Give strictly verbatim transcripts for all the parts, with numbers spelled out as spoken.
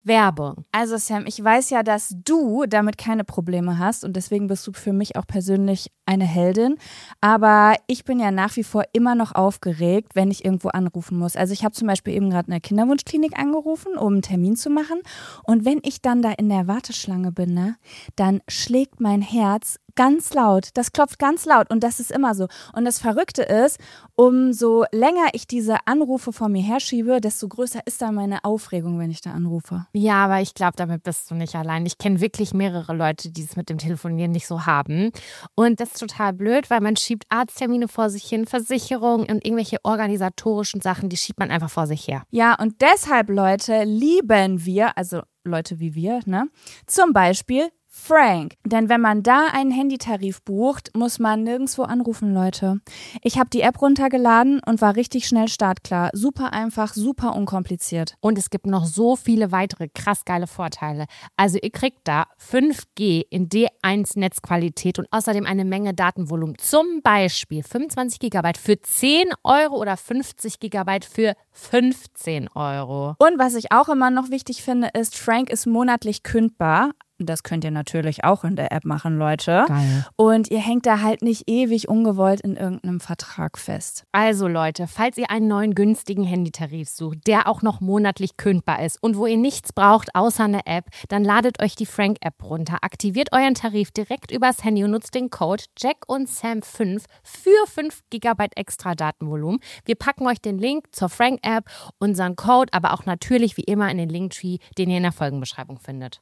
Werbung. Also Sam, ich weiß ja, dass du damit keine Probleme hast und deswegen bist du für mich auch persönlich eine Heldin. Aber ich bin ja nach wie vor immer noch aufgeregt, wenn ich irgendwo anrufen muss. Also ich habe zum Beispiel eben gerade eine Kinderwunschklinik angerufen, um einen Termin zu machen. Und wenn ich dann da in der Warteschlange bin, ne, dann schlägt mein Herz ganz laut. Das klopft ganz laut und das ist immer so. Und das Verrückte ist, umso länger ich diese Anrufe vor mir herschiebe, desto größer ist dann meine Aufregung, wenn ich da anrufe. Ja, aber ich glaube, damit bist du nicht allein. Ich kenne wirklich mehrere Leute, die es mit dem Telefonieren nicht so haben. Und das ist total blöd, weil man schiebt Arzttermine vor sich hin, Versicherungen und irgendwelche organisatorischen Sachen, die schiebt man einfach vor sich her. Ja, und deshalb, Leute, lieben wir, also Leute wie wir, ne, zum Beispiel Frank. Denn wenn man da einen Handytarif bucht, muss man nirgendwo anrufen, Leute. Ich habe die App runtergeladen und war richtig schnell startklar. Super einfach, super unkompliziert. Und es gibt noch so viele weitere krass geile Vorteile. Also ihr kriegt da fünf G in D eins Netzqualität und außerdem eine Menge Datenvolumen. Zum Beispiel fünfundzwanzig Gigabyte für zehn Euro oder fünfzig Gigabyte für fünfzehn Euro. Und was ich auch immer noch wichtig finde, ist, Frank ist monatlich kündbar. Das könnt ihr natürlich auch in der App machen, Leute. Geil. Und ihr hängt da halt nicht ewig ungewollt in irgendeinem Vertrag fest. Also Leute, falls ihr einen neuen günstigen Handytarif sucht, der auch noch monatlich kündbar ist und wo ihr nichts braucht außer eine App, dann ladet euch die Frank-App runter, aktiviert euren Tarif direkt übers Handy und nutzt den Code Jack und Sam fünf für fünf Gigabyte extra Datenvolumen. Wir packen euch den Link zur Frank-App, unseren Code, aber auch natürlich wie immer in den Linktree, den ihr in der Folgenbeschreibung findet.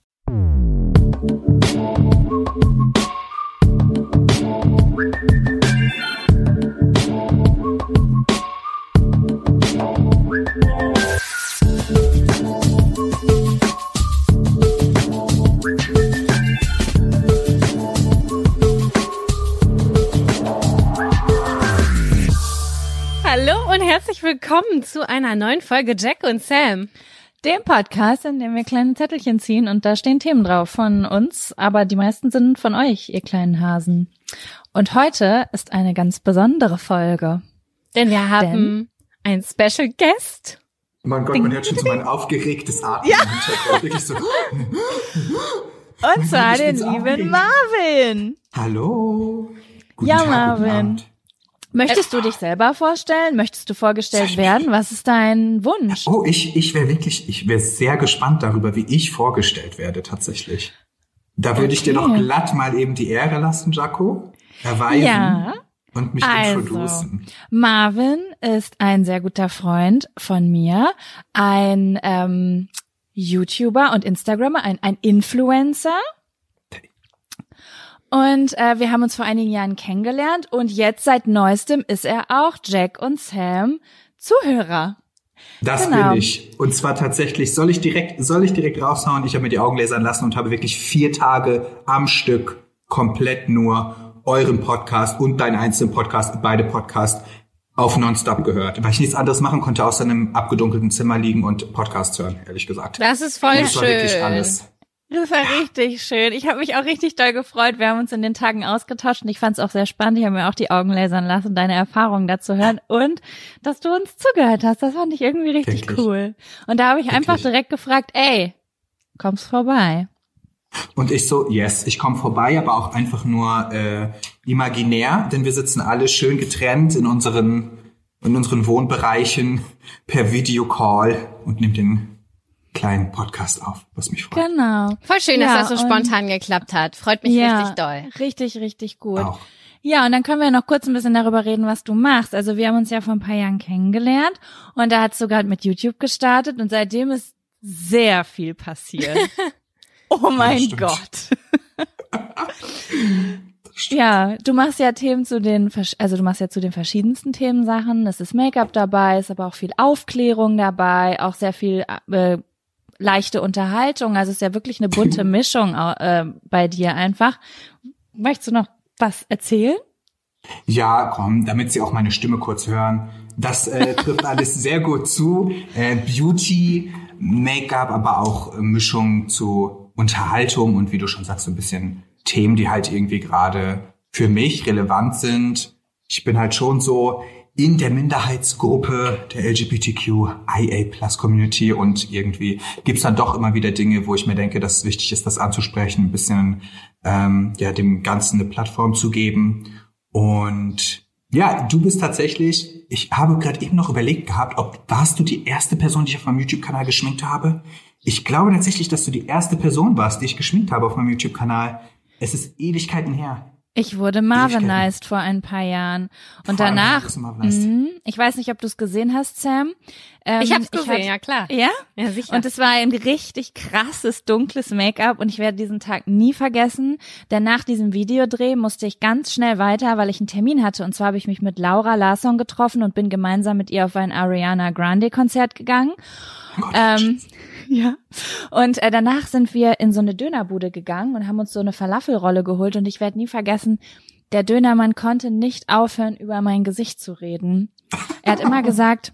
Hallo und herzlich willkommen zu einer neuen Folge Jack und Sam. Dem Podcast, in dem wir kleine Zettelchen ziehen und da stehen Themen drauf von uns, aber die meisten sind von euch, ihr kleinen Hasen. Und heute ist eine ganz besondere Folge. Denn wir haben Denn einen Special Guest. Oh mein Gott, Ding. man hört schon so mein aufgeregtes Atmen Ja. im Hintergrund. Wirklich so. Und zwar Ich bin den so lieben aufgeregt. Marvin. Hallo. Guten Ja, Tag, Marvin. Guten Abend. Möchtest du dich selber vorstellen? Möchtest du vorgestellt werden? Was ist dein Wunsch? Oh, ich, ich wäre wirklich, ich wäre sehr gespannt darüber, wie ich vorgestellt werde tatsächlich. Da würde ich dir Okay. noch glatt mal eben die Ehre lassen, Jaco. Erweisen Ja. und mich Also, introducen. Marvin ist ein sehr guter Freund von mir, ein ähm, YouTuber und Instagrammer, ein, ein Influencer. Und äh, wir haben uns vor einigen Jahren kennengelernt und jetzt seit neuestem ist er auch Jack und Sam Zuhörer. Das Genau. bin ich. Und zwar tatsächlich, soll ich direkt, soll ich direkt raushauen? Ich habe mir die Augen lasern lassen und habe wirklich vier Tage am Stück komplett nur euren Podcast und deinen einzelnen Podcast, beide Podcasts auf Nonstop gehört. Weil ich nichts anderes machen konnte, außer in einem abgedunkelten Zimmer liegen und Podcasts hören, ehrlich gesagt. Das ist voll das war schön. wirklich alles. Das war richtig schön. Ich habe mich auch richtig doll gefreut. Wir haben uns in den Tagen ausgetauscht und ich fand es auch sehr spannend. Ich habe mir auch die Augen lasern lassen, deine Erfahrungen dazu hören und dass du uns zugehört hast. Das fand ich irgendwie richtig Wirklich. cool. Und da habe ich einfach Wirklich. direkt gefragt, ey, kommst vorbei? Und ich so, yes, ich komme vorbei, aber auch einfach nur äh, imaginär, denn wir sitzen alle schön getrennt in unseren in unseren Wohnbereichen per Videocall und nehmen den kleinen Podcast auf, was mich freut. Genau. Voll schön, dass Ja, das so und- spontan geklappt hat. Freut mich Ja, richtig doll. Richtig, richtig gut. Auch. Ja, und dann können wir noch kurz ein bisschen darüber reden, was du machst. Also wir haben uns ja vor ein paar Jahren kennengelernt und da hat's sogar mit YouTube gestartet und seitdem ist sehr viel passiert. Oh mein stimmt. Gott. Ja, du machst ja Themen zu den, versch- also du machst ja zu den verschiedensten Themensachen. Es ist Make-up dabei, ist aber auch viel Aufklärung dabei, auch sehr viel äh, leichte Unterhaltung. Also es ist ja wirklich eine bunte Mischung äh, bei dir einfach. Möchtest du noch was erzählen? Ja, komm, damit Sie auch meine Stimme kurz hören. Das äh, trifft alles sehr gut zu. Äh, Beauty, Make-up, aber auch äh, Mischung zu Unterhaltung und wie du schon sagst, so ein bisschen Themen, die halt irgendwie gerade für mich relevant sind. Ich bin halt schon so in der Minderheitsgruppe der L G B T Q I A Plus Community und irgendwie gibt's dann doch immer wieder Dinge, wo ich mir denke, dass es wichtig ist, das anzusprechen, ein bisschen ähm, ja dem Ganzen eine Plattform zu geben. Und ja, du bist tatsächlich, ich habe gerade eben noch überlegt gehabt, ob warst du die erste Person, die ich auf meinem YouTube-Kanal geschminkt habe? Ich glaube tatsächlich, dass du die erste Person warst, die ich geschminkt habe auf meinem YouTube-Kanal. Es ist Ewigkeiten her. Ich wurde Marvinized vor ein paar Jahren. Und Vor allem danach, hast du Marvinized. mh, ich weiß nicht, ob du es gesehen hast, Sam. Ähm, Ich hab's gesehen, hatte- ja klar. Ja? Ja, sicher. Und es war ein richtig krasses, dunkles Make-up und ich werde diesen Tag nie vergessen, denn nach diesem Videodreh musste ich ganz schnell weiter, weil ich einen Termin hatte und zwar habe ich mich mit Laura Larsson getroffen und bin gemeinsam mit ihr auf ein Ariana Grande Konzert gegangen. Gott, Ähm, ja. Und äh, danach sind wir in so eine Dönerbude gegangen und haben uns so eine Falafelrolle geholt und ich werde nie vergessen, der Dönermann konnte nicht aufhören, über mein Gesicht zu reden. Er hat immer gesagt,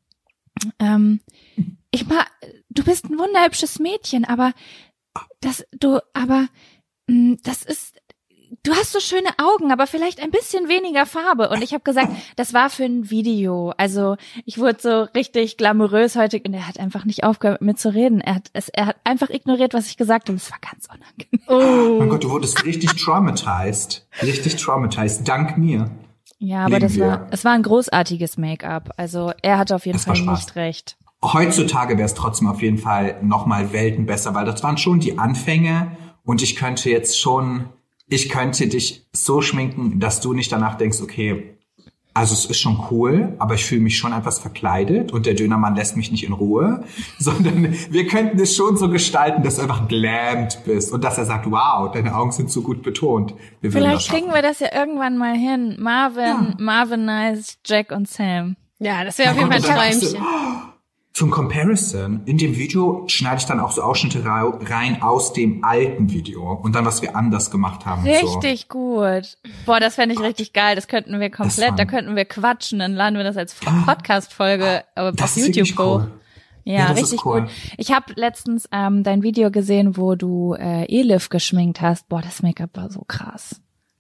ähm, ich ma, du bist ein wunderhübsches Mädchen, aber das, du, aber mh, das ist, du hast so schöne Augen, aber vielleicht ein bisschen weniger Farbe. Und ich habe gesagt, das war für ein Video. Also ich wurde so richtig glamourös heute und er hat einfach nicht aufgehört mit mir zu reden. Er hat es, er hat einfach ignoriert, was ich gesagt habe. Es war ganz unangenehm. Oh. Mein Gott, du wurdest richtig traumatized. Richtig traumatized. Dank mir. Ja, aber Leben das wir. war, es war ein großartiges Make-up. Also er hatte auf jeden Es war Fall Spaß. nicht recht. Heutzutage wäre es trotzdem auf jeden Fall nochmal Welten besser, weil das waren schon die Anfänge und ich könnte jetzt schon, ich könnte dich so schminken, dass du nicht danach denkst, okay, also es ist schon cool, aber ich fühle mich schon etwas verkleidet und der Dönermann lässt mich nicht in Ruhe, sondern wir könnten es schon so gestalten, dass du einfach glammed bist und dass er sagt, wow, deine Augen sind so gut betont. Wir würden das Vielleicht kriegen schaffen. wir das ja irgendwann mal hin. Marvin, Marvinized, Jack und Sam. Ja, das wäre auf jeden Fall ein Und dann hast du- Träumchen. Zum Comparison, in dem Video schneide ich dann auch so Ausschnitte ra- rein aus dem alten Video und dann, was wir anders gemacht haben. Richtig gut. Boah, das fände ich richtig geil. Das könnten wir Das komplett, war- da könnten wir quatschen. Dann laden wir das als Podcast-Folge äh, So. Das auf ist YouTube wirklich hoch. cool. Ja, Ja, das ist richtig cool. gut. Ich habe letztens ähm, dein Video gesehen, wo du äh, Elif geschminkt hast. Boah, das Make-up war so krass.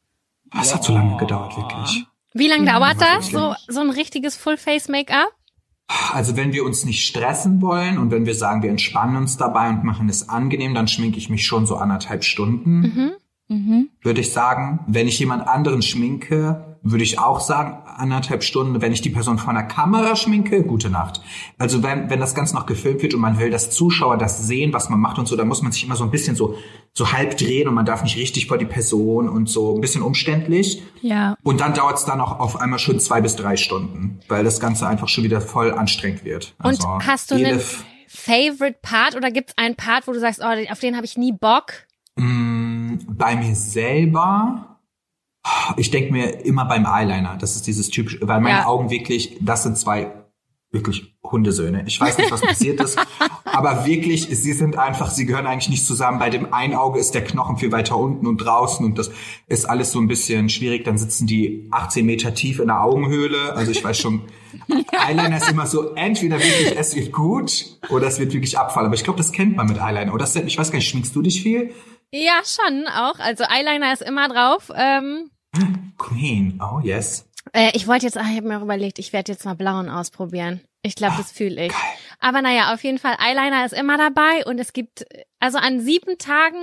Das hat so lange gedauert, wirklich. Wie lange dauert war das, so, so ein richtiges Full-Face-Make-up? Also wenn wir uns nicht stressen wollen und wenn wir sagen, wir entspannen uns dabei und machen es angenehm, dann schminke ich mich schon so anderthalb Stunden, Mhm. Mhm. würde ich sagen. Wenn ich jemand anderen schminke, würde ich auch sagen, anderthalb Stunden. Wenn ich die Person vor einer Kamera schminke, gute Nacht. Also wenn, wenn das Ganze noch gefilmt wird und man will, dass Zuschauer das sehen, was man macht und so, dann muss man sich immer so ein bisschen so, so halb drehen und man darf nicht richtig vor die Person und so ein bisschen umständlich. Ja. Und dann dauert es dann auch auf einmal schon zwei bis drei Stunden, weil das Ganze einfach schon wieder voll anstrengend wird. Und Also, hast du einen Elif, Favorite Part oder gibt's einen Part, wo du sagst, oh, auf den habe ich nie Bock? mh, bei mir selber, ich denke mir immer beim Eyeliner, das ist dieses typische, weil meine Ja. Augen wirklich, das sind zwei wirklich Hundesöhne. Ich weiß nicht, was passiert ist, aber wirklich, sie sind einfach, sie gehören eigentlich nicht zusammen. Bei dem einen Auge ist der Knochen viel weiter unten und draußen und das ist alles so ein bisschen schwierig. Dann sitzen die achtzehn Meter tief in der Augenhöhle. Also ich weiß schon, Eyeliner ist immer so, entweder wirklich, es wird gut oder es wird wirklich Abfall. Aber ich glaube, das kennt man mit Eyeliner. Oder ich weiß gar nicht, schminkst du dich viel? Ja, schon auch. Also Eyeliner ist immer drauf. Ähm, Queen, oh yes. äh, ich wollte jetzt, ah, ich habe mir auch überlegt, ich werde jetzt mal blauen ausprobieren. Ich glaube, das fühle ich. Aber naja, auf jeden Fall, Eyeliner ist immer dabei und es gibt, also an sieben Tagen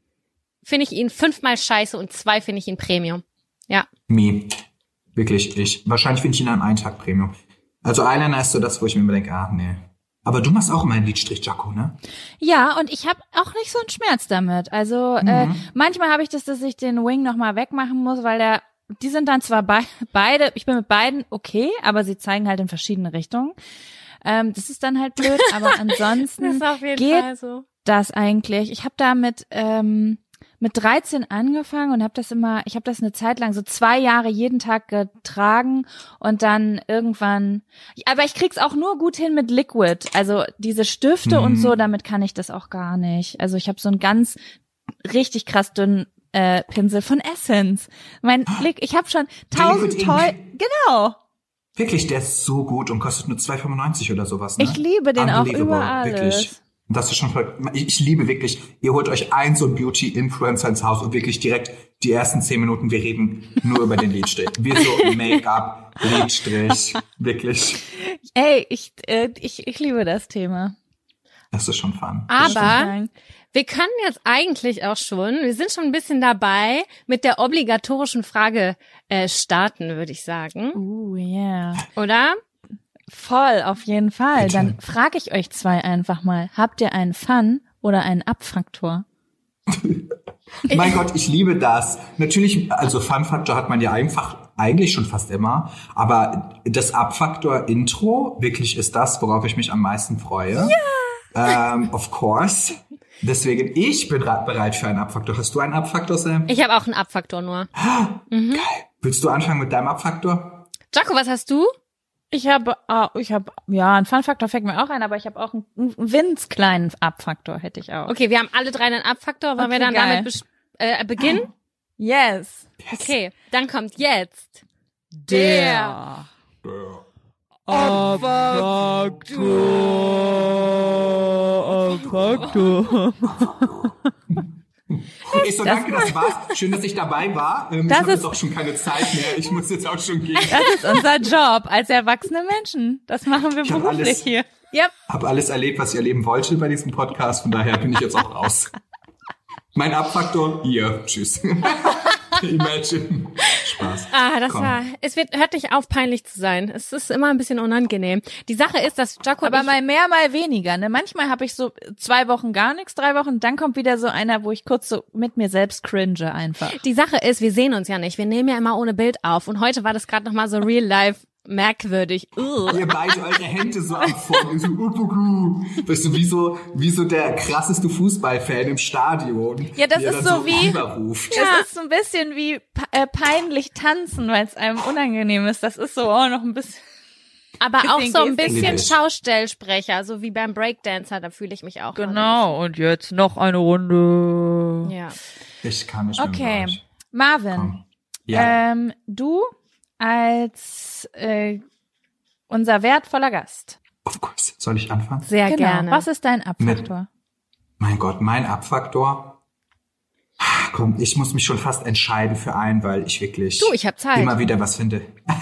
finde ich ihn fünfmal scheiße und zwei finde ich ihn Premium. Ja. Me. Wirklich, ich. Wahrscheinlich finde ich ihn an einem Tag Premium. Also Eyeliner ist so das, wo ich mir immer denke, ah, nee. Aber du machst auch immer einen Lidstrich, Jaco, ne? Ja, und ich habe auch nicht so einen Schmerz damit. Also äh, manchmal habe ich das, dass ich den Wing nochmal wegmachen muss, weil der, die sind dann zwar be beide, ich bin mit beiden okay, aber sie zeigen halt in verschiedene Richtungen. Ähm, das ist dann halt blöd, aber Das ansonsten ist auf jeden geht Fall so. das eigentlich. Ich habe da mit ähm, mit dreizehn angefangen und habe das immer, ich habe das eine Zeit lang, so zwei Jahre jeden Tag getragen und dann irgendwann, aber ich krieg's auch nur gut hin mit Liquid, also diese Stifte Mhm. und so, damit kann ich das auch gar nicht. Also ich habe so einen ganz richtig krass dünnen äh, Pinsel von Essence. Mein Blick, ich habe schon tausend Liquid toll, Ink. genau. Wirklich, der ist so gut und kostet nur zwei fünfundneunzig oder sowas, ne? Ich liebe den auch Unbelievable, über alles. Wirklich. Das ist schon voll, ich, ich liebe wirklich, ihr holt euch ein so ein Beauty-Influencer ins Haus und wirklich direkt die ersten zehn Minuten, wir reden nur über den Lidstrich. Wir so Make-up, Lidstrich, wirklich. Ey, ich, äh, ich, ich liebe das Thema. Das ist schon fun. Aber wir können jetzt eigentlich auch schon, wir sind schon ein bisschen dabei, mit der obligatorischen Frage äh, starten, würde ich sagen. Uh, yeah. Oder? Voll, auf jeden Fall. Bitte. Dann frage ich euch zwei einfach mal, habt ihr einen Fun oder einen Abfaktor? Mein Gott, ich liebe das. Natürlich, also Fun-Faktor hat man ja einfach eigentlich schon fast immer, aber das Ab-Faktor-Intro wirklich ist das, worauf ich mich am meisten freue. Ja! Ähm, of course. Deswegen, ich bin bereit für einen Ab-Faktor. Hast du einen Ab-Faktor, Sam? Ich habe auch einen Abfaktor nur. Mhm. Geil. Willst du anfangen mit deinem Ab-Faktor? Jaco, was hast du? Ich habe, ah, ich habe, ja, ein Fun-Faktor fällt mir auch ein, aber ich habe auch einen, einen winz kleinen Abfaktor, hätte ich auch. Okay, wir haben alle drei einen Abfaktor. Wollen Okay, wir dann geil. damit äh, beginnen? Yes. Okay, dann kommt jetzt Der Abfaktor. Ich so, danke, das war's. Schön, dass ich dabei war. Ähm, ich Das habe ist- jetzt auch schon keine Zeit mehr. Ich muss jetzt auch schon gehen. Das ist unser Job als erwachsene Menschen. Das machen wir Ich hab beruflich alles- hier. Yep. Habe alles erlebt, was ich erleben wollte bei diesem Podcast. Von daher bin ich jetzt auch raus. Mein Abfaktor, ihr. Tschüss. Imagine. Spaß. Ah, das Komm. war, es wird, hört nicht auf, peinlich zu sein. Es ist immer ein bisschen unangenehm. Die Sache ist, dass Jaco und Aber ich, mal mehr, mal weniger. Ne? Manchmal habe ich so zwei Wochen gar nichts, drei Wochen, dann kommt wieder so einer, wo ich kurz so mit mir selbst cringe einfach. die Sache ist, wir sehen uns ja nicht. Wir nehmen ja immer ohne Bild auf. Und heute war das gerade nochmal so real life merkwürdig. Ugh. Ihr beide eure Hände so am Vorn. Ihr so, upugu. Weißt du, wie so, wie so der krasseste Fußballfan im Stadion. Ja, das der ist dann so wie- rüberruft. Das ist so ein bisschen wie pe- äh, peinlich tanzen, weil es einem unangenehm ist. Das ist so oh, noch ein bisschen. Aber auch Bisschen so ein Gestik. bisschen Nicht. Schaustellsprecher, so wie beim Breakdancer, da fühle ich mich auch. Genau, und jetzt noch eine Runde. Ja. Ich kann nicht mehr Okay, mit euch. Marvin, Komm. Ja. ähm, du als äh, unser wertvoller Gast. Of course. Soll ich anfangen? Sehr Genau. gerne. Was ist dein Abfaktor? Mein Gott, mein Abfaktor. Komm, ich muss mich schon fast entscheiden für einen, weil ich wirklich Du, ich hab Zeit. immer wieder was finde.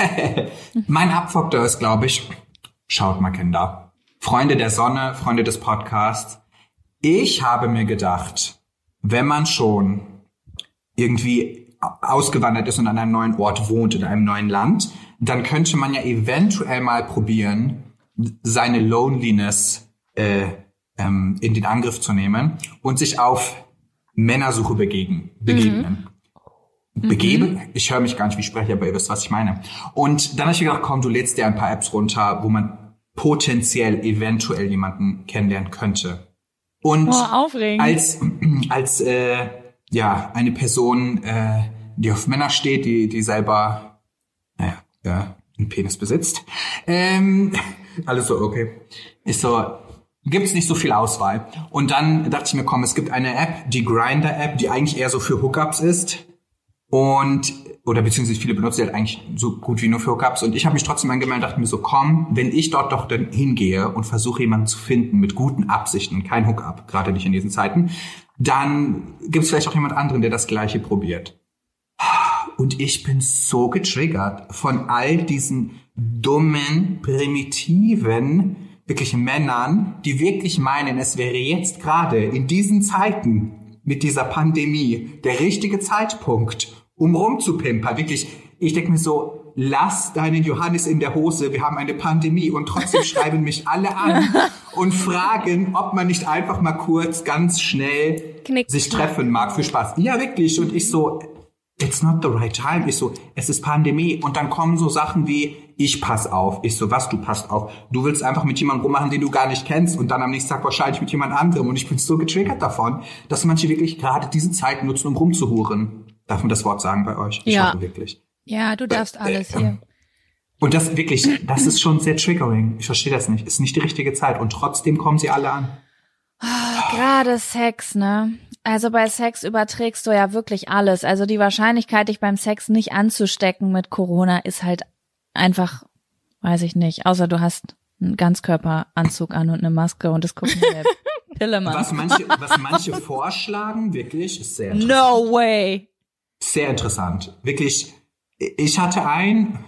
Mein Abfaktor ist, glaube ich, schaut mal, Kinder. Freunde der Sonne, Freunde des Podcasts. Ich habe mir gedacht, wenn man schon irgendwie ausgewandert ist und an einem neuen Ort wohnt, in einem neuen Land, dann könnte man ja eventuell mal probieren, seine Loneliness äh, ähm, in den Angriff zu nehmen und sich auf Männersuche begegnen, begegnen. Mhm. Begeben? Ich höre mich gar nicht, wie ich spreche, aber ihr wisst, was ich meine. Und dann habe ich mir gedacht, komm, du lädst dir ein paar Apps runter, wo man potenziell eventuell jemanden kennenlernen könnte. Und Oh, aufregend. als als äh, ja eine Person, äh, die auf Männer steht, die die selber naja, ja, einen Penis besitzt. Ähm, alles so, okay. Ist so, gibt's nicht so viel Auswahl. Und dann dachte ich mir, komm, es gibt eine App, die Grindr-App, die eigentlich eher so für Hookups ist. Und, oder beziehungsweise viele benutzen die halt eigentlich so gut wie nur für Hookups. Und ich habe mich trotzdem angemeldet und dachte mir so, komm, wenn ich dort doch dann hingehe und versuche jemanden zu finden mit guten Absichten, kein Hookup, gerade nicht in diesen Zeiten, dann gibt's vielleicht auch jemand anderen, der das Gleiche probiert. Und ich bin so getriggert von all diesen dummen, primitiven, wirklich Männern, die wirklich meinen, es wäre jetzt gerade in diesen Zeiten mit dieser Pandemie der richtige Zeitpunkt, um rumzupimpern. Wirklich, ich denke mir so, lass deinen Johannes in der Hose, wir haben eine Pandemie und trotzdem schreiben mich alle an und fragen, ob man nicht einfach mal kurz, ganz schnell Knick. sich treffen mag für Spaß. Ja, wirklich. Und ich so, it's not the right time. Ich so, es ist Pandemie. Und dann kommen so Sachen wie, ich pass auf. Ich so, was, du passt auf? Du willst einfach mit jemandem rummachen, den du gar nicht kennst und dann am nächsten Tag wahrscheinlich mit jemand anderem. Und ich bin so getriggert davon, dass manche wirklich gerade diese Zeit nutzen, um rumzuhuren. Darf man das Wort sagen bei euch? Ich Ja. hoffe wirklich. Ja, du darfst alles hier. Und das wirklich, das ist schon sehr triggering. Ich verstehe das nicht. Ist nicht die richtige Zeit. Und trotzdem kommen sie alle an. Gerade Sex, ne? Also bei Sex überträgst du ja wirklich alles. Also die Wahrscheinlichkeit, dich beim Sex nicht anzustecken mit Corona, ist halt einfach, weiß ich nicht, außer du hast einen Ganzkörperanzug an und eine Maske und es gucken selbst Pillemann. Was manche, was manche vorschlagen, wirklich, ist sehr interessant. No way. Sehr interessant. Wirklich, ich hatte ein,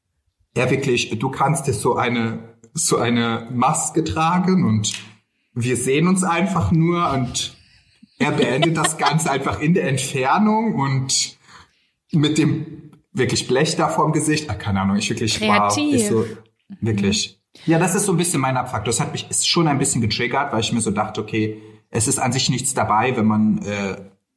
ja wirklich, du kannst jetzt so eine, so eine Maske tragen und wir sehen uns einfach nur und er beendet das Ganze einfach in der Entfernung und mit dem wirklich Blech da vorm Gesicht. Ach, keine Ahnung, ich wirklich, Kreativ. wow, ist so, wirklich. Ja, das ist so ein bisschen mein Abfaktor. Das hat mich ist schon ein bisschen getriggert, weil ich mir so dachte, okay, es ist an sich nichts dabei, wenn man äh,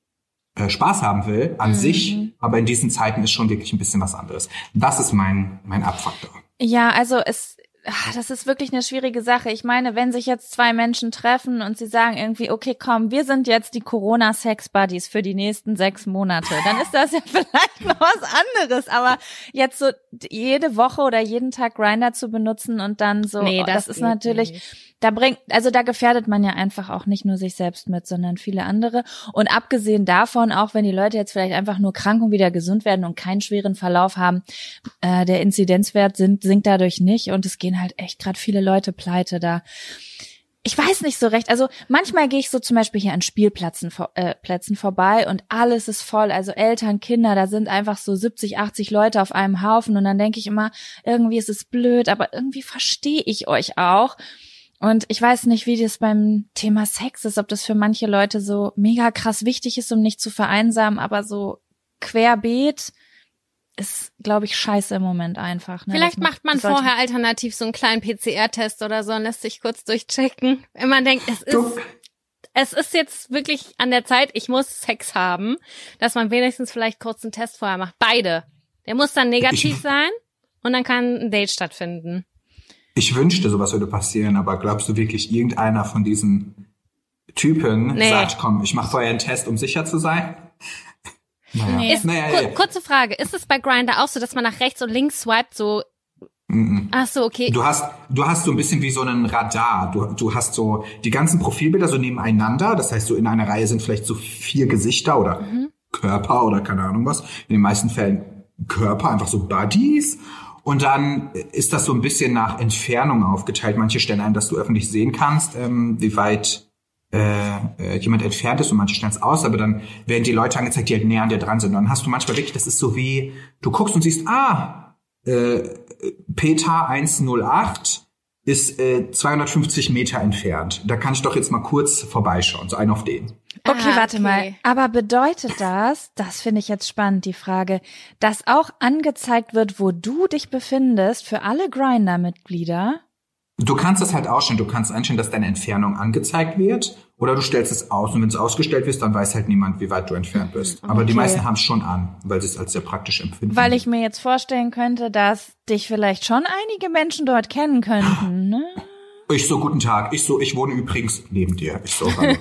äh, Spaß haben will, an mhm. sich, aber in diesen Zeiten ist schon wirklich ein bisschen was anderes. Das ist mein mein Abfaktor. Ja, also es ach, das ist wirklich eine schwierige Sache. Ich meine, wenn sich jetzt zwei Menschen treffen und sie sagen irgendwie, okay, komm, wir sind jetzt die Corona-Sex-Buddies für die nächsten sechs Monate, dann ist das ja vielleicht noch was anderes. Aber jetzt so jede Woche oder jeden Tag Grindr zu benutzen und dann so, nee, das, das ist natürlich, nicht. da bringt, also da gefährdet man ja einfach auch nicht nur sich selbst mit, sondern viele andere. Und abgesehen davon, auch wenn die Leute jetzt vielleicht einfach nur krank und wieder gesund werden und keinen schweren Verlauf haben, äh, der Inzidenzwert sinkt, sinkt dadurch nicht und es gehen halt echt gerade viele Leute pleite da. Ich weiß nicht so recht. Also manchmal gehe ich so zum Beispiel hier an Spielplätzen äh, Plätzen vorbei und alles ist voll. Also Eltern, Kinder, da sind einfach so siebzig, achtzig Leute auf einem Haufen und dann denke ich immer, irgendwie ist es blöd, aber irgendwie verstehe ich euch auch. Und ich weiß nicht, wie das beim Thema Sex ist, ob das für manche Leute so mega krass wichtig ist, um nicht zu vereinsamen, aber so querbeet ist, glaube ich, scheiße im Moment einfach. Ne? Vielleicht das macht man vorher alternativ so einen kleinen P C R-Test oder so und lässt sich kurz durchchecken. Wenn man denkt, es ist, es ist jetzt wirklich an der Zeit, ich muss Sex haben, dass man wenigstens vielleicht kurz einen Test vorher macht. Beide. Der muss dann negativ ich, sein und dann kann ein Date stattfinden. Ich wünschte, sowas würde passieren, aber glaubst du wirklich, irgendeiner von diesen Typen nee. sagt, komm, ich mache vorher einen Test, um sicher zu sein? Naja. Nee. Ist, naja, kur- ja. Kurze Frage, ist es bei Grindr auch so, dass man nach rechts und links swiped, so? Mm-mm. Ach so, okay. Du hast, du hast so ein bisschen wie so einen Radar. Du, du hast so die ganzen Profilbilder so nebeneinander. Das heißt, so in einer Reihe sind vielleicht so vier Gesichter oder mhm. Körper oder keine Ahnung was. In den meisten Fällen Körper, einfach so Buddies. Und dann ist das so ein bisschen nach Entfernung aufgeteilt. Manche stellen ein, dass du öffentlich sehen kannst, ähm, wie weit Äh, jemand entfernt ist und manche stellen es aus, aber dann werden die Leute angezeigt, die halt näher an dir dran sind. Und dann hast du manchmal wirklich, das ist so wie, du guckst und siehst, ah, äh, Peter eins null acht ist äh, zweihundertfünfzig Meter entfernt. Da kann ich doch jetzt mal kurz vorbeischauen, so einen auf den. Okay, ah, warte okay. mal. Aber bedeutet das, das finde ich jetzt spannend, die Frage, dass auch angezeigt wird, wo du dich befindest für alle Grindr-Mitglieder? Du kannst es halt ausstellen. Du kannst einstellen, dass deine Entfernung angezeigt wird oder du stellst es aus. Und wenn es ausgestellt wird, dann weiß halt niemand, wie weit du entfernt bist. Aber okay. Die meisten haben es schon an, weil sie es als sehr praktisch empfinden. Weil ich mir jetzt vorstellen könnte, dass dich vielleicht schon einige Menschen dort kennen könnten, ne? Ich so, guten Tag. Ich so, ich wohne übrigens neben dir. Ich so, hallo.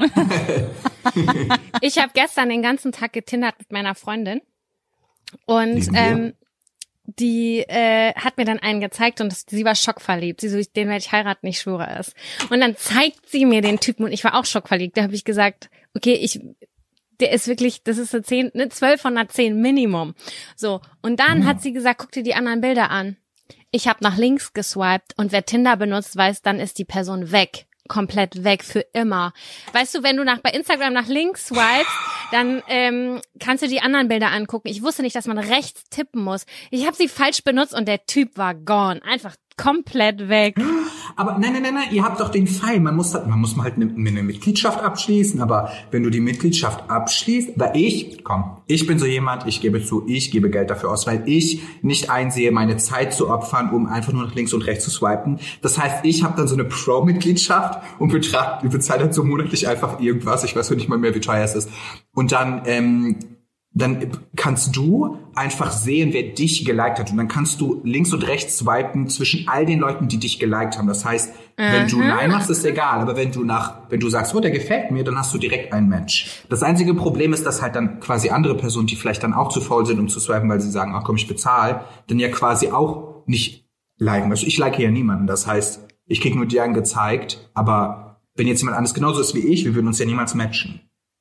Ich habe gestern den ganzen Tag getindert mit meiner Freundin. Und ähm, die äh, hat mir dann einen gezeigt und das, sie war schockverliebt. Sie so, den werde ich heiraten, ich schwöre es. Und dann zeigt sie mir den Typen und ich war auch schockverliebt. Da habe ich gesagt, okay, ich, der ist wirklich, das ist eine zehn, eine zwölf von einer zehn Minimum. So, und dann mhm. hat sie gesagt, guck dir die anderen Bilder an. Ich habe nach links geswiped und wer Tinder benutzt, weiß, dann ist die Person weg. Komplett weg, für immer. Weißt du, wenn du nach bei Instagram nach links swipest, dann ähm, kannst du die anderen Bilder angucken. Ich wusste nicht, dass man rechts tippen muss. Ich habe sie falsch benutzt und der Typ war gone. Einfach komplett weg. Aber nein, nein, nein, nein, ihr habt doch den Fall. Man muss, man muss mal halt eine, eine Mitgliedschaft abschließen. Aber wenn du die Mitgliedschaft abschließt, weil ich, komm, ich bin so jemand, ich gebe zu, ich gebe Geld dafür aus, weil ich nicht einsehe, meine Zeit zu opfern, um einfach nur nach links und rechts zu swipen. Das heißt, ich habe dann so eine Pro-Mitgliedschaft und betrachte, bezahle dann so monatlich einfach irgendwas. Ich weiß nicht mal mehr, wie teuer es ist. Und dann, ähm, dann kannst du einfach sehen, wer dich geliked hat. Und dann kannst du links und rechts swipen zwischen all den Leuten, die dich geliked haben. Das heißt, wenn mhm. du Nein machst, ist egal. Aber wenn du nach, wenn du sagst, oh, der gefällt mir, dann hast du direkt einen Match. Das einzige Problem ist, dass halt dann quasi andere Personen, die vielleicht dann auch zu faul sind, um zu swipen, weil sie sagen, ach komm, ich bezahle, dann ja quasi auch nicht liken. Also ich like ja niemanden. Das heißt, ich krieg nur dir angezeigt. Aber wenn jetzt jemand anderes genauso ist wie ich, wir würden uns ja niemals matchen.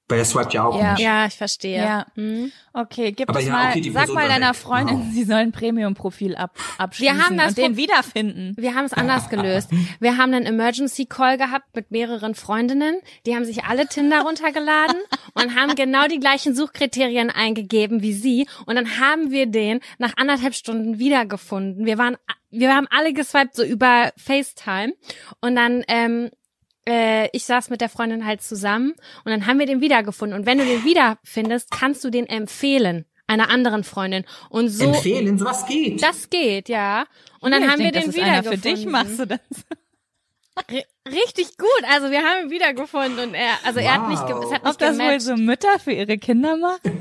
Weil er swiped ja auch Ja. nicht. Ja, ich verstehe. Ja. Hm. Okay, gib Aber es ja, mal, okay, die sag Person mal soll deiner weg. Freundin, Wow. sie soll ein Premium-Profil ab, abschließen Wir haben das und den Pro- wiederfinden. Wir haben es anders gelöst. Wir haben einen Emergency Call gehabt mit mehreren Freundinnen. Die haben sich alle Tinder runtergeladen und haben genau die gleichen Suchkriterien eingegeben wie sie. Und dann haben wir den nach anderthalb Stunden wiedergefunden. Wir waren, wir haben alle geswiped so über FaceTime. Und dann, ähm, äh, ich saß mit der Freundin halt zusammen und dann haben wir den wiedergefunden. Und wenn du den wiederfindest, kannst du den empfehlen einer anderen Freundin. Und so. Empfehlen, sowas geht. Das geht, ja. Und dann Ja, ich haben wir denk, den das ist einer wiedergefunden. für dich, machst du das. R- richtig gut. Also wir haben ihn wiedergefunden und er, also er hat nicht, ge- es hat nicht Ob das wohl gematcht. so Mütter für ihre Kinder machen?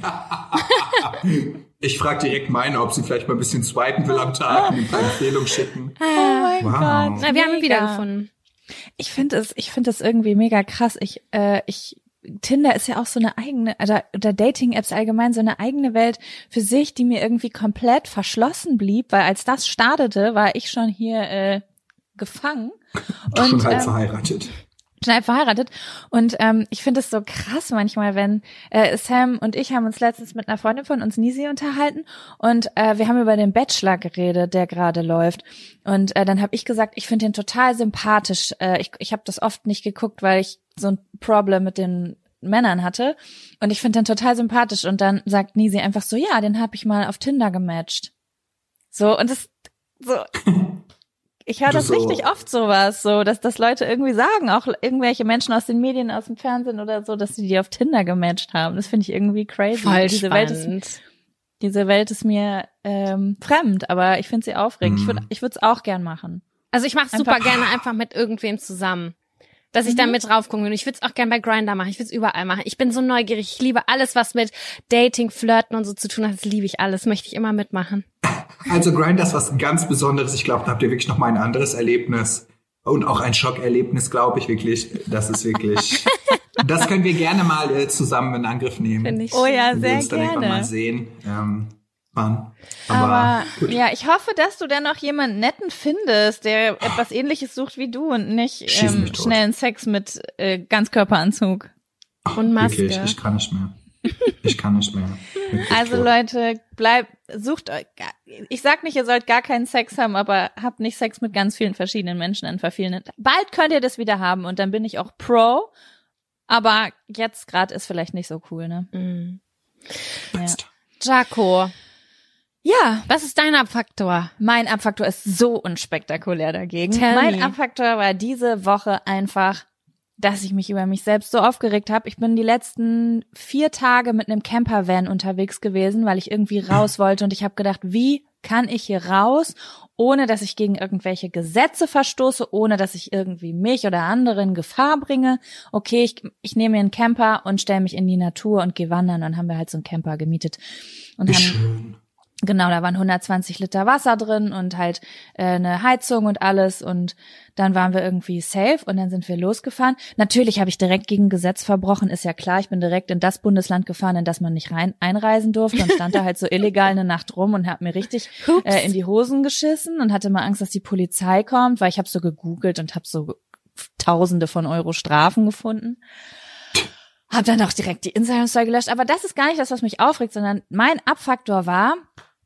Ich frage direkt meine, ob sie vielleicht mal ein bisschen swipen will am Tag und ein paar Empfehlungen schicken. Oh mein Wow. Gott. Na, wir haben ihn mega. wiedergefunden. Ich finde es, ich finde es irgendwie mega krass. Ich, äh, ich, Tinder ist ja auch so eine eigene, oder, oder Dating-Apps allgemein so eine eigene Welt für sich, die mir irgendwie komplett verschlossen blieb, weil als das startete, war ich schon hier äh, gefangen und Schon halb ähm, verheiratet. schnell verheiratet. Und ähm, ich finde es so krass manchmal, wenn äh, Sam und ich haben uns letztens mit einer Freundin von uns, Nisi, unterhalten und äh, wir haben über den Bachelor geredet, der gerade läuft. Und äh, dann habe ich gesagt, ich finde den total sympathisch. Äh, ich ich habe das oft nicht geguckt, weil ich so ein Problem mit den Männern hatte. Und ich finde den total sympathisch. Und dann sagt Nisi einfach so, ja, den habe ich mal auf Tinder gematcht. So, und das so... Ich höre das So. richtig oft sowas, so, dass das Leute irgendwie sagen, auch irgendwelche Menschen aus den Medien, aus dem Fernsehen oder so, dass sie die auf Tinder gematcht haben. Das finde ich irgendwie crazy. Voll diese Welt ist, spannend. diese Welt ist mir ähm, fremd, aber ich finde sie aufregend. Ich Mhm. würde, ich würde es auch gern machen. Also ich mache es Einfach- super gerne einfach mit irgendwem zusammen. Dass ich da mit drauf gucken will. Und ich würde es auch gerne bei Grindr machen. Ich würde es überall machen. Ich bin so neugierig. Ich liebe alles, was mit Dating, Flirten und so zu tun hat. Das liebe ich alles. Möchte ich immer mitmachen. Also Grindr ist was ganz Besonderes. Ich glaube, da habt ihr wirklich noch mal ein anderes Erlebnis. Und auch ein Schockerlebnis, glaube ich wirklich. Das ist wirklich... Das können wir gerne mal äh, zusammen in Angriff nehmen. Finde ich Oh ja, Wenn wir sehr uns dann irgendwann gerne. mal sehen. Ähm, wann. Aber, Aber gut. ja, ich hoffe, dass du dann noch jemanden netten findest, der etwas Ähnliches sucht wie du und nicht Schieß ähm, mich tot. schnellen Sex mit äh, Ganzkörperanzug. Und Maske. Wirklich, ich kann nicht mehr. Ich kann nicht mehr. Wirklich Also tot. Leute, bleibt, sucht euch, ich sag nicht, ihr sollt gar keinen Sex haben, aber habt nicht Sex mit ganz vielen verschiedenen Menschen in verschiedenen. Bald könnt ihr das wieder haben und dann bin ich auch pro, aber jetzt gerade ist vielleicht nicht so cool, ne? Mhm. Ja. Jaco, Ja, was ist dein Abfaktor? mein Abfaktor ist so unspektakulär dagegen. Tell mein me. Abfaktor war diese Woche einfach, dass ich mich über mich selbst so aufgeregt habe. Ich bin die letzten vier Tage mit einem Campervan unterwegs gewesen, weil ich irgendwie raus wollte und ich habe gedacht, wie kann ich hier raus, ohne dass ich gegen irgendwelche Gesetze verstoße, ohne dass ich irgendwie mich oder andere in Gefahr bringe. Okay, ich, ich nehme mir einen Camper und stelle mich in die Natur und gehe wandern. Dann haben wir halt so einen Camper gemietet und Wie haben schön. Genau, da waren hundertzwanzig Liter Wasser drin und halt äh, eine Heizung und alles und dann waren wir irgendwie safe und dann sind wir losgefahren. Natürlich habe ich direkt gegen Gesetz verbrochen, ist ja klar, ich bin direkt in das Bundesland gefahren, in das man nicht rein einreisen durfte und stand da halt so illegal eine Nacht rum und habe mir richtig äh, in die Hosen geschissen und hatte mal Angst, dass die Polizei kommt, weil ich habe so gegoogelt und habe so Tausende von Euro Strafen gefunden. Hab dann auch direkt die Instagram-Story gelöscht, aber das ist gar nicht das, was mich aufregt, sondern mein Abfaktor war,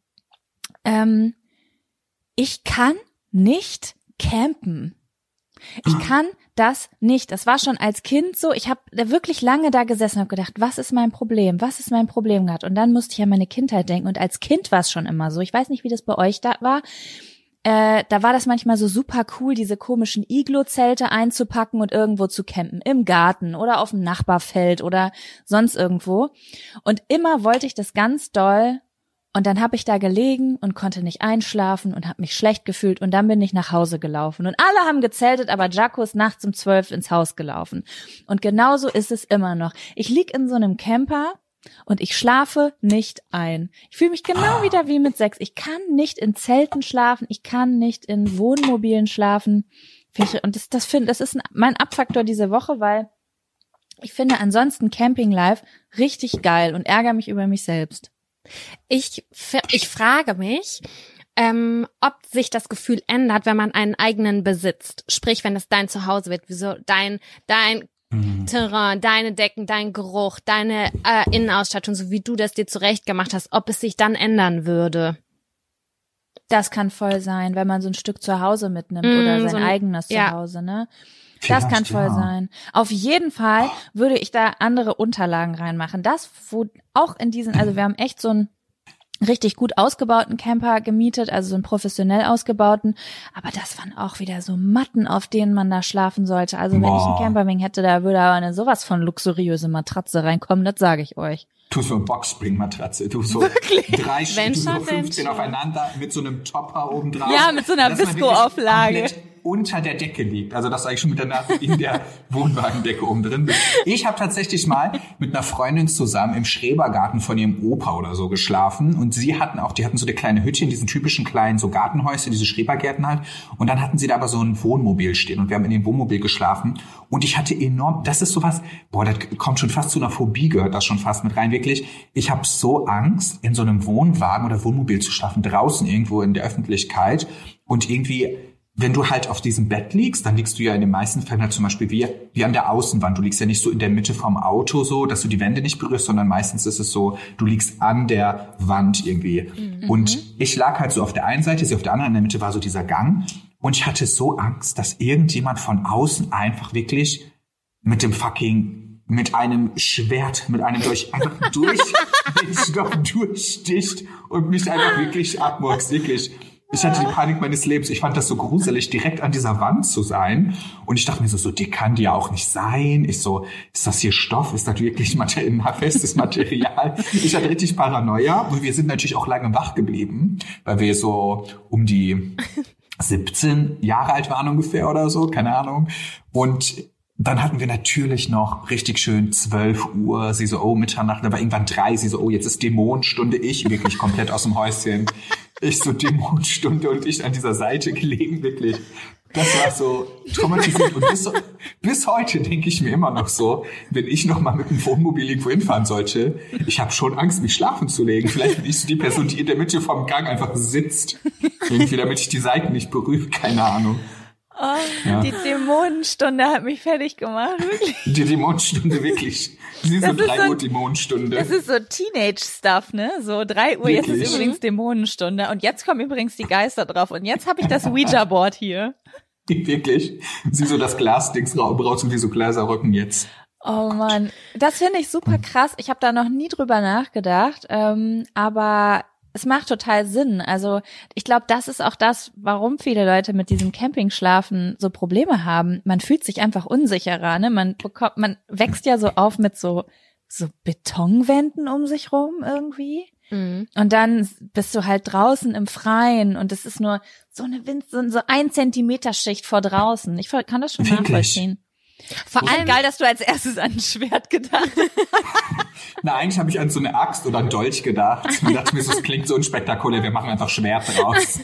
Ähm, ich kann nicht campen. Ich kann das nicht. Das war schon als Kind so. Ich habe da wirklich lange da gesessen und habe gedacht, was ist mein Problem? Was ist mein Problem gerade? Und dann musste ich an meine Kindheit denken. Und als Kind war es schon immer so. Ich weiß nicht, wie das bei euch da war. Äh, da war das manchmal so super cool, diese komischen Iglo-Zelte einzupacken und irgendwo zu campen. Im Garten oder auf dem Nachbarfeld oder sonst irgendwo. Und immer wollte ich das ganz doll. Und dann habe ich da gelegen und konnte nicht einschlafen und habe mich schlecht gefühlt und dann bin ich nach Hause gelaufen. Und alle haben gezeltet, aber Jaco ist nachts um zwölf ins Haus gelaufen. Und genauso ist es immer noch. Ich lieg in so einem Camper und ich schlafe nicht ein. Ich fühle mich genau wieder wie mit sechs. Ich kann nicht in Zelten schlafen, ich kann nicht in Wohnmobilen schlafen. Und das, das, find, das ist mein Abfaktor diese Woche, weil ich finde ansonsten Camping Life richtig geil und ärgere mich über mich selbst. Ich, ich frage mich, ähm, ob sich das Gefühl ändert, wenn man einen eigenen besitzt. Sprich, wenn es dein Zuhause wird, wieso dein, dein Mhm. Terrain, deine Decken, dein Geruch, deine äh, Innenausstattung, so wie du das dir zurecht gemacht hast, ob es sich dann ändern würde. Das kann voll sein, wenn man so ein Stück zu Hause mitnimmt mm, oder sein so ein, eigenes ja. Zuhause, ne? Das Vielleicht, kann voll ja. sein. Auf jeden Fall würde ich da andere Unterlagen reinmachen. Das, wo auch in diesen, also wir haben echt so einen richtig gut ausgebauten Camper gemietet, also so einen professionell ausgebauten, aber das waren auch wieder so Matten, auf denen man da schlafen sollte. Also wenn Boah. ich einen Camperwing hätte, da würde aber eine sowas von luxuriöse Matratze reinkommen, das sage ich euch. Du so eine Boxspring-Matratze, du so Wirklich? drei Stück, so fünfzehn aufeinander mit so einem Topper oben drauf. Ja, mit so einer Visco-Auflage. Unter der Decke liegt. Also dass du eigentlich schon mit der Nase in der Wohnwagendecke oben drin bist. Ich habe tatsächlich mal mit einer Freundin zusammen im Schrebergarten von ihrem Opa oder so geschlafen. Und sie hatten auch, die hatten so eine kleine Hütte in diesen typischen kleinen so Gartenhäuschen, diese Schrebergärten halt. Und dann hatten sie da aber so ein Wohnmobil stehen. Und wir haben in dem Wohnmobil geschlafen. Und ich hatte enorm, das ist sowas, boah, das kommt schon fast zu einer Phobie, gehört das schon fast mit rein. Wirklich, ich habe so Angst, in so einem Wohnwagen oder Wohnmobil zu schlafen, draußen irgendwo in der Öffentlichkeit. Und irgendwie, wenn du halt auf diesem Bett liegst, dann liegst du ja in den meisten Fällen halt zum Beispiel wie, wie an der Außenwand. Du liegst ja nicht so in der Mitte vom Auto so, dass du die Wände nicht berührst, sondern meistens ist es so, du liegst an der Wand irgendwie. Mhm. Und ich lag halt so auf der einen Seite, sie auf der anderen, in der Mitte war so dieser Gang. Und ich hatte so Angst, dass irgendjemand von außen einfach wirklich mit dem fucking, mit einem Schwert, mit einem durch, einfach durch, mich noch durchsticht und mich einfach wirklich abmurkst, wirklich. Ich hatte die Panik meines Lebens. Ich fand das so gruselig, direkt an dieser Wand zu sein. Und ich dachte mir so, so dick kann die ja auch nicht sein. Ich so, ist das hier Stoff? Ist das wirklich Material, festes Material? Ich hatte richtig Paranoia. Und wir sind natürlich auch lange wach geblieben, weil wir so um die siebzehn Jahre alt waren ungefähr oder so, keine Ahnung. Und dann hatten wir natürlich noch richtig schön zwölf Uhr, sie so, oh, Mitternacht, dann war irgendwann drei, sie so, oh, jetzt ist Dämonenstunde, ich wirklich komplett aus dem Häuschen. Ich so Dämonenstunde und ich an dieser Seite gelegen, wirklich. Das war so traumatisierend. Und bis, bis heute denke ich mir immer noch so, wenn ich noch mal mit dem Wohnmobil irgendwo hinfahren sollte, ich habe schon Angst, mich schlafen zu legen. Vielleicht bin ich so die Person, die in der Mitte vom Gang einfach sitzt. Irgendwie, damit ich die Seiten nicht berühre, keine Ahnung. Oh, ja. Die Dämonenstunde hat mich fertig gemacht, wirklich. Die Dämonenstunde, wirklich. Sie ist so drei Uhr Dämonenstunde. Das ist so Teenage-Stuff, ne? So drei Uhr, wirklich? Jetzt ist übrigens Dämonenstunde. Und jetzt kommen übrigens die Geister drauf. Und jetzt habe ich das Ouija-Board hier. Wirklich. Sie so das Glasdings raus und wie so Gläserrücken jetzt. Oh Mann, das finde ich super krass. Ich habe da noch nie drüber nachgedacht. Ähm, aber es macht total Sinn. Also ich glaube, das ist auch das, warum viele Leute mit diesem Campingschlafen so Probleme haben. Man fühlt sich einfach unsicherer, ne? Man bekommt, man wächst ja so auf mit so so Betonwänden um sich rum irgendwie. Mhm. Und dann bist du halt draußen im Freien und es ist nur so eine Wind, so, so ein Zentimeter Schicht vor draußen. Ich kann das schon Wirklich? nachvollziehen. Vor allem geil, dass du als erstes an ein Schwert gedacht hast. Na, eigentlich habe ich an so eine Axt oder einen Dolch gedacht. Ich dachte mir, das klingt so unspektakulär, wir machen einfach Schwert draus.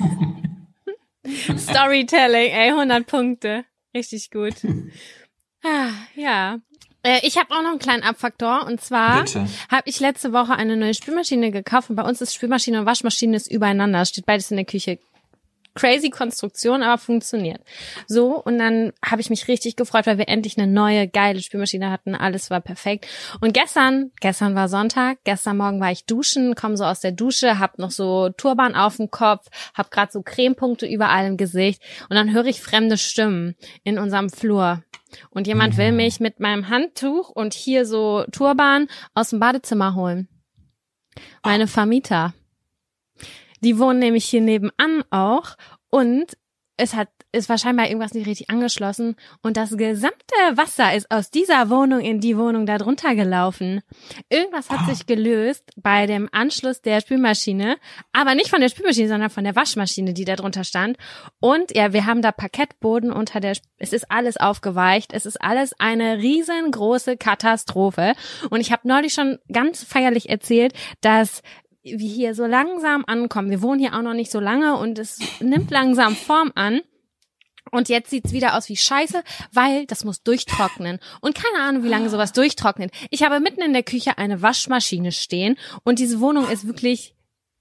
Storytelling, ey, hundert Punkte. Richtig gut. Ah, ja. Äh, ich habe auch noch einen kleinen Abfaktor und zwar habe ich letzte Woche eine neue Spülmaschine gekauft und bei uns ist Spülmaschine und Waschmaschine ist übereinander, steht beides in der Küche. Crazy Konstruktion, aber funktioniert. So, und dann habe ich mich richtig gefreut, weil wir endlich eine neue, geile Spülmaschine hatten. Alles war perfekt. Und gestern, gestern war Sonntag, gestern Morgen war ich duschen, komme so aus der Dusche, hab noch so Turban auf dem Kopf, hab gerade so Cremepunkte überall im Gesicht und dann höre ich fremde Stimmen in unserem Flur. Und jemand will mich mit meinem Handtuch und hier so Turban aus dem Badezimmer holen. Meine Vermieter. Die wohnen nämlich hier nebenan auch und es hat, es war scheinbar irgendwas nicht richtig angeschlossen und das gesamte Wasser ist aus dieser Wohnung in die Wohnung da drunter gelaufen. Irgendwas hat sich gelöst bei dem Anschluss der Spülmaschine, aber nicht von der Spülmaschine, sondern von der Waschmaschine, die da drunter stand. Und ja, wir haben da Parkettboden unter der, es ist alles aufgeweicht, es ist alles eine riesengroße Katastrophe. Und ich habe neulich schon ganz feierlich erzählt, dass wir hier so langsam ankommen. Wir wohnen hier auch noch nicht so lange und es nimmt langsam Form an. Und jetzt sieht's wieder aus wie Scheiße, weil das muss durchtrocknen. Und keine Ahnung, wie lange sowas durchtrocknet. Ich habe mitten in der Küche eine Waschmaschine stehen und diese Wohnung ist wirklich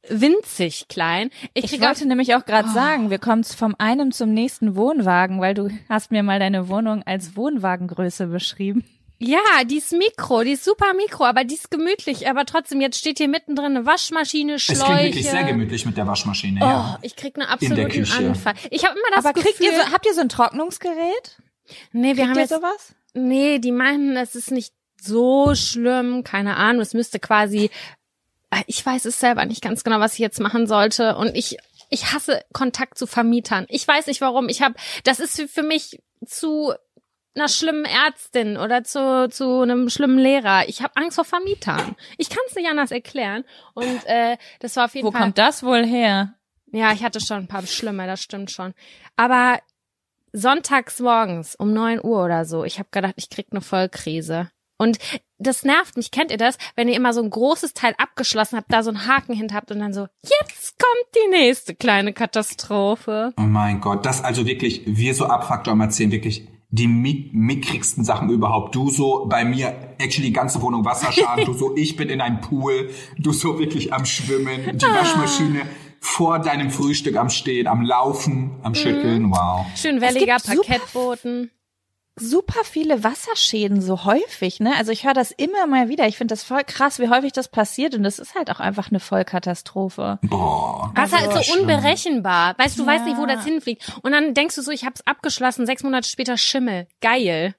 winzig klein. Ich, Ich wollte nämlich auch gerade oh. sagen, wir kommen vom einem zum nächsten Wohnwagen, weil du hast mir mal deine Wohnung als Wohnwagengröße beschrieben. Ja, die ist Mikro, die ist super Mikro, aber die ist gemütlich. Aber trotzdem, jetzt steht hier mittendrin eine Waschmaschine, Schläuche. Es klingt wirklich sehr gemütlich mit der Waschmaschine, oh, ja. Ich krieg einen absoluten Anfall. Ich habe immer das aber Gefühl... Kriegt ihr so, habt ihr so ein Trocknungsgerät? Nee, wir kriegt haben ihr jetzt... sowas? Nee, die meinten, es ist nicht so schlimm, keine Ahnung, es müsste quasi... Ich weiß es selber nicht ganz genau, was ich jetzt machen sollte. Und ich ich hasse Kontakt zu Vermietern. Ich weiß nicht warum. Ich habe, das ist für mich zu einer schlimmen Ärztin oder zu zu einem schlimmen Lehrer. Ich habe Angst vor Vermietern. Ich kann es nicht anders erklären. Und äh, das war auf jeden Wo Fall. Wo kommt das wohl her? Ja, ich hatte schon ein paar schlimme, das stimmt schon. Aber sonntags morgens um neun Uhr oder so, ich habe gedacht, ich krieg eine Vollkrise. Und das nervt mich, kennt ihr das? Wenn ihr immer so ein großes Teil abgeschlossen habt, da so einen Haken hinter habt und dann so, jetzt kommt die nächste kleine Katastrophe. Oh mein Gott, das also wirklich, wir so Abfaktor am Erzählen, wirklich die mik- mickrigsten Sachen überhaupt. Du so, bei mir, actually die ganze Wohnung Wasserschaden, du so, ich bin in einem Pool, du so wirklich am Schwimmen, die Waschmaschine vor deinem Frühstück am Stehen, am Laufen, am Schütteln, wow. Schön welliger Parkettboden. Super viele Wasserschäden so häufig, ne? Also ich höre das immer mal wieder. Ich finde das voll krass, wie häufig das passiert und das ist halt auch einfach eine Vollkatastrophe. Boah. Wasser Also, ist so unberechenbar. Weißt du, du ja. weißt nicht, wo das hinfliegt. Und dann denkst du so, ich hab's abgeschlossen, sechs Monate später Schimmel. Geil.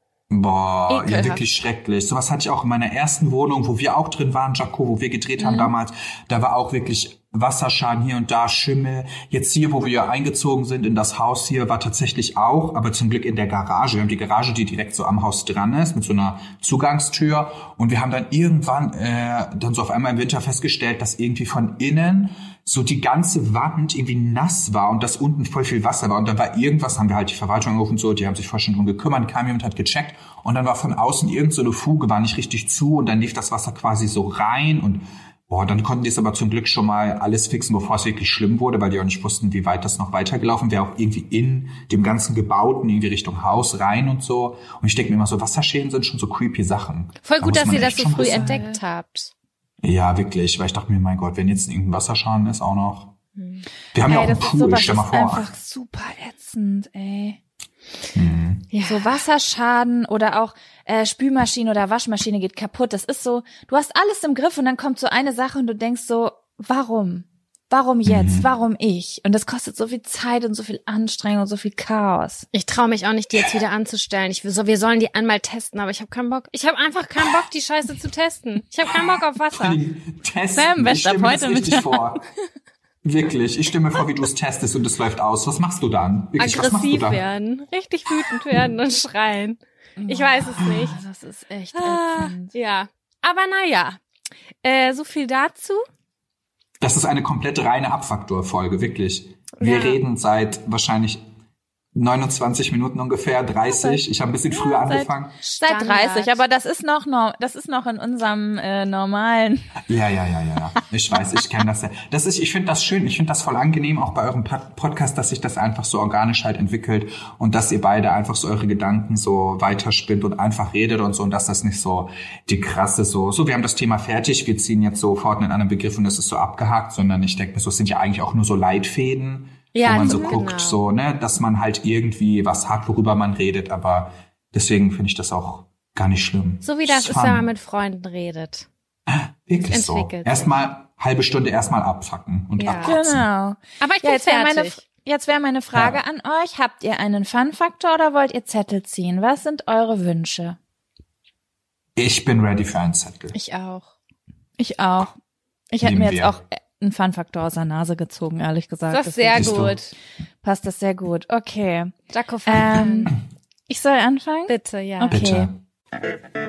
Boah, Ekelhaft. ja, wirklich schrecklich. Sowas hatte ich auch in meiner ersten Wohnung, wo wir auch drin waren, Jaco, wo wir gedreht haben mhm. damals. Da war auch wirklich Wasserschaden hier und da, Schimmel. Jetzt hier, wo wir eingezogen sind in das Haus hier, war tatsächlich auch, aber zum Glück in der Garage. Wir haben die Garage, die direkt so am Haus dran ist, mit so einer Zugangstür. Und wir haben dann irgendwann äh, dann so auf einmal im Winter festgestellt, dass irgendwie von innen so die ganze Wand irgendwie nass war und dass unten voll viel Wasser war. Und dann war irgendwas, haben wir halt die Verwaltung angerufen und so, die haben sich voll schon drum gekümmert, kam jemand, hat gecheckt. Und dann war von außen irgend so eine Fuge, war nicht richtig zu und dann lief das Wasser quasi so rein und boah, dann konnten die es aber zum Glück schon mal alles fixen, bevor es wirklich schlimm wurde, weil die auch nicht wussten, wie weit das noch weitergelaufen wäre, auch irgendwie in dem ganzen Gebauten, irgendwie Richtung Haus rein und so. Und ich denke mir immer so, Wasserschäden sind schon so creepy Sachen. Voll gut, da dass ihr das echt so schon früh wissen. entdeckt habt. Ja, wirklich, weil ich dachte mir, mein Gott, wenn jetzt irgendein Wasserschaden ist, auch noch. Hm. Wir haben ey, ja auch einen das Pool, ist sowas, stell mal ist vor. einfach super ätzend, ey. Hm. Ja. So Wasserschaden oder auch äh, Spülmaschine oder Waschmaschine geht kaputt. Das ist so, du hast alles im Griff und dann kommt so eine Sache und du denkst so, warum? Warum jetzt? Mhm. Warum ich? Und das kostet so viel Zeit und so viel Anstrengung und so viel Chaos. Ich traue mich auch nicht, die jetzt wieder anzustellen. Ich will so, wir sollen die einmal testen, aber ich habe keinen Bock. Ich habe einfach keinen Bock, die Scheiße zu testen. Ich habe keinen Bock auf Wasser. Testen, Sam, ich stelle mir das heute richtig mit- vor. Wirklich, ich stelle mir vor, wie du es testest und es läuft aus. Was machst du dann? Wirklich, was machst du Aggressiv dann? werden, richtig wütend werden und schreien. Ich weiß es nicht. Das ist echt Ah, ätzend. ja, aber naja, äh, so viel dazu. Das ist eine komplett reine Abfaktor-Folge, wirklich. Wir Ja. reden seit wahrscheinlich neunundzwanzig Minuten ungefähr, dreißig. Ich habe ein bisschen früher seit- angefangen. Seit Standard. dreißig, aber das ist noch, no- das ist noch in unserem äh, normalen. Ja, ja, ja, ja. Ich weiß, ich kenne das ja. Das ist, ich finde das schön. Ich finde das voll angenehm, auch bei eurem Pod- Podcast, dass sich das einfach so organisch halt entwickelt und dass ihr beide einfach so eure Gedanken so weiterspinnt und einfach redet und so und dass das nicht so die krasse so, so wir haben das Thema fertig, wir ziehen jetzt sofort einen anderen Begriff und das ist so abgehakt, sondern ich denke mir so, es sind ja eigentlich auch nur so Leitfäden, Ja, wo man so genau. guckt, so, ne, dass man halt irgendwie was hat, worüber man redet, aber deswegen finde ich das auch gar nicht schlimm. So wie das ist, fun. wenn man mit Freunden redet. Wirklich so. entwickelt. Erstmal halbe Stunde erstmal abfacken und Ja. abkotzen. Genau. Aber ich Ja, bin jetzt wäre meine, fertig. jetzt wäre meine Frage Ja. an euch. Habt ihr einen Fun-Faktor oder wollt ihr Zettel ziehen? Was sind eure Wünsche? Ich bin ready für einen Zettel. Ich auch. Ich auch. Ich hätte Nehmen mir jetzt wir. auch einen Fun-Faktor aus der Nase gezogen, ehrlich gesagt. Das ist sehr Siehst du. gut. Passt das sehr gut. Okay. Jaco, Ähm, ich soll anfangen? bitte, ja. Okay. Bitte.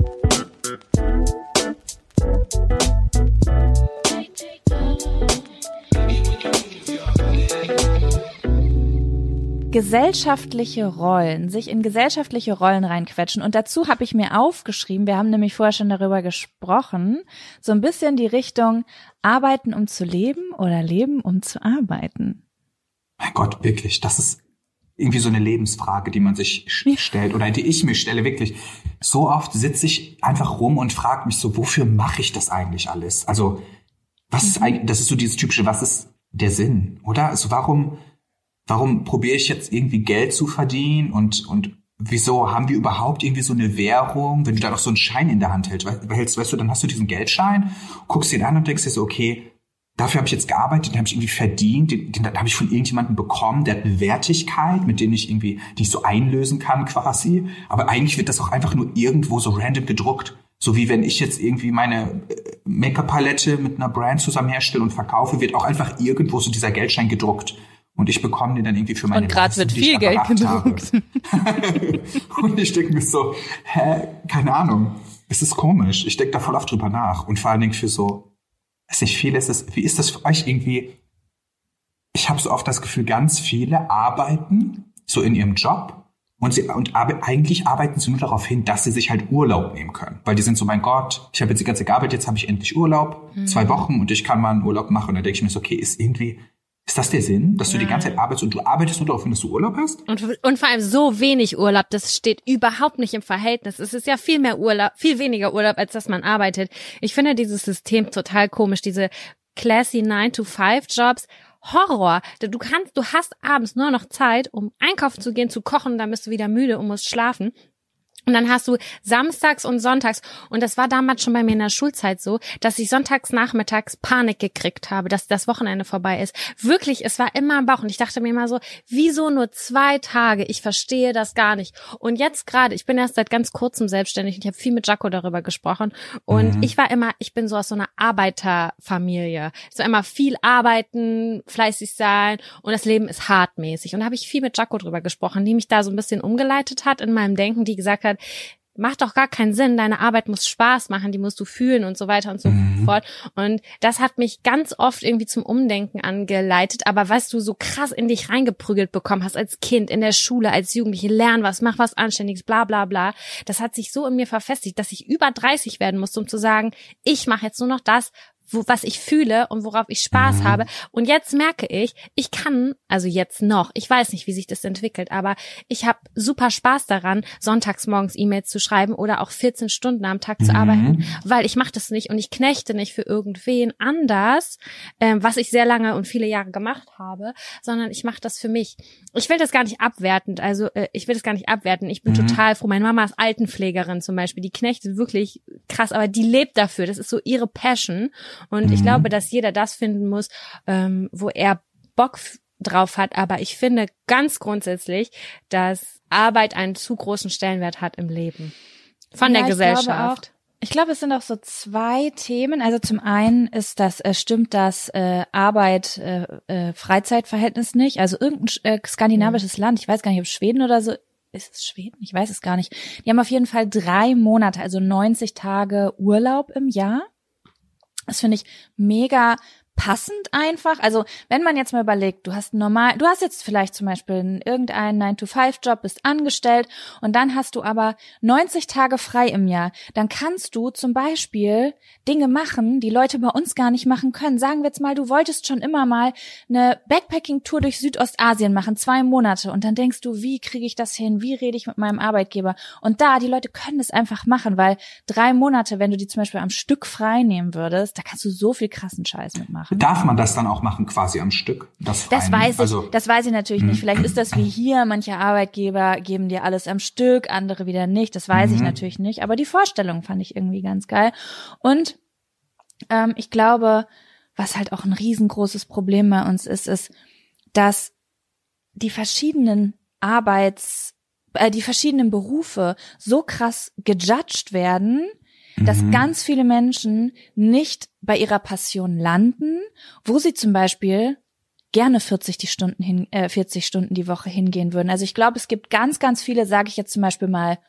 Gesellschaftliche Rollen, sich in gesellschaftliche Rollen reinquetschen. Und dazu habe ich mir aufgeschrieben, wir haben nämlich vorher schon darüber gesprochen, so ein bisschen die Richtung arbeiten, um zu leben oder leben, um zu arbeiten. Mein Gott, wirklich, das ist irgendwie so eine Lebensfrage, die man sich sch- stellt oder die ich mir stelle, wirklich. So oft sitze ich einfach rum und frage mich so, wofür mache ich das eigentlich alles? Also Was ist eigentlich, das ist so dieses typische, was ist der Sinn, oder? Also warum, warum probiere ich jetzt irgendwie Geld zu verdienen und, und wieso haben wir überhaupt irgendwie so eine Währung, wenn du da noch so einen Schein in der Hand hältst, hältst, weißt du, dann hast du diesen Geldschein, guckst den an und denkst dir so, okay, dafür habe ich jetzt gearbeitet, den habe ich irgendwie verdient, den, den habe ich von irgendjemandem bekommen, der hat eine Wertigkeit, mit dem ich irgendwie, die ich so einlösen kann quasi, aber eigentlich wird das auch einfach nur irgendwo so random gedruckt. So wie wenn ich jetzt irgendwie meine Make-up-Palette mit einer Brand zusammen herstelle und verkaufe, wird auch einfach irgendwo so dieser Geldschein gedruckt. Und ich bekomme den dann irgendwie für meine Und gerade wird viel Geld gedruckt. Und ich denke mir so, hä, keine Ahnung, es ist komisch. Ich denke da voll oft drüber nach. Und vor allen Dingen für so, weiß nicht, viel ist es, wie ist das für euch irgendwie? Ich habe so oft das Gefühl, ganz viele arbeiten so in ihrem Job. Und sie und aber eigentlich arbeiten sie nur darauf hin, dass sie sich halt Urlaub nehmen können. Weil die sind so, mein Gott, ich habe jetzt die ganze Zeit gearbeitet, jetzt habe ich endlich Urlaub, mhm. zwei Wochen und ich kann mal einen Urlaub machen. Und dann denke ich mir so, okay, ist irgendwie, ist das der Sinn, dass ja. du die ganze Zeit arbeitest und du arbeitest nur darauf hin, dass du Urlaub hast? Und, und vor allem so wenig Urlaub, das steht überhaupt nicht im Verhältnis. Es ist ja viel mehr Urlaub, viel weniger Urlaub, als dass man arbeitet. Ich finde dieses System total komisch, diese classy nine to five Jobs. Horror. Du kannst, du hast abends nur noch Zeit, um einkaufen zu gehen, zu kochen, dann bist du wieder müde und musst schlafen. Und dann hast du samstags und sonntags, und das war damals schon bei mir in der Schulzeit so, dass ich sonntags nachmittags Panik gekriegt habe, dass das Wochenende vorbei ist. Wirklich, es war immer im Bauch und ich dachte mir immer so, wieso nur zwei Tage? Ich verstehe das gar nicht. Und jetzt gerade, ich bin erst seit ganz kurzem selbstständig und ich habe viel mit Jaco darüber gesprochen und mhm. ich war immer, ich bin so aus so einer Arbeiterfamilie. So immer viel arbeiten, fleißig sein und das Leben ist hartmäßig. Und da habe ich viel mit Jaco drüber gesprochen, die mich da so ein bisschen umgeleitet hat in meinem Denken, die gesagt hat, macht doch gar keinen Sinn, deine Arbeit muss Spaß machen, die musst du fühlen und so weiter und so mhm. fort. Und das hat mich ganz oft irgendwie zum Umdenken angeleitet, aber weißt du, so krass in dich reingeprügelt bekommen hast als Kind, in der Schule, als Jugendliche, lern was, mach was Anständiges, bla bla bla. Das hat sich so in mir verfestigt, dass ich über dreißig werden musste, um zu sagen, ich mache jetzt nur noch das, wo, was ich fühle und worauf ich Spaß mhm. habe. Und jetzt merke ich, ich kann, also jetzt noch, ich weiß nicht, wie sich das entwickelt, aber ich habe super Spaß daran, sonntags morgens E-Mails zu schreiben oder auch vierzehn Stunden am Tag mhm. zu arbeiten, weil ich mache das nicht und ich knechte nicht für irgendwen anders, ähm, was ich sehr lange und viele Jahre gemacht habe, sondern ich mache das für mich. Ich will das gar nicht abwertend, also äh, ich will das gar nicht abwerten. Ich bin mhm. total froh. Meine Mama ist Altenpflegerin zum Beispiel, die knechtet wirklich krass, aber die lebt dafür. Das ist so ihre Passion. Und mhm. ich glaube, dass jeder das finden muss, ähm, wo er Bock drauf hat. Aber ich finde ganz grundsätzlich, dass Arbeit einen zu großen Stellenwert hat im Leben. Von ja, der Gesellschaft. Ich glaube, es sind auch so zwei Themen. Also zum einen ist das, äh, stimmt das äh, Arbeit, äh, äh, Freizeitverhältnis nicht. Also irgendein äh, skandinavisches mhm. Land, ich weiß gar nicht, ob Schweden oder so, ist es Schweden? Ich weiß es gar nicht. Die haben auf jeden Fall drei Monate, also neunzig Tage Urlaub im Jahr. Das finde ich mega passend einfach. Also wenn man jetzt mal überlegt, du hast normal, du hast jetzt vielleicht zum Beispiel irgendeinen nine to five Job, bist angestellt und dann hast du aber neunzig Tage frei im Jahr. Dann kannst du zum Beispiel Dinge machen, die Leute bei uns gar nicht machen können. Sagen wir jetzt mal, du wolltest schon immer mal eine Backpacking-Tour durch Südostasien machen, zwei Monate. Und dann denkst du, wie kriege ich das hin? Wie rede ich mit meinem Arbeitgeber? Und da, die Leute können es einfach machen, weil drei Monate, wenn du die zum Beispiel am Stück frei nehmen würdest, da kannst du so viel krassen Scheiß mitmachen. Darf man das dann auch machen, quasi am Stück? Das, das weiß ich, also, das weiß ich natürlich nicht. Vielleicht ist das wie hier, manche Arbeitgeber geben dir alles am Stück, andere wieder nicht. Das weiß mhm. ich natürlich nicht. Aber die Vorstellung fand ich irgendwie ganz geil. Und ähm, ich glaube, was halt auch ein riesengroßes Problem bei uns ist, ist, dass die verschiedenen Arbeits, äh, die verschiedenen Berufe so krass gejudged werden, dass mhm. ganz viele Menschen nicht bei ihrer Passion landen, wo sie zum Beispiel gerne vierzig die Stunden hin, äh, vierzig Stunden die Woche hingehen würden. Also ich glaube, es gibt ganz, ganz viele, sage ich jetzt zum Beispiel mal,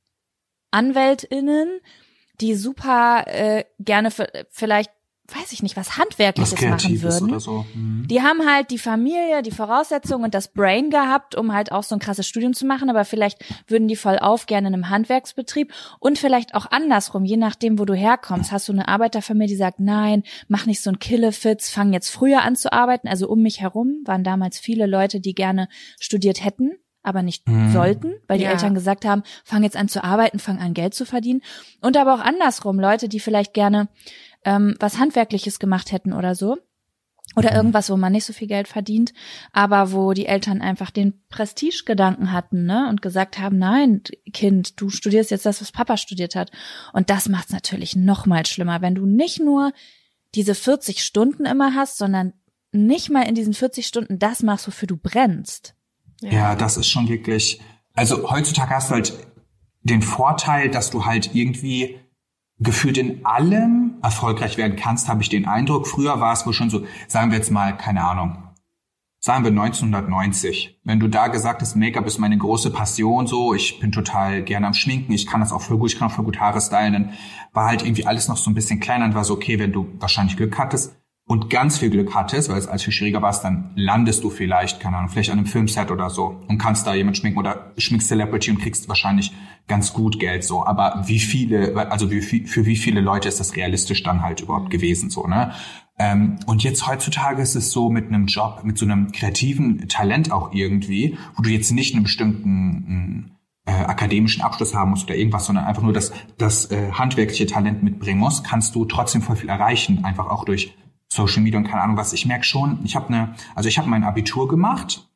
AnwältInnen, die super äh, gerne für, vielleicht, weiß ich nicht, was Handwerkliches was machen würden. Oder so. Mhm. Die haben halt die Familie, die Voraussetzungen und das Brain gehabt, um halt auch so ein krasses Studium zu machen, aber vielleicht würden die voll auf gerne in einem Handwerksbetrieb und vielleicht auch andersrum, je nachdem, wo du herkommst. Hast du eine Arbeiterfamilie, die sagt, nein, mach nicht so ein Killefitz, fang jetzt früher an zu arbeiten. Also um mich herum waren damals viele Leute, die gerne studiert hätten, aber nicht mhm. sollten, weil die ja. Eltern gesagt haben, fang jetzt an zu arbeiten, fang an Geld zu verdienen. Und aber auch andersrum, Leute, die vielleicht gerne ähm, was Handwerkliches gemacht hätten oder so. Oder irgendwas, wo man nicht so viel Geld verdient, aber wo die Eltern einfach den Prestigegedanken hatten, ne? Und gesagt haben, nein, Kind, du studierst jetzt das, was Papa studiert hat. Und das macht's natürlich noch mal schlimmer, wenn du nicht nur diese vierzig Stunden immer hast, sondern nicht mal in diesen vierzig Stunden das machst, wofür du brennst. Ja, ja, das ist schon wirklich, also heutzutage hast du halt den Vorteil, dass du halt irgendwie gefühlt in allem erfolgreich werden kannst, habe ich den Eindruck. Früher war es wohl schon so, sagen wir jetzt mal, keine Ahnung, sagen wir neunzehnhundertneunzig. Wenn du da gesagt hast, Make-up ist meine große Passion, so, ich bin total gerne am Schminken, ich kann das auch voll gut, ich kann auch voll gut Haare stylen, dann war halt irgendwie alles noch so ein bisschen kleiner und war so, okay, wenn du wahrscheinlich Glück hattest und ganz viel Glück hattest, weil es als viel schwieriger warst, dann landest du vielleicht, keine Ahnung, vielleicht an einem Filmset oder so und kannst da jemand schminken oder schminkst Celebrity und kriegst wahrscheinlich ganz gut Geld, so. Aber wie viele, also wie, für wie viele Leute ist das realistisch dann halt überhaupt gewesen, so, ne? Ähm, und jetzt heutzutage ist es so mit einem Job, mit so einem kreativen Talent auch irgendwie, wo du jetzt nicht einen bestimmten äh, akademischen Abschluss haben musst oder irgendwas, sondern einfach nur das, das äh, handwerkliche Talent mitbringen musst, kannst du trotzdem voll viel erreichen, einfach auch durch Social Media und keine Ahnung was. Ich merke schon, ich habe eine, also ich habe mein Abitur gemacht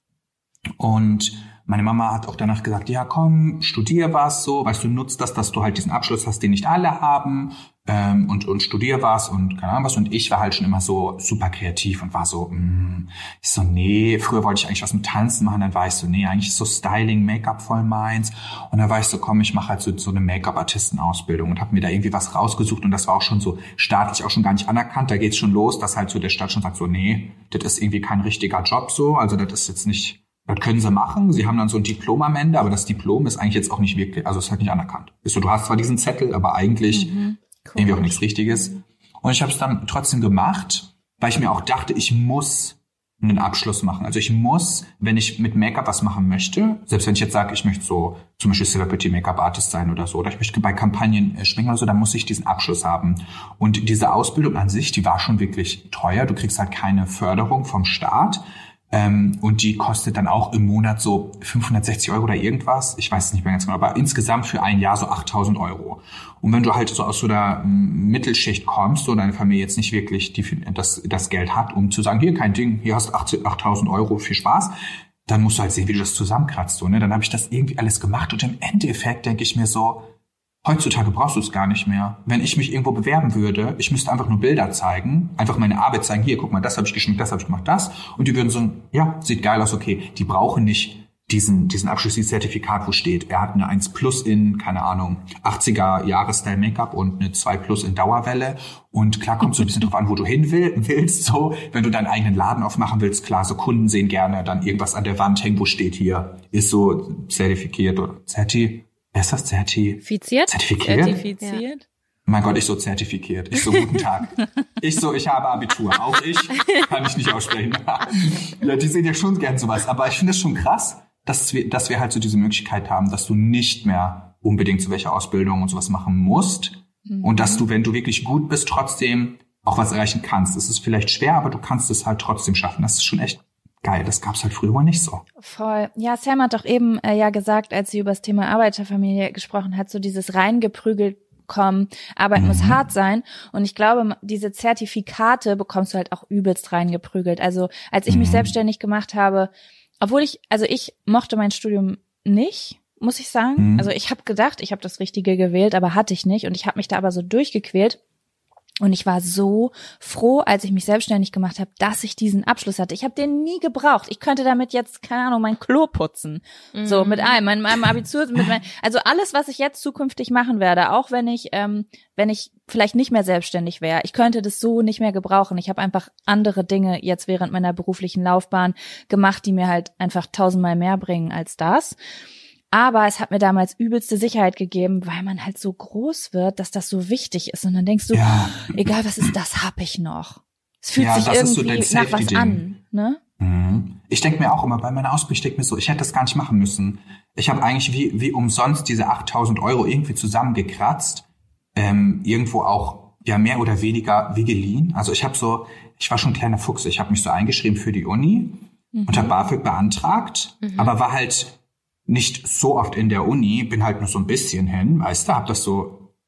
und meine Mama hat auch danach gesagt, ja komm, studier was so, weißt du, nutzt das, dass du halt diesen Abschluss hast, den nicht alle haben ähm, und und studier was und keine Ahnung was. Und ich war halt schon immer so super kreativ und war so, mh, ich so, nee, früher wollte ich eigentlich was mit Tanzen machen, dann war ich so, nee, eigentlich ist so Styling, Make-up voll meins. Und dann war ich so, komm, ich mache halt so, so eine Make-up-Artisten-Ausbildung und habe mir da irgendwie was rausgesucht und das war auch schon so staatlich auch schon gar nicht anerkannt. Da geht's schon los, dass halt so der Staat schon sagt so, nee, das ist irgendwie kein richtiger Job so, also das ist jetzt nicht, das können sie machen. Sie haben dann so ein Diplom am Ende, aber das Diplom ist eigentlich jetzt auch nicht wirklich, also ist halt nicht anerkannt. Ist so, du hast zwar diesen Zettel, aber eigentlich Mhm, cool. irgendwie auch nichts Richtiges. Und ich habe es dann trotzdem gemacht, weil ich mir auch dachte, ich muss einen Abschluss machen. Also ich muss, wenn ich mit Make-up was machen möchte, selbst wenn ich jetzt sage, ich möchte so zum Beispiel Celebrity Make-up Artist sein oder so, oder ich möchte bei Kampagnen äh, schminken oder so, dann muss ich diesen Abschluss haben. Und diese Ausbildung an sich, die war schon wirklich teuer. Du kriegst halt keine Förderung vom Staat. Ähm, und die kostet dann auch im Monat so fünfhundertsechzig Euro oder irgendwas. Ich weiß es nicht mehr ganz genau, aber insgesamt für ein Jahr so achttausend Euro. Und wenn du halt so aus so einer Mittelschicht kommst und deine Familie jetzt nicht wirklich die, das, das Geld hat, um zu sagen, hier kein Ding, hier hast du achttausend Euro, viel Spaß, dann musst du halt sehen, wie du das zusammenkratzt. So, ne? Dann habe ich das irgendwie alles gemacht und im Endeffekt denke ich mir so, heutzutage brauchst du es gar nicht mehr. Wenn ich mich irgendwo bewerben würde, ich müsste einfach nur Bilder zeigen, einfach meine Arbeit zeigen, hier, guck mal, das habe ich geschminkt, das habe ich gemacht, das. Und die würden so, ja, sieht geil aus, okay. Die brauchen nicht diesen diesen Abschluss, dieses Zertifikat, wo steht, er hat eine eins plus in, keine Ahnung, achtziger Jahres-Style Make-up und eine zwei plus in Dauerwelle. Und klar kommt so ein bisschen drauf an, wo du hin will, willst. So, wenn du deinen eigenen Laden aufmachen willst, klar, so Kunden sehen gerne dann irgendwas an der Wand hängen, wo steht hier, ist so zertifiziert oder zerti. Wer ist das? Zertifiziert? Zertifiziert? Zertifiziert? Mein Gott, ich so zertifiziert. Ich so, guten Tag. Ich so, ich habe Abitur. Auch ich kann ich nicht aussprechen. Ja, die sehen ja schon gern sowas. Aber ich finde es schon krass, dass wir, dass wir halt so diese Möglichkeit haben, dass du nicht mehr unbedingt so welche Ausbildung und sowas machen musst. Mhm. Und dass du, wenn du wirklich gut bist, trotzdem auch was erreichen kannst. Es ist vielleicht schwer, aber du kannst es halt trotzdem schaffen. Das ist schon echt geil, das gab's halt früher nicht so. Voll. Ja, Sam hat doch eben äh, ja gesagt, als sie über das Thema Arbeiterfamilie gesprochen hat, so dieses reingeprügelt kommen, Arbeit mhm. muss hart sein. Und ich glaube, diese Zertifikate bekommst du halt auch übelst reingeprügelt. Also als ich mhm. mich selbstständig gemacht habe, obwohl ich, also ich mochte mein Studium nicht, muss ich sagen. Mhm. Also ich habe gedacht, ich habe das Richtige gewählt, aber hatte ich nicht. Und ich habe mich da aber so durchgequält. Und ich war so froh, als ich mich selbstständig gemacht habe, dass ich diesen Abschluss hatte. Ich habe den nie gebraucht. Ich könnte damit jetzt, keine Ahnung, mein Klo putzen. Mhm. So mit allem, mit meinem Abitur, mit meinem, also alles, was ich jetzt zukünftig machen werde, auch wenn ich, ähm, wenn ich vielleicht nicht mehr selbstständig wäre. Ich könnte das so nicht mehr gebrauchen. Ich habe einfach andere Dinge jetzt während meiner beruflichen Laufbahn gemacht, die mir halt einfach tausendmal mehr bringen als das. Aber es hat mir damals übelste Sicherheit gegeben, weil man halt so groß wird, dass das so wichtig ist. Und dann denkst du, ja. egal was ist, das hab ich noch. Es fühlt ja, sich irgendwie so nach was an. Ne? Mhm. Ich denke mir auch immer, bei meiner Ausbildung, ich denke mir so, ich hätte das gar nicht machen müssen. Ich habe eigentlich wie wie umsonst diese achttausend Euro irgendwie zusammengekratzt. Ähm, irgendwo auch ja mehr oder weniger wie geliehen. Also ich habe so, ich war schon ein kleiner Fuchs. Ich habe mich so eingeschrieben für die Uni mhm. und habe BAföG beantragt, mhm. aber war halt nicht so oft in der Uni, bin halt nur so ein bisschen hin, weißt du, hab das so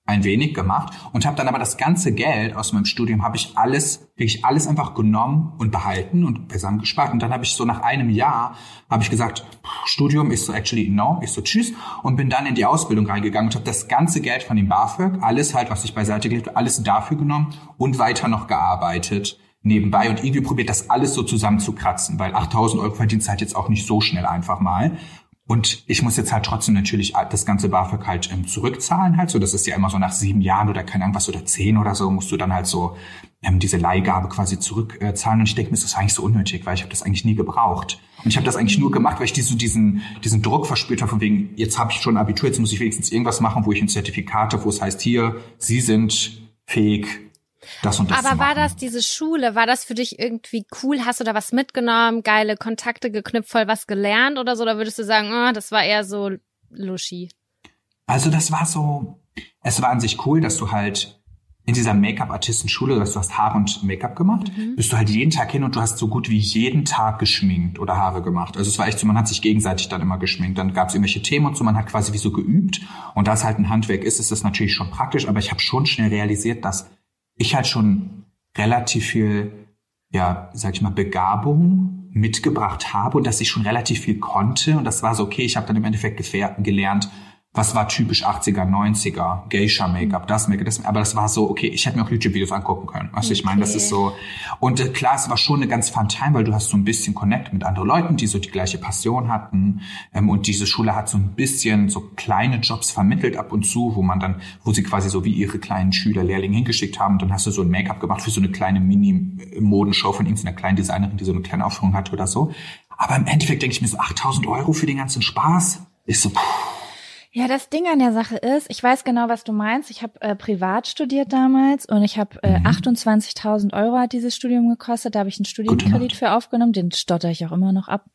ein wenig gemacht und habe dann aber das ganze Geld aus meinem Studium, habe ich alles, wirklich alles einfach genommen und behalten und beisammen gespart. Und dann habe ich so nach einem Jahr, habe ich gesagt, Studium ist so actually no, ich so tschüss und bin dann in die Ausbildung reingegangen und habe das ganze Geld von dem BAföG, alles halt, was ich beiseite gelegt habe, alles dafür genommen und weiter noch gearbeitet nebenbei und irgendwie probiert, das alles so zusammenzukratzen, weil achttausend Euro verdienst halt jetzt auch nicht so schnell einfach mal. Und ich muss jetzt halt trotzdem natürlich das ganze BAföG halt ähm, zurückzahlen halt, so das ist ja immer so nach sieben Jahren oder keine Ahnung was oder zehn oder so, musst du dann halt so ähm, diese Leihgabe quasi zurückzahlen. Und ich denke mir, das ist eigentlich so unnötig, weil ich habe das eigentlich nie gebraucht. Und ich habe das eigentlich nur gemacht, weil ich die, so diesen diesen Druck verspürt habe, von wegen, jetzt habe ich schon Abitur, jetzt muss ich wenigstens irgendwas machen, wo ich ein Zertifikat habe, wo es heißt, hier, Sie sind fähig, das und das Aber zu machen. war das diese Schule, war das für dich irgendwie cool? Hast du da was mitgenommen, geile Kontakte geknüpft, voll was gelernt oder so? Oder würdest du sagen, oh, das war eher so luschi? Also das war so, es war an sich cool, dass du halt in dieser Make-up-Artistenschule, dass du hast Haare und Make-up gemacht, mhm. bist du halt jeden Tag hin und du hast so gut wie jeden Tag geschminkt oder Haare gemacht. Also es war echt so, man hat sich gegenseitig dann immer geschminkt. Dann gab es irgendwelche Themen und so, man hat quasi wie so geübt. Und da es halt ein Handwerk ist, ist das natürlich schon praktisch. Aber ich habe schon schnell realisiert, dass ich halt schon relativ viel, ja, sag ich mal, Begabung mitgebracht habe und dass ich schon relativ viel konnte. Und das war so, okay, ich habe dann im Endeffekt gefähr- gelernt, was war typisch achtziger, neunziger, Geisha-Make-up, das Make-up, das, aber das war so, okay, ich hätte mir auch YouTube-Videos angucken können. Weißt du, okay. Ich meine, das ist so, und äh, klar, es war schon eine ganz fun Time, weil du hast so ein bisschen Connect mit anderen Leuten, die so die gleiche Passion hatten, ähm, und diese Schule hat so ein bisschen so kleine Jobs vermittelt ab und zu, wo man dann, wo sie quasi so wie ihre kleinen Schüler, Lehrlinge hingeschickt haben, und dann hast du so ein Make-up gemacht für so eine kleine Mini-Modenshow von irgendeiner kleinen Designerin, die so eine kleine Aufführung hatte oder so. Aber im Endeffekt denke ich mir so, achttausend Euro für den ganzen Spaß? Ist so, puh. Ja, das Ding an der Sache ist, ich weiß genau, was du meinst. Ich habe äh, privat studiert damals und ich habe äh, achtundzwanzigtausend Euro hat dieses Studium gekostet. Da habe ich einen Studienkredit für aufgenommen, den stotter ich auch immer noch ab.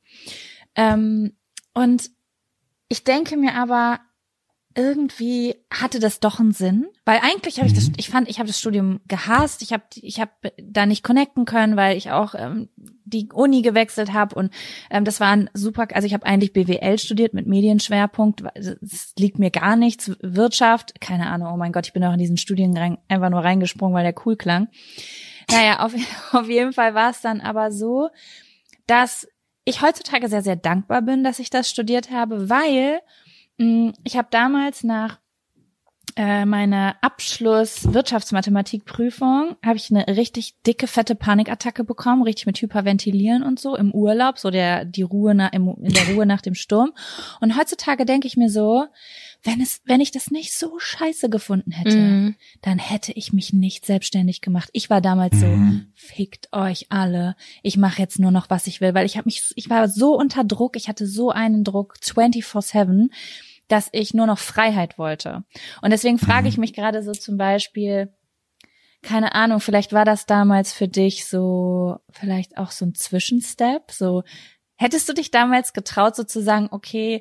Ähm, und ich denke mir aber, irgendwie hatte das doch einen Sinn, weil eigentlich habe ich das, ich fand, ich habe das Studium gehasst, ich habe ich habe da nicht connecten können, weil ich auch ähm, die Uni gewechselt habe und ähm, das war ein super, also ich habe eigentlich B W L studiert mit Medienschwerpunkt, es liegt mir gar nichts, Wirtschaft, keine Ahnung, oh mein Gott, ich bin auch in diesen Studiengang einfach nur reingesprungen, weil der cool klang. Naja, auf, auf jeden Fall war es dann aber so, dass ich heutzutage sehr, sehr dankbar bin, dass ich das studiert habe, weil ich habe damals nach äh, meiner Abschluss-Wirtschaftsmathematikprüfung habe ich eine richtig dicke, fette Panikattacke bekommen, richtig mit Hyperventilieren und so im Urlaub, so der die Ruhe nach, im, in der Ruhe nach dem Sturm. Und heutzutage denke ich mir so, wenn es, wenn ich das nicht so scheiße gefunden hätte, mm. dann hätte ich mich nicht selbstständig gemacht. Ich war damals mm. so, fickt euch alle. Ich mache jetzt nur noch, was ich will, weil ich habe mich, ich war so unter Druck, ich hatte so einen Druck vierundzwanzig sieben, dass ich nur noch Freiheit wollte. Und deswegen frage ich mich gerade so zum Beispiel, keine Ahnung, vielleicht war das damals für dich so, vielleicht auch so ein Zwischenstep, so, hättest du dich damals getraut, so zu sagen, okay,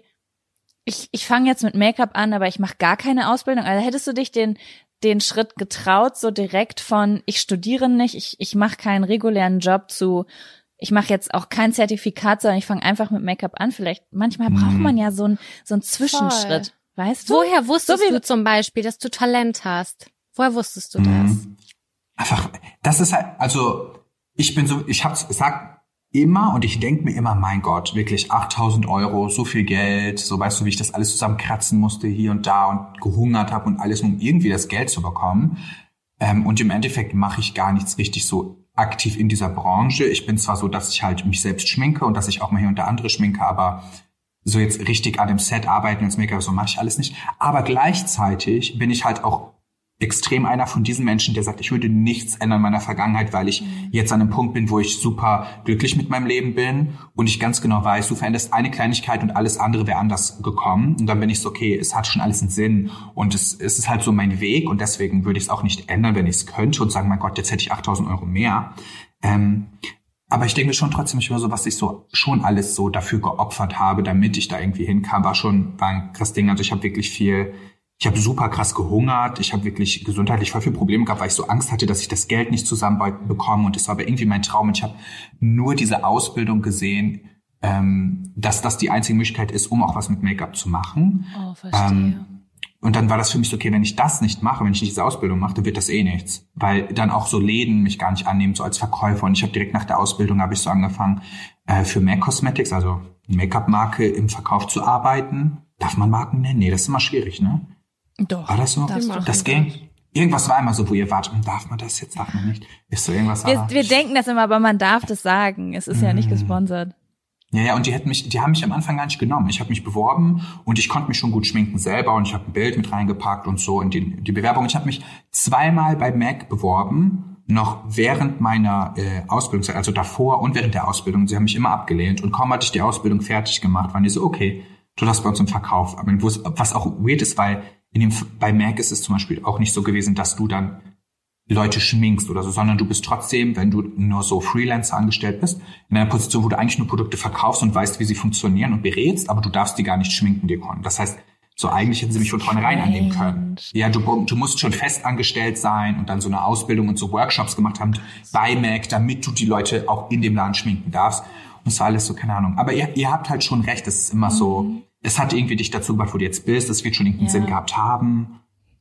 ich ich fange jetzt mit Make-up an, aber ich mache gar keine Ausbildung. Also hättest du dich den den Schritt getraut, so direkt von ich studiere nicht, ich ich mache keinen regulären Job zu ich mache jetzt auch kein Zertifikat, sondern ich fange einfach mit Make-up an. Vielleicht manchmal braucht man ja so einen so einen Zwischenschritt, Voll. Weißt du? Woher wusstest so du zum Beispiel, dass du Talent hast? Woher wusstest du das? Einfach, das ist halt, also ich bin so, ich hab's gesagt immer und ich denke mir immer, mein Gott, wirklich achttausend Euro, so viel Geld, so weißt du, wie ich das alles zusammenkratzen musste hier und da und gehungert habe und alles, um irgendwie das Geld zu bekommen. Ähm, und im Endeffekt mache ich gar nichts richtig so aktiv in dieser Branche. Ich bin zwar so, dass ich halt mich selbst schminke und dass ich auch mal hier und da andere schminke, aber so jetzt richtig an dem Set arbeiten und das Make-up, so mache ich alles nicht. Aber gleichzeitig bin ich halt auch extrem einer von diesen Menschen, der sagt, ich würde nichts ändern in meiner Vergangenheit, weil ich jetzt an einem Punkt bin, wo ich super glücklich mit meinem Leben bin und ich ganz genau weiß, du veränderst eine Kleinigkeit und alles andere wäre anders gekommen. Und dann bin ich so, okay, es hat schon alles einen Sinn und es, es ist halt so mein Weg und deswegen würde ich es auch nicht ändern, wenn ich es könnte und sagen, mein Gott, jetzt hätte ich achttausend Euro mehr. Ähm, aber ich denke mir schon trotzdem immer so, was ich so schon alles so dafür geopfert habe, damit ich da irgendwie hinkam, war schon war ein krass Ding. Also ich habe wirklich viel Ich habe super krass gehungert, ich habe wirklich gesundheitlich voll viele Probleme gehabt, weil ich so Angst hatte, dass ich das Geld nicht zusammenbekomme und das war aber irgendwie mein Traum und ich habe nur diese Ausbildung gesehen, ähm, dass das die einzige Möglichkeit ist, um auch was mit Make-up zu machen. Oh, verstehe. Ähm, Und dann war das für mich so, okay, wenn ich das nicht mache, wenn ich nicht diese Ausbildung mache, dann wird das eh nichts. Weil dann auch so Läden mich gar nicht annehmen, so als Verkäufer. Und ich habe direkt nach der Ausbildung, habe ich so angefangen, äh, für M A C Cosmetics, also Make-up-Marke, im Verkauf zu arbeiten. Darf man Marken nennen? Nee, das ist immer schwierig, ne? Doch. War das so? Das, das ging? Irgendwas war immer so, wo ihr wart, darf man das jetzt, darf man nicht? Ist so irgendwas wir, war wir denken das immer, aber man darf das sagen. Es ist mm. ja nicht gesponsert. Ja, ja, und die hätten mich, die haben mich am Anfang gar nicht genommen. Ich habe mich beworben und ich konnte mich schon gut schminken selber und ich habe ein Bild mit reingepackt und so in die, die Bewerbung. Ich habe mich zweimal bei M A C beworben, noch während meiner äh, Ausbildungszeit, also davor und während der Ausbildung. Sie haben mich immer abgelehnt und kaum hatte ich die Ausbildung fertig gemacht, waren die so, okay, du darfst bei uns im Verkauf. Aber was auch weird ist, weil in dem, bei M A C ist es zum Beispiel auch nicht so gewesen, dass du dann Leute schminkst oder so, sondern du bist trotzdem, wenn du nur so Freelancer angestellt bist, in einer Position, wo du eigentlich nur Produkte verkaufst und weißt, wie sie funktionieren und berätst, aber du darfst die gar nicht schminken, die Kunden. Das heißt, so eigentlich hätten sie mich von vornherein annehmen können. Ja, du, du musst schon fest angestellt sein und dann so eine Ausbildung und so Workshops gemacht haben bei M A C, damit du die Leute auch in dem Laden schminken darfst. Und es war alles so, keine Ahnung. Aber ihr, ihr habt halt schon recht, es ist immer mhm. so, es hat irgendwie dich dazu gebracht, wo du jetzt bist, es wird schon irgendeinen ja. Sinn gehabt haben.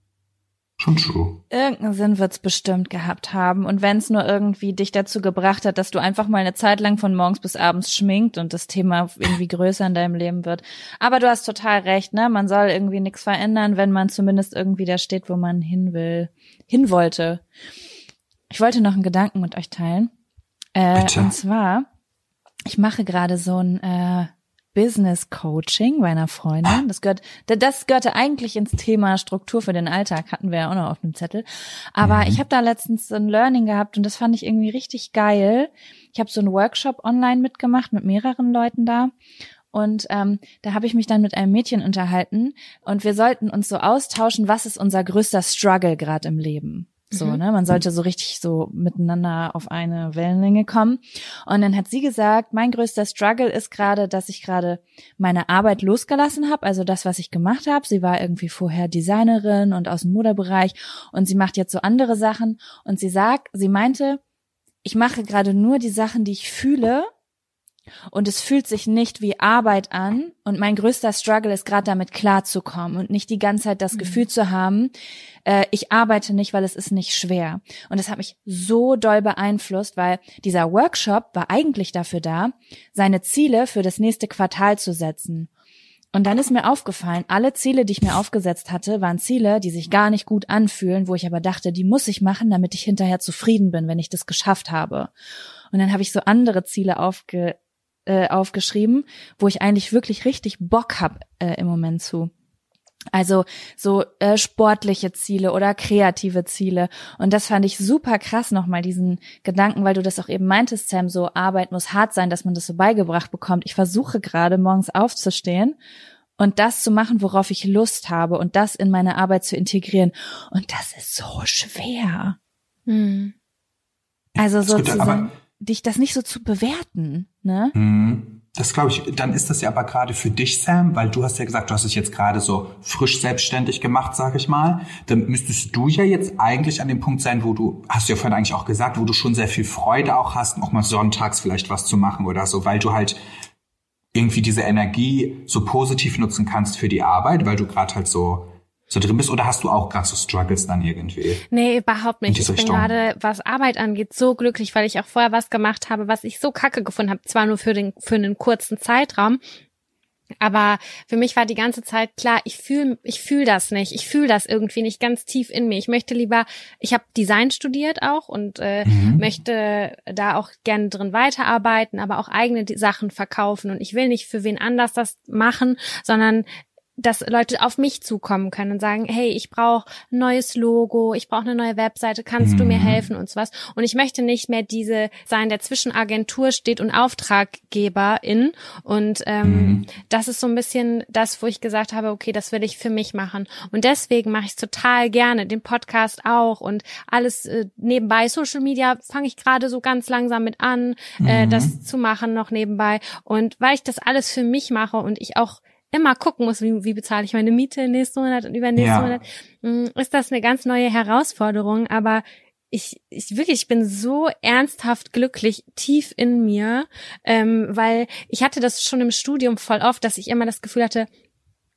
Schon true. Irgendeinen Sinn wird's bestimmt gehabt haben. Und wenn es nur irgendwie dich dazu gebracht hat, dass du einfach mal eine Zeit lang von morgens bis abends schminkt und das Thema irgendwie größer in deinem Leben wird. Aber du hast total recht, ne? Man soll irgendwie nichts verändern, wenn man zumindest irgendwie da steht, wo man hin will, hin wollte. Ich wollte noch einen Gedanken mit euch teilen. Äh, Bitte. Und zwar, ich mache gerade so ein äh, Business Coaching bei einer Freundin. Das gehört, das gehörte eigentlich ins Thema Struktur für den Alltag, hatten wir ja auch noch auf dem Zettel. Aber mhm. ich habe da letztens ein Learning gehabt und das fand ich irgendwie richtig geil. Ich habe so einen Workshop online mitgemacht mit mehreren Leuten da. Und ähm, da habe ich mich dann mit einem Mädchen unterhalten und wir sollten uns so austauschen, was ist unser größter Struggle gerade im Leben. So, mhm. ne, man sollte so richtig so miteinander auf eine Wellenlänge kommen. Und dann hat sie gesagt, mein größter Struggle ist gerade, dass ich gerade meine Arbeit losgelassen habe, also das, was ich gemacht habe. Sie war irgendwie vorher Designerin und aus dem Modebereich und sie macht jetzt so andere Sachen. Und sie sagt, sie meinte, ich mache gerade nur die Sachen, die ich fühle. Und es fühlt sich nicht wie Arbeit an. Und mein größter Struggle ist gerade damit klarzukommen und nicht die ganze Zeit das mhm. Gefühl zu haben, äh, ich arbeite nicht, weil es ist nicht schwer. Und das hat mich so doll beeinflusst, weil dieser Workshop war eigentlich dafür da, seine Ziele für das nächste Quartal zu setzen. Und dann ist mir aufgefallen, alle Ziele, die ich mir aufgesetzt hatte, waren Ziele, die sich gar nicht gut anfühlen, wo ich aber dachte, die muss ich machen, damit ich hinterher zufrieden bin, wenn ich das geschafft habe. Und dann habe ich so andere Ziele aufge Äh, aufgeschrieben, wo ich eigentlich wirklich richtig Bock hab äh, im Moment zu. Also so äh, sportliche Ziele oder kreative Ziele. Und das fand ich super krass nochmal, diesen Gedanken, weil du das auch eben meintest, Sam, so Arbeit muss hart sein, dass man das so beigebracht bekommt. Ich versuche gerade morgens aufzustehen und das zu machen, worauf ich Lust habe und das in meine Arbeit zu integrieren. Und das ist so schwer. Hm. Also sozusagen dich das nicht so zu bewerten, ne? Das glaube ich, dann ist das ja aber gerade für dich, Sam, weil du hast ja gesagt, du hast dich jetzt gerade so frisch selbstständig gemacht, sag ich mal. Dann müsstest du ja jetzt eigentlich an dem Punkt sein, wo du, hast du ja vorhin eigentlich auch gesagt, wo du schon sehr viel Freude auch hast, auch mal sonntags vielleicht was zu machen oder so, weil du halt irgendwie diese Energie so positiv nutzen kannst für die Arbeit, weil du gerade halt so so drin bist, oder hast du auch gerade so Struggles dann irgendwie? Nee, überhaupt nicht. Ich bin gerade, was Arbeit angeht, so glücklich, weil ich auch vorher was gemacht habe, was ich so kacke gefunden habe. Zwar nur für den für einen kurzen Zeitraum, aber für mich war die ganze Zeit klar, ich fühle ich fühl das nicht. Ich fühle das irgendwie nicht ganz tief in mir. Ich möchte lieber, ich habe Design studiert auch und äh, mhm. möchte da auch gerne drin weiterarbeiten, aber auch eigene Sachen verkaufen. Und ich will nicht für wen anders das machen, sondern dass Leute auf mich zukommen können und sagen, hey, ich brauche ein neues Logo, ich brauche eine neue Webseite, kannst mhm. du mir helfen und so was. Und ich möchte nicht mehr diese sein, der zwischen Agentur steht und Auftraggeberin. Und ähm, mhm. das ist so ein bisschen das, wo ich gesagt habe, okay, das will ich für mich machen. Und deswegen mache ich es total gerne, den Podcast auch und alles äh, nebenbei. Social Media fange ich gerade so ganz langsam mit an, mhm. äh, das zu machen noch nebenbei. Und weil ich das alles für mich mache und ich auch immer gucken muss, wie, wie bezahle ich meine Miete nächsten Monat und übernächsten ja. Monat, ist das eine ganz neue Herausforderung. Aber ich, ich wirklich, ich bin so ernsthaft glücklich tief in mir, ähm, weil ich hatte das schon im Studium voll oft, dass ich immer das Gefühl hatte,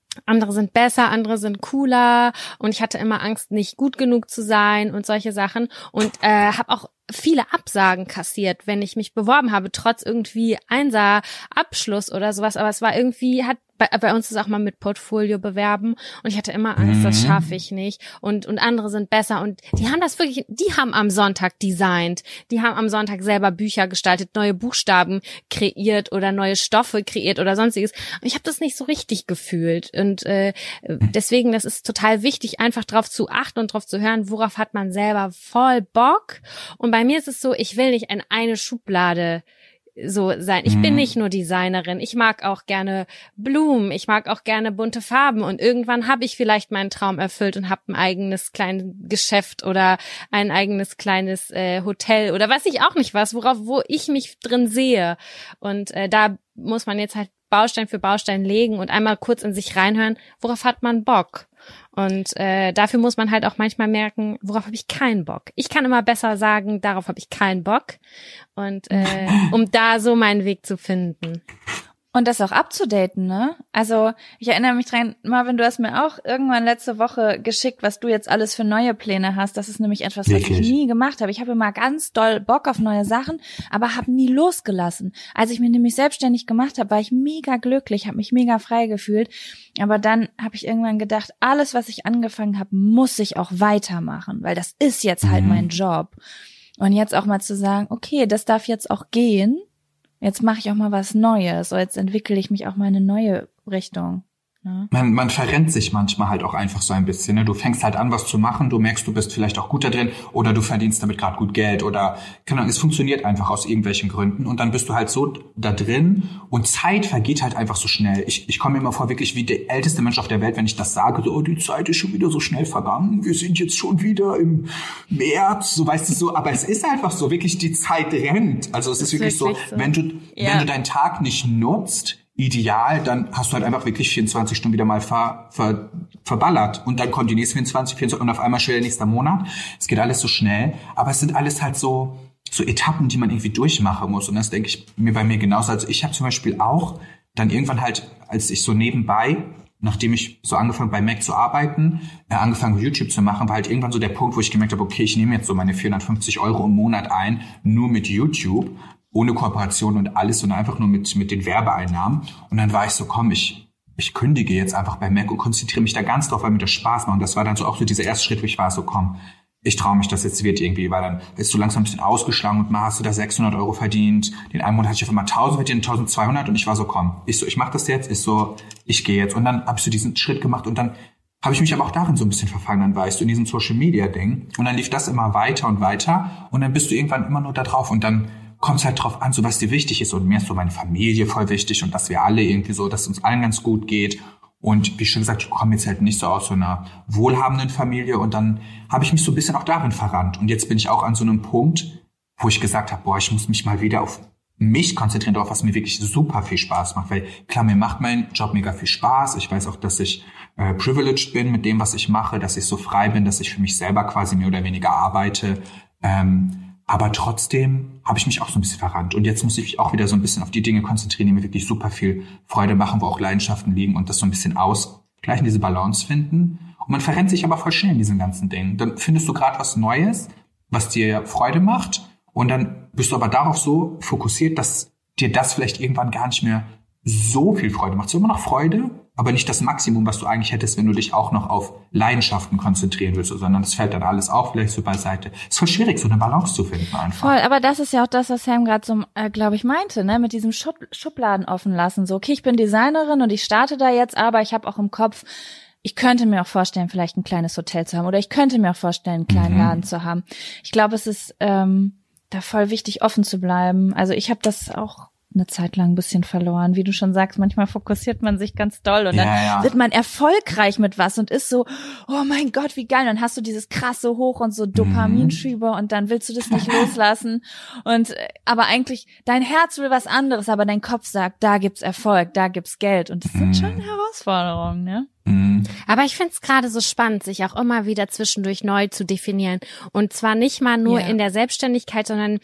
andere sind besser, andere sind cooler und ich hatte immer Angst, nicht gut genug zu sein und solche Sachen und äh, habe auch viele Absagen kassiert, wenn ich mich beworben habe, trotz irgendwie Einser-Abschluss oder sowas, aber es war irgendwie, hat bei, bei uns ist auch mal mit Portfolio bewerben und ich hatte immer Angst, mhm. das schaffe ich nicht und und andere sind besser und die haben das wirklich, die haben am Sonntag designt, die haben am Sonntag selber Bücher gestaltet, neue Buchstaben kreiert oder neue Stoffe kreiert oder sonstiges und ich habe das nicht so richtig gefühlt und äh, deswegen, das ist total wichtig, einfach drauf zu achten und drauf zu hören, worauf hat man selber voll Bock und bei mir ist es so, ich will nicht in eine Schublade so sein. Ich bin nicht nur Designerin. Ich mag auch gerne Blumen. Ich mag auch gerne bunte Farben. Und irgendwann habe ich vielleicht meinen Traum erfüllt und habe ein eigenes kleines Geschäft oder ein eigenes kleines äh, Hotel oder weiß ich auch nicht was, worauf, wo ich mich drin sehe. Und äh, da muss man jetzt halt Baustein für Baustein legen und einmal kurz in sich reinhören, worauf hat man Bock? Und äh, dafür muss man halt auch manchmal merken, worauf habe ich keinen Bock. Ich kann immer besser sagen, darauf habe ich keinen Bock. Und äh, um da so meinen Weg zu finden. Und das auch abzudaten, ne? Also ich erinnere mich dran, Marvin, du hast mir auch irgendwann letzte Woche geschickt, was du jetzt alles für neue Pläne hast. Das ist nämlich etwas, Wirklich? was ich nie gemacht habe. Ich habe immer ganz doll Bock auf neue Sachen, aber habe nie losgelassen. Als ich mich nämlich selbstständig gemacht habe, war ich mega glücklich, habe mich mega frei gefühlt. Aber dann habe ich irgendwann gedacht, alles, was ich angefangen habe, muss ich auch weitermachen, weil das ist jetzt halt Mhm. mein Job. Und jetzt auch mal zu sagen, okay, das darf jetzt auch gehen. Jetzt mache ich auch mal was Neues, oder jetzt entwickle ich mich auch mal in eine neue Richtung. Ne? Man, man verrennt sich manchmal halt auch einfach so ein bisschen. Ne? Du fängst halt an, was zu machen, du merkst, du bist vielleicht auch gut da drin oder du verdienst damit gerade gut Geld oder keine Ahnung, es funktioniert einfach aus irgendwelchen Gründen und dann bist du halt so da drin und Zeit vergeht halt einfach so schnell. Ich, ich komme mir immer vor, wirklich wie der älteste Mensch auf der Welt, wenn ich das sage, so, oh, die Zeit ist schon wieder so schnell vergangen, wir sind jetzt schon wieder im März, so weißt du so, aber es ist einfach so, wirklich die Zeit rennt. Also es ist, ist wirklich, wirklich so, so, wenn du, ja. wenn du deinen Tag nicht nutzt, ideal, dann hast du halt einfach wirklich vierundzwanzig Stunden wieder mal ver, ver, verballert. Und dann kommen die nächsten vierundzwanzig, vierundzwanzig und auf einmal schon der nächste Monat. Es geht alles so schnell. Aber es sind alles halt so, so Etappen, die man irgendwie durchmachen muss. Und das denke ich mir bei mir genauso. Also ich habe zum Beispiel auch dann irgendwann halt, als ich so nebenbei, nachdem ich so angefangen bei Mac zu arbeiten, äh, angefangen YouTube zu machen, war halt irgendwann so der Punkt, wo ich gemerkt habe, okay, ich nehme jetzt so meine vierhundertfünfzig Euro im Monat ein, nur mit YouTube. Ohne Kooperation und alles, sondern einfach nur mit mit den Werbeeinnahmen. Und dann war ich so, komm, ich ich kündige jetzt einfach bei Mac und konzentriere mich da ganz drauf, weil mir das Spaß macht. Und das war dann so auch so dieser erste Schritt, wo ich war so, komm, ich traue mich, dass jetzt wird irgendwie, weil dann ist so langsam ein bisschen ausgeschlagen und mal hast du da sechshundert Euro verdient. Den einen Monat hatte ich auf einmal tausend verdient, eintausendzweihundert und ich war so, komm, ich so, ich mach das jetzt, ich so, ich gehe jetzt. Und dann habe ich so diesen Schritt gemacht und dann habe ich mich aber auch darin so ein bisschen verfangen, dann weißt du, in diesem Social-Media-Ding. Und dann lief das immer weiter und weiter und dann bist du irgendwann immer nur da drauf und dann kommt es halt drauf an, so was dir wichtig ist. Und mir ist so meine Familie voll wichtig und dass wir alle irgendwie so, dass es uns allen ganz gut geht. Und wie schon gesagt, ich komme jetzt halt nicht so aus so einer wohlhabenden Familie. Und dann habe ich mich so ein bisschen auch darin verrannt. Und jetzt bin ich auch an so einem Punkt, wo ich gesagt habe, boah, ich muss mich mal wieder auf mich konzentrieren, darauf, was mir wirklich super viel Spaß macht. Weil klar, mir macht mein Job mega viel Spaß. Ich weiß auch, dass ich äh, privileged bin mit dem, was ich mache, dass ich so frei bin, dass ich für mich selber quasi mehr oder weniger arbeite. Ähm, Aber trotzdem habe ich mich auch so ein bisschen verrannt. Und jetzt muss ich mich auch wieder so ein bisschen auf die Dinge konzentrieren, die mir wirklich super viel Freude machen, wo auch Leidenschaften liegen und das so ein bisschen ausgleichen, diese Balance finden. Und man verrennt sich aber voll schnell in diesen ganzen Dingen. Dann findest du gerade was Neues, was dir Freude macht. Und dann bist du aber darauf so fokussiert, dass dir das vielleicht irgendwann gar nicht mehr so viel Freude macht. Es ist immer noch Freude, aber nicht das Maximum, was du eigentlich hättest, wenn du dich auch noch auf Leidenschaften konzentrieren willst, sondern das fällt dann alles auch vielleicht so beiseite. Es ist voll schwierig, so eine Balance zu finden einfach. Voll, aber das ist ja auch das, was Sam gerade so, äh, glaube ich, meinte, ne, mit diesem Schub- Schubladen offen lassen. So, okay, ich bin Designerin und ich starte da jetzt, aber ich habe auch im Kopf, ich könnte mir auch vorstellen, vielleicht ein kleines Hotel zu haben oder ich könnte mir auch vorstellen, einen kleinen mhm. Laden zu haben. Ich glaube, es ist ähm, da voll wichtig, offen zu bleiben. Also ich habe das auch eine Zeit lang ein bisschen verloren. Wie du schon sagst, manchmal fokussiert man sich ganz doll und ja, dann ja. wird man erfolgreich mit was und ist so, oh mein Gott, wie geil. Und dann hast du dieses krasse Hoch und so Dopaminschübe und dann willst du das nicht loslassen. Und aber eigentlich, dein Herz will was anderes, aber dein Kopf sagt, da gibt's Erfolg, da gibt's Geld. Und das sind schon Herausforderungen, ne? Aber ich find's gerade so spannend, sich auch immer wieder zwischendurch neu zu definieren. Und zwar nicht mal nur ja. in der Selbstständigkeit, sondern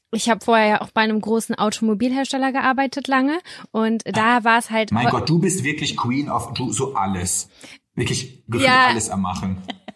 ich habe vorher ja auch bei einem großen Automobilhersteller gearbeitet lange und da war es halt... Mein Gott, du bist wirklich Queen of du so alles. Wirklich gefühlt Ja. alles am Machen.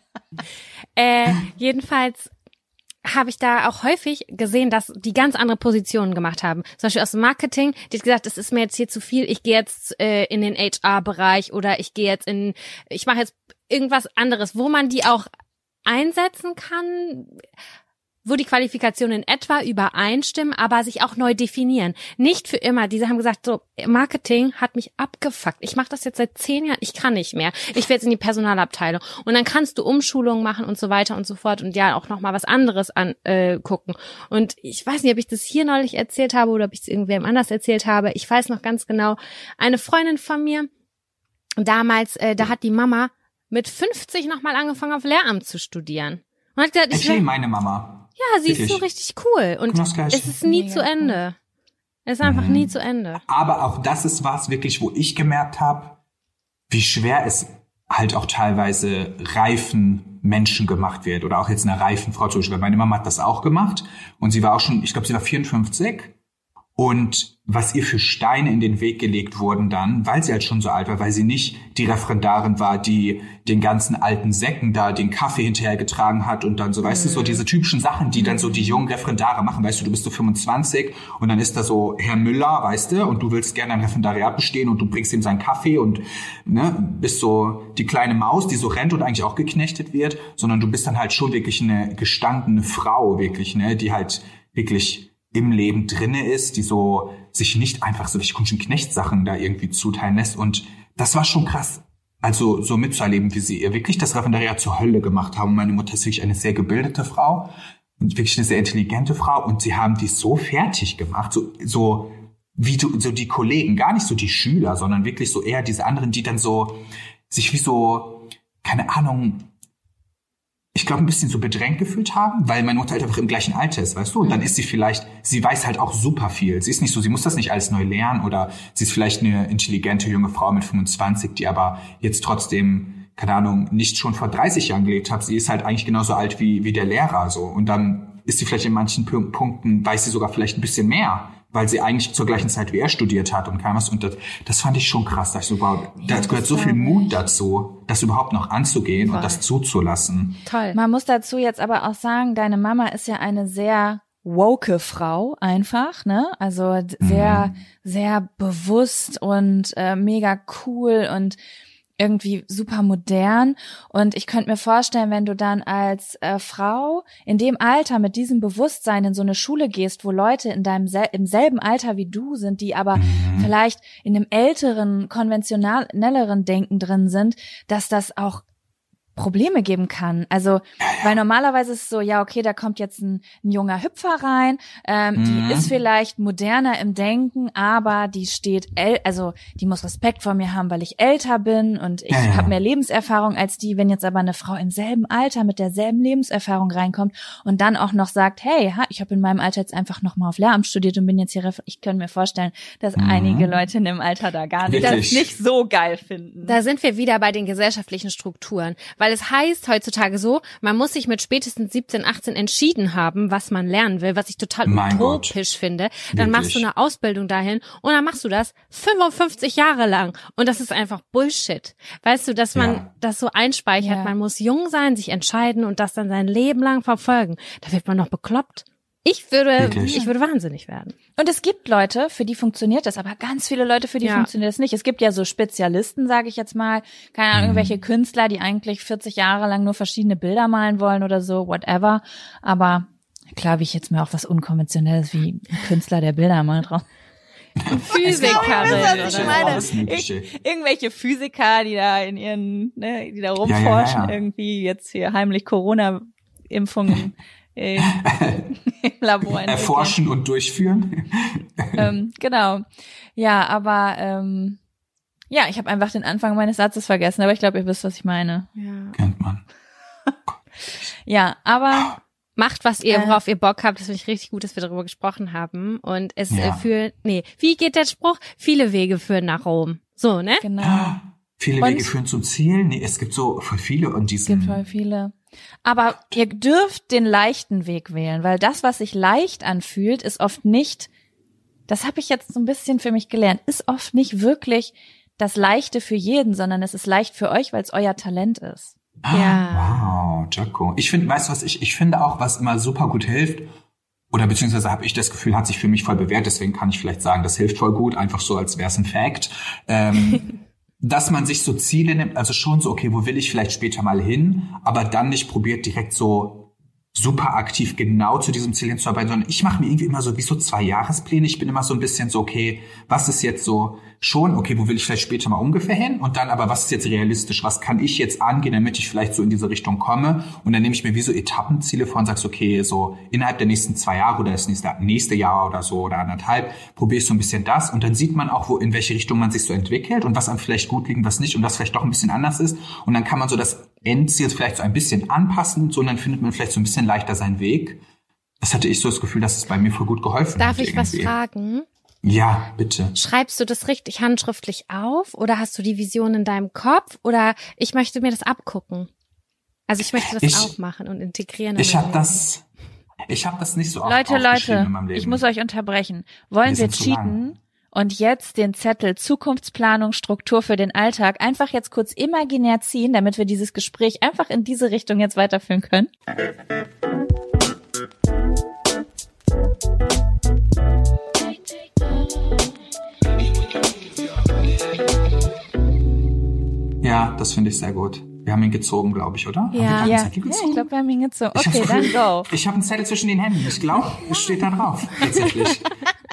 Äh, jedenfalls habe ich da auch häufig gesehen, dass die ganz andere Positionen gemacht haben. Zum Beispiel aus dem Marketing, die hat gesagt, das ist mir jetzt hier zu viel, ich gehe jetzt äh, in den H R-Bereich oder ich gehe jetzt in, ich mache jetzt irgendwas anderes, wo man die auch einsetzen kann, wo die Qualifikationen in etwa übereinstimmen, aber sich auch neu definieren. Nicht für immer. Diese haben gesagt, so, Marketing hat mich abgefuckt. Ich mache das jetzt seit zehn Jahren, ich kann nicht mehr. Ich will jetzt in die Personalabteilung. Und dann kannst du Umschulungen machen und so weiter und so fort und ja auch nochmal was anderes angucken. Äh, gucken. Und ich weiß nicht, ob ich das hier neulich erzählt habe oder ob ich es irgendwem anders erzählt habe. Ich weiß noch ganz genau, eine Freundin von mir, damals, äh, da hat die Mama mit fünfzig nochmal angefangen, auf Lehramt zu studieren. Und hat gesagt, ich Okay, will, meine Mama. ja, sie Wirklich. ist so richtig cool. Und Genau das Gleiche. es ist nie Mega zu Ende. Es ist einfach Mhm. nie zu Ende. Aber auch das ist was wirklich, wo ich gemerkt habe, wie schwer es halt auch teilweise reifen Menschen gemacht wird. Oder auch jetzt einer reifen Frau zum Beispiel. Meine Mama hat das auch gemacht. Und sie war auch schon, ich glaube, sie war vierundfünfzig. Und was ihr für Steine in den Weg gelegt wurden dann, weil sie halt schon so alt war, weil sie nicht die Referendarin war, die den ganzen alten Säcken da den Kaffee hinterhergetragen hat und dann so, weißt du, so diese typischen Sachen, die dann so die jungen Referendare machen, weißt du, du bist so fünfundzwanzig und dann ist da so Herr Müller, weißt du, und du willst gerne ein Referendariat bestehen und du bringst ihm seinen Kaffee und ne, bist so die kleine Maus, die so rennt und eigentlich auch geknechtet wird, sondern du bist dann halt schon wirklich eine gestandene Frau, wirklich, ne, die halt wirklich im Leben drinne ist, die so sich nicht einfach so durch komischen Knechtsachen da irgendwie zuteilen lässt. Und das war schon krass, also so mitzuerleben, wie sie ihr wirklich das Referendariat zur Hölle gemacht haben. Meine Mutter ist wirklich eine sehr gebildete Frau und wirklich eine sehr intelligente Frau. Und sie haben die so fertig gemacht, so, so wie du, so die Kollegen, gar nicht so die Schüler, sondern wirklich so eher diese anderen, die dann so sich wie so, keine Ahnung, ich glaube, ein bisschen so bedrängt gefühlt haben, weil meine Mutter halt einfach im gleichen Alter ist, weißt du? Und dann ist sie vielleicht, sie weiß halt auch super viel. Sie ist nicht so, sie muss das nicht alles neu lernen oder sie ist vielleicht eine intelligente junge Frau mit fünfundzwanzig, die aber jetzt trotzdem, keine Ahnung, nicht schon vor dreißig Jahren gelebt hat. Sie ist halt eigentlich genauso alt wie, wie der Lehrer, so. Und dann ist sie vielleicht in manchen Punkten, weiß sie sogar vielleicht ein bisschen mehr, weil sie eigentlich zur gleichen Zeit wie er studiert hat und kam was. Und das, das fand ich schon krass. Da ich so, wow, da gehört so viel Mut dazu, das überhaupt noch anzugehen Voll. und das zuzulassen. Toll. Man muss dazu jetzt aber auch sagen, deine Mama ist ja eine sehr woke Frau einfach, ne? Also d- sehr, Mhm. sehr bewusst und äh, mega cool und irgendwie super modern. Und ich könnte mir vorstellen, wenn du dann als äh, Frau in dem Alter mit diesem Bewusstsein in so eine Schule gehst, wo Leute in deinem sel- im selben Alter wie du sind, die aber Mhm. vielleicht in einem älteren, konventionelleren Denken drin sind, dass das auch Probleme geben kann. Also, weil normalerweise ist es so, ja, okay, da kommt jetzt ein, ein junger Hüpfer rein, ähm, Mhm. die ist vielleicht moderner im Denken, aber die steht, äl also die muss Respekt vor mir haben, weil ich älter bin und ich Ja, ja. habe mehr Lebenserfahrung als die. Wenn jetzt aber eine Frau im selben Alter mit derselben Lebenserfahrung reinkommt und dann auch noch sagt, hey, ha, ich habe in meinem Alter jetzt einfach nochmal auf Lehramt studiert und bin jetzt hier, ref- ich könnte mir vorstellen, dass Mhm. einige Leute in dem Alter da gar nicht, das Wirklich? nicht so geil finden. Da sind wir wieder bei den gesellschaftlichen Strukturen. Weil es heißt heutzutage so, man muss sich mit spätestens siebzehn, achtzehn entschieden haben, was man lernen will, was ich total Mein utopisch finde. Dann machst du Wirklich. eine Ausbildung dahin und dann machst du das fünfundfünfzig Jahre lang. Und das ist einfach Bullshit. Weißt du, dass man Ja. das so einspeichert, Ja. man muss jung sein, sich entscheiden und das dann sein Leben lang verfolgen. Da wird man noch bekloppt. Ich würde, Wirklich? ich würde wahnsinnig werden. Und es gibt Leute, für die funktioniert das, aber ganz viele Leute, für die Ja. funktioniert das nicht. Es gibt ja so Spezialisten, sage ich jetzt mal, keine Ahnung, irgendwelche Künstler, die eigentlich vierzig Jahre lang nur verschiedene Bilder malen wollen oder so, whatever. Aber klar, wie ich jetzt mir auch was Unkonventionelles wie ein Künstler, der Bilder malt raus. Physikerin ich oder meine. Alles Mögliche. Ir- irgendwelche Physiker, die da in ihren, ne, die da ja, rumforschen, ja. irgendwie jetzt hier heimlich Corona-Impfungen im, im Labor entwickeln. Erforschen und durchführen. ähm, genau. Ja, aber ähm, ja, ich habe einfach den Anfang meines Satzes vergessen, aber ich glaube, ihr wisst, was ich meine. Ja. Kennt man. Ja, aber Macht, was ihr, Äh. worauf ihr Bock habt. Das finde ich richtig gut, dass wir darüber gesprochen haben. Und es Ja. äh, führt, nee, wie geht der Spruch? Viele Wege führen nach Rom. So, ne? genau. Viele Und Wege führen zum Ziel. Nee, es gibt so voll viele und es gibt diesen. voll viele. Aber ihr dürft den leichten Weg wählen, weil das, was sich leicht anfühlt, ist oft nicht, das habe ich jetzt so ein bisschen für mich gelernt, ist oft nicht wirklich das Leichte für jeden, sondern es ist leicht für euch, weil es euer Talent ist. Ja. Wow, Jaco. Ich finde, weißt du was, ich, ich finde auch, was immer super gut hilft, oder beziehungsweise habe ich das Gefühl, hat sich für mich voll bewährt, deswegen kann ich vielleicht sagen, das hilft voll gut, einfach so, als wäre es ein Fact. Ähm, dass man sich so Ziele nimmt, also schon so, okay, wo will ich vielleicht später mal hin, aber dann nicht probiert, direkt so super aktiv genau zu diesem Ziel hinzuarbeiten, sondern ich mache mir irgendwie immer so wie so zwei Jahrespläne. Ich bin immer so ein bisschen so, okay, was ist jetzt so schon, okay, wo will ich vielleicht später mal ungefähr hin? Und dann aber, was ist jetzt realistisch? Was kann ich jetzt angehen, damit ich vielleicht so in diese Richtung komme? Und dann nehme ich mir wie so Etappenziele vor und sage, okay, so innerhalb der nächsten zwei Jahre oder das nächste, nächste Jahr oder so oder anderthalb, probiere ich so ein bisschen das. Und dann sieht man auch, wo in welche Richtung man sich so entwickelt und was einem vielleicht gut liegt, was nicht und was vielleicht doch ein bisschen anders ist. Und dann kann man so das Endziel vielleicht so ein bisschen anpassen und so, und dann findet man vielleicht so ein bisschen leichter seinen Weg. Das hatte ich so das Gefühl, dass es bei mir voll gut geholfen Darf hat. Darf ich irgendwie. was fragen? Ja, bitte. Schreibst du das richtig handschriftlich auf oder hast du die Vision in deinem Kopf oder ich möchte mir das abgucken? Also ich möchte das ich, auch machen und integrieren. In ich habe das, ich habe das nicht so oft Leute, aufgeschrieben Leute, in meinem Leben. ich muss euch unterbrechen. Wollen wir, wir cheaten? Und jetzt den Zettel Zukunftsplanung, Struktur für den Alltag einfach jetzt kurz imaginär ziehen, damit wir dieses Gespräch einfach in diese Richtung jetzt weiterführen können. Ja, das finde ich sehr gut. Wir haben ihn gezogen, glaube ich, oder? Ja, haben wir ja. ja ich glaube, wir haben ihn gezogen. Okay, dann go. Ich habe einen Zettel zwischen den Händen. Ich glaube, es steht da drauf, tatsächlich.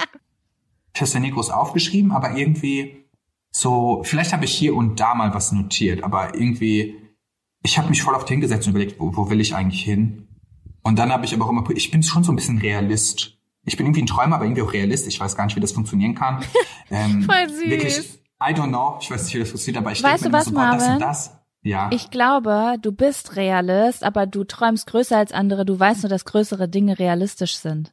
Ich habe es ja nie groß aufgeschrieben, aber irgendwie so, vielleicht habe ich hier und da mal was notiert, aber irgendwie, ich habe mich voll oft hingesetzt und überlegt, wo, wo will ich eigentlich hin? Und dann habe ich aber auch immer, ich bin schon so ein bisschen Realist. Ich bin irgendwie ein Träumer, aber irgendwie auch Realist. Ich weiß gar nicht, wie das funktionieren kann. Ähm, voll süß. Wirklich, I don't know. Ich weiß nicht, wie das funktioniert, aber ich weißt denke mir du was, so, boah, das Marvin? und das. Ja. Ich glaube, du bist Realist, aber du träumst größer als andere. Du weißt nur, dass größere Dinge realistisch sind.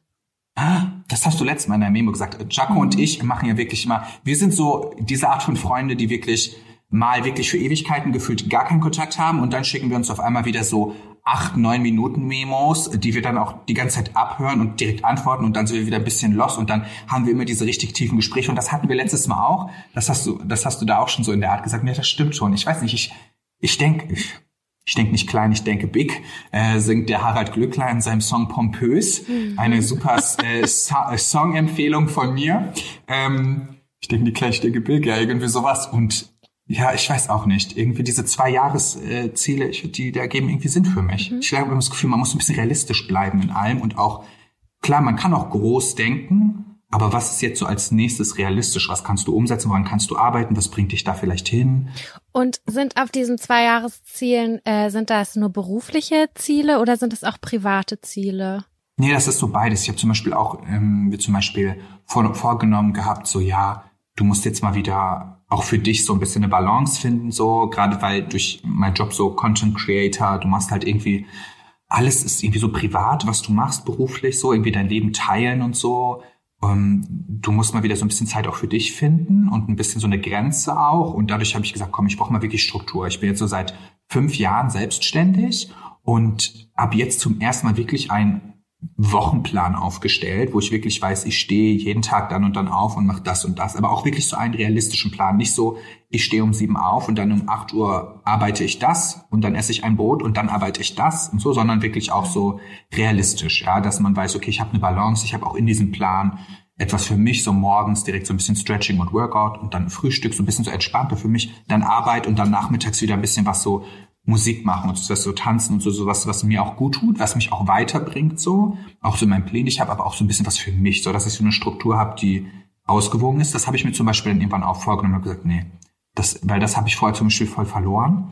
Das hast du letztes Mal in der Memo gesagt. Jaco mhm. und ich machen ja wirklich immer, wir sind so diese Art von Freunde, die wirklich mal wirklich für Ewigkeiten gefühlt gar keinen Kontakt haben und dann schicken wir uns auf einmal wieder so acht, neun Minuten Memos, die wir dann auch die ganze Zeit abhören und direkt antworten und dann sind wir wieder ein bisschen lost und dann haben wir immer diese richtig tiefen Gespräche und das hatten wir letztes Mal auch. Das hast du, das hast du da auch schon so in der Art gesagt. Ja, das stimmt schon. Ich weiß nicht, ich, ich denke, ich, ich denke nicht klein, ich denke big, äh, singt der Harald Glückler in seinem Song Pompös. Mhm. Eine super äh, so- Song-Empfehlung von mir. Ähm, ich denke nicht klein, ich denke big, ja, irgendwie sowas. Und ja, ich weiß auch nicht. Irgendwie diese zwei Jahresziele, äh, die, die ergeben irgendwie Sinn für mich. Mhm. Ich habe das Gefühl, man muss ein bisschen realistisch bleiben in allem und auch, klar, man kann auch groß denken, aber was ist jetzt so als nächstes realistisch? Was kannst du umsetzen? Woran kannst du arbeiten? Was bringt dich da vielleicht hin? Und sind auf diesen zwei Jahreszielen, äh, sind das nur berufliche Ziele oder sind das auch private Ziele? Nee, das ist so beides. Ich habe zum Beispiel auch, ähm, wir zum Beispiel vor, vorgenommen gehabt, so ja, du musst jetzt mal wieder auch für dich so ein bisschen eine Balance finden, so gerade weil durch meinen Job so Content Creator, du machst halt irgendwie, alles ist irgendwie so privat, was du machst beruflich, so irgendwie dein Leben teilen und so. Um, du musst mal wieder so ein bisschen Zeit auch für dich finden und ein bisschen so eine Grenze auch. Und dadurch habe ich gesagt, komm, ich brauche mal wirklich Struktur. Ich bin jetzt so seit fünf Jahren selbstständig und habe jetzt zum ersten Mal wirklich einen Wochenplan aufgestellt, wo ich wirklich weiß, ich stehe jeden Tag dann und dann auf und mache das und das. Aber auch wirklich so einen realistischen Plan. Nicht so, ich stehe um sieben auf und dann um acht Uhr arbeite ich das und dann esse ich ein Brot und dann arbeite ich das und so, sondern wirklich auch so realistisch, ja, dass man weiß, okay, ich habe eine Balance, ich habe auch in diesem Plan etwas für mich, so morgens direkt so ein bisschen Stretching und Workout und dann Frühstück, so ein bisschen so entspannter für mich, dann Arbeit und dann nachmittags wieder ein bisschen was so Musik machen und so, so tanzen und so, so was, was mir auch gut tut, was mich auch weiterbringt, so, auch so in meinem Plan. Ich habe aber auch so ein bisschen was für mich, so, dass ich so eine Struktur habe, die ausgewogen ist. Das habe ich mir zum Beispiel dann irgendwann auch vorgenommen und gesagt, nee, das, weil das habe ich vorher zum Beispiel voll verloren.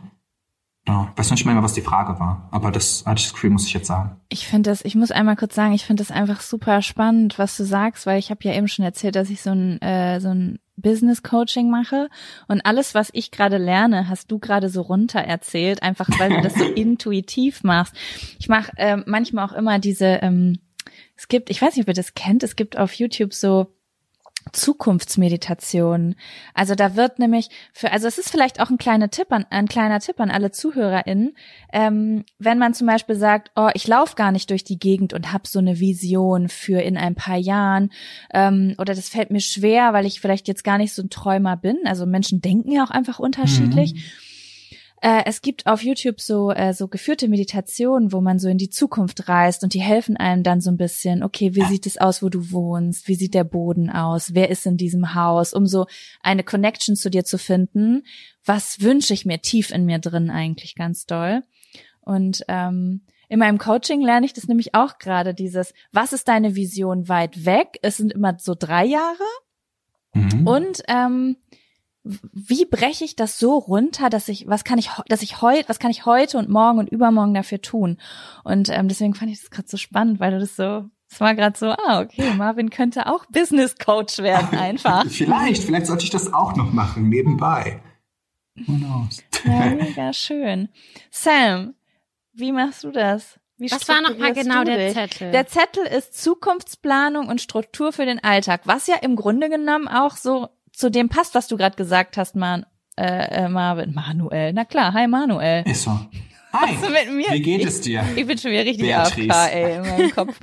Ja, ich weiß noch nicht mal, was die Frage war, aber das hatte ich das Gefühl, muss ich jetzt sagen. Ich finde das, ich muss einmal kurz sagen, ich finde das einfach super spannend, was du sagst, weil ich habe ja eben schon erzählt, dass ich so ein, äh, so ein Business Coaching mache und alles, was ich gerade lerne, hast du gerade so runter erzählt, einfach weil du das so intuitiv machst. Ich mache ähm, manchmal auch immer diese, ähm, es gibt, ich weiß nicht, ob ihr das kennt, es gibt auf YouTube so Zukunftsmeditation. Also da wird nämlich für, also es ist vielleicht auch ein kleiner Tipp an, ein kleiner Tipp an alle ZuhörerInnen, ähm, wenn man zum Beispiel sagt, oh, ich laufe gar nicht durch die Gegend und habe so eine Vision für in ein paar Jahren, ähm, oder das fällt mir schwer, weil ich vielleicht jetzt gar nicht so ein Träumer bin. Also Menschen denken ja auch einfach unterschiedlich. Mhm. Es gibt auf YouTube so äh, so geführte Meditationen, wo man so in die Zukunft reist und die helfen einem dann so ein bisschen, okay, wie sieht es aus, wo du wohnst? Wie sieht der Boden aus? Wer ist in diesem Haus? Um so eine Connection zu dir zu finden. Was wünsche ich mir tief in mir drin eigentlich ganz doll? Und ähm, in meinem Coaching lerne ich das nämlich auch gerade, dieses, was ist deine Vision weit weg? Es sind immer so drei Jahre. Mhm. Und ähm, wie breche ich das so runter, dass ich, was kann ich, dass ich heute, was kann ich heute und morgen und übermorgen dafür tun? Und ähm, deswegen fand ich das gerade so spannend, weil du das so, es war gerade so, ah, okay, Marvin könnte auch Business Coach werden, einfach. Vielleicht, vielleicht sollte ich das auch noch machen, nebenbei. Who knows? Ja, mega schön. Sam, wie machst du das? Wie Was war nochmal genau der Zettel? Der Zettel ist Zukunftsplanung und Struktur für den Alltag, was ja im Grunde genommen auch so zu dem passt, was du gerade gesagt hast, Man, äh, Marvin. Manuel, na klar, hi Manuel. Ist so. Hi, was mit mir? Wie geht ich, es dir? Ich bin schon wieder richtig A F K, ey, in meinem Kopf.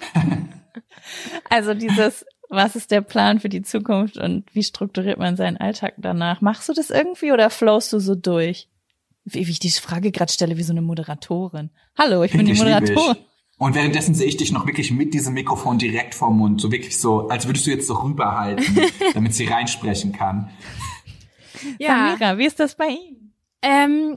Also dieses, was ist der Plan für die Zukunft und wie strukturiert man seinen Alltag danach? Machst du das irgendwie oder flowst du so durch? Wie, wie ich die Frage gerade stelle, wie so eine Moderatorin. Hallo, ich bin die Moderatorin. Und währenddessen sehe ich dich noch wirklich mit diesem Mikrofon direkt vorm Mund, so wirklich so, als würdest du jetzt so rüberhalten, damit sie reinsprechen kann. Ja. Samira, wie ist das bei Ihnen? Ähm,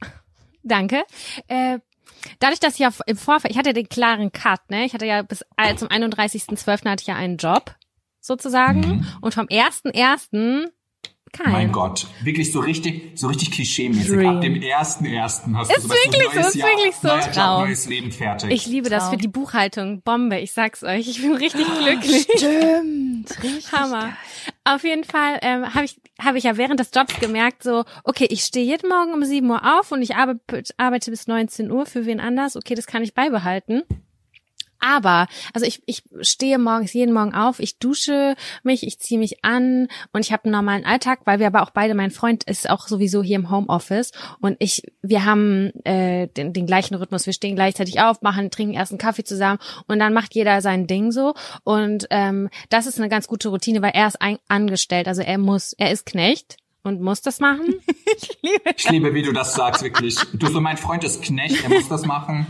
danke. Äh, dadurch, dass ich ja im Vorfeld, ich hatte den klaren Cut, ne? Ich hatte ja bis äh, zum einunddreißigsten zwölften hatte ich ja einen Job, sozusagen. Mhm. Und vom ersten ersten Kein. Mein Gott, wirklich so richtig, so richtig klischee-mäßig. Dream. Ab dem ersten ersten hast du ist wirklich so, ist Jahr, wirklich so. Neuer Job, neues Leben fertig. Ich liebe das Traum. für die Buchhaltung. Bombe, ich sag's euch. Ich bin richtig glücklich. Stimmt, richtig Hammer. Geil. Auf jeden Fall ähm, habe ich habe ich ja während des Jobs gemerkt, so, okay, ich stehe jeden Morgen um sieben Uhr auf und ich arbeite, arbeite bis neunzehn Uhr für wen anders. Okay, das kann ich beibehalten. Aber, also ich ich stehe morgens jeden Morgen auf, ich dusche mich, ich ziehe mich an und ich habe einen normalen Alltag, weil wir aber auch beide, mein Freund ist auch sowieso hier im Homeoffice und ich, wir haben äh, den, den gleichen Rhythmus, wir stehen gleichzeitig auf, machen, trinken erst einen Kaffee zusammen und dann macht jeder sein Ding so und ähm, das ist eine ganz gute Routine, weil er ist ein, angestellt, also er muss, er ist Knecht. Und muss das machen? ich, liebe ich liebe, wie du das sagst, wirklich. Du so, mein Freund ist Knecht, er muss das machen.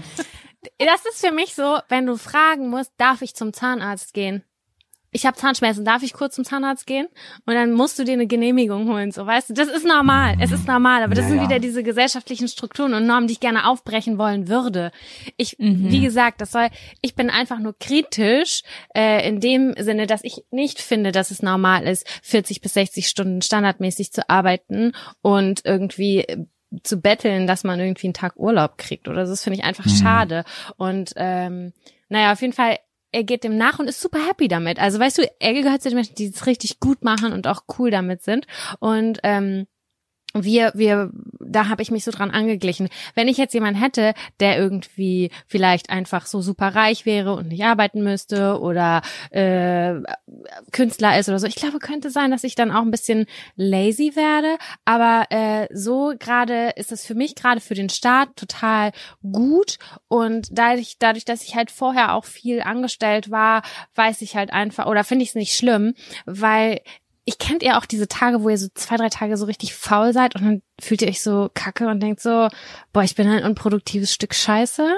Das ist für mich so, wenn du fragen musst, darf ich zum Zahnarzt gehen? Ich habe Zahnschmerzen, darf ich kurz zum Zahnarzt gehen? Und dann musst du dir eine Genehmigung holen, so, weißt du? Das ist normal, es ist normal, aber das ja, sind ja. wieder diese gesellschaftlichen Strukturen und Normen, die ich gerne aufbrechen wollen würde. Ich, mhm. wie gesagt, das soll, ich bin einfach nur kritisch, äh, in dem Sinne, dass ich nicht finde, dass es normal ist, vierzig bis sechzig Stunden standardmäßig zu arbeiten und irgendwie zu betteln, dass man irgendwie einen Tag Urlaub kriegt oder so. Das finde ich einfach mhm. schade. Und ähm, naja, auf jeden Fall, er geht dem nach und ist super happy damit. Also weißt du, er gehört zu den Menschen, die es richtig gut machen und auch cool damit sind. Und ähm, wir, wir, da habe ich mich so dran angeglichen. Wenn ich jetzt jemanden hätte, der irgendwie vielleicht einfach so super reich wäre und nicht arbeiten müsste oder äh, Künstler ist oder so, ich glaube, könnte sein, dass ich dann auch ein bisschen lazy werde. Aber äh, so gerade ist es für mich gerade für den Start total gut. Und dadurch, dadurch, dass ich halt vorher auch viel angestellt war, weiß ich halt einfach, oder finde ich es nicht schlimm, weil ich kennt ihr auch diese Tage, wo ihr so zwei, drei Tage so richtig faul seid und dann fühlt ihr euch so kacke und denkt so, boah, ich bin ein unproduktives Stück Scheiße.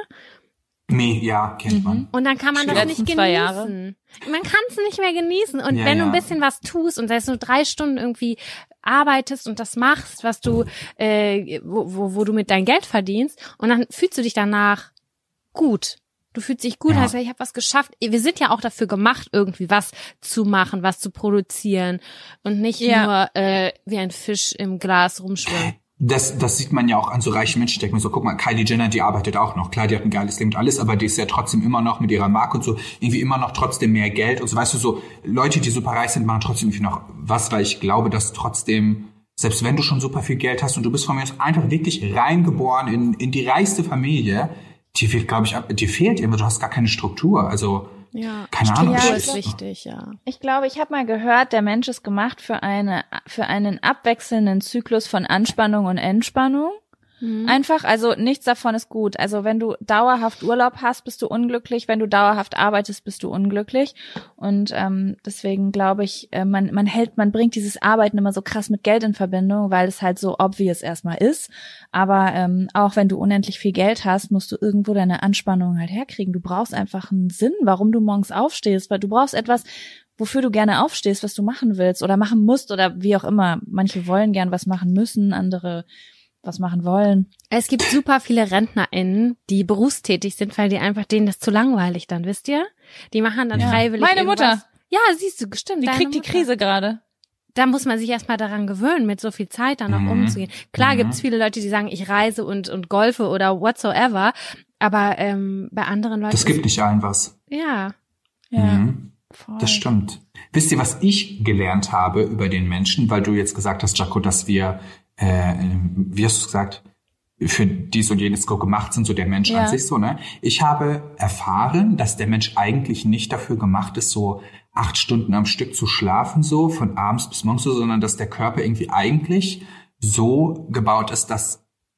Nee, ja, kennt man. Und dann kann man das nicht genießen. Zwei Jahre. Man kann es nicht mehr genießen. Und ja, wenn ja. du ein bisschen was tust und sei es nur drei Stunden irgendwie arbeitest und das machst, was du, äh, wo, wo, wo du mit dein Geld verdienst und dann fühlst du dich danach gut. Du fühlst dich gut, ja. heißt, ich habe was geschafft. Wir sind ja auch dafür gemacht, irgendwie was zu machen, was zu produzieren und nicht ja. nur äh, wie ein Fisch im Glas rumschwimmen. Das, das sieht man ja auch an so reichen Menschen. Ich denke mir so, guck mal, Kylie Jenner, die arbeitet auch noch. Klar, die hat ein geiles Leben und alles, aber die ist ja trotzdem immer noch mit ihrer Marke und so irgendwie immer noch trotzdem mehr Geld. Und so, weißt du, so Leute, die super reich sind, machen trotzdem irgendwie noch was, weil ich glaube, dass trotzdem, selbst wenn du schon super viel Geld hast und du bist von mir aus einfach wirklich reingeboren in, in die reichste Familie, dir fehlt, glaube ich, dir fehlt immer, du hast gar keine Struktur. Also Ja, keine Ahnung. Struktur Ja, ist ich- wichtig, ja. Ich glaube, ich habe mal gehört, der Mensch ist gemacht für eine für einen abwechselnden Zyklus von Anspannung und Entspannung. Mhm. Einfach, also nichts davon ist gut. Also wenn du dauerhaft Urlaub hast, bist du unglücklich. Wenn du dauerhaft arbeitest, bist du unglücklich. Und ähm, deswegen glaube ich, äh, man man hält, man bringt dieses Arbeiten immer so krass mit Geld in Verbindung, weil es halt so obvious erstmal ist. Aber ähm, auch wenn du unendlich viel Geld hast, musst du irgendwo deine Anspannung halt herkriegen. Du brauchst einfach einen Sinn, warum du morgens aufstehst, weil du brauchst etwas, wofür du gerne aufstehst, was du machen willst oder machen musst oder wie auch immer. Manche wollen gern was machen müssen, andere was machen wollen. Es gibt super viele RentnerInnen, die berufstätig sind, weil die einfach denen das zu langweilig dann, wisst ihr? Die machen dann Ja. freiwillig Meine irgendwas. Mutter. Ja, siehst du, stimmt. Die deine kriegt die Mutter. Krise gerade. Da muss man sich erstmal daran gewöhnen, mit so viel Zeit dann auch Mhm. umzugehen. Klar Mhm. gibt's viele Leute, die sagen, ich reise und und golfe oder whatsoever, aber ähm, bei anderen Leuten Das gibt ist, nicht allen was. ja. Ja, Mhm. voll. Das stimmt. Wisst ihr, was ich gelernt habe über den Menschen, weil du jetzt gesagt hast, Jaco, dass wir, äh, wie hast du es gesagt, für dies und jenes so gemacht sind, so der Mensch Ja. an sich so, ne? Ich habe erfahren, dass der Mensch eigentlich nicht dafür gemacht ist, so acht Stunden am Stück zu schlafen, so von abends bis morgens, so, sondern dass der Körper irgendwie eigentlich so gebaut ist, dass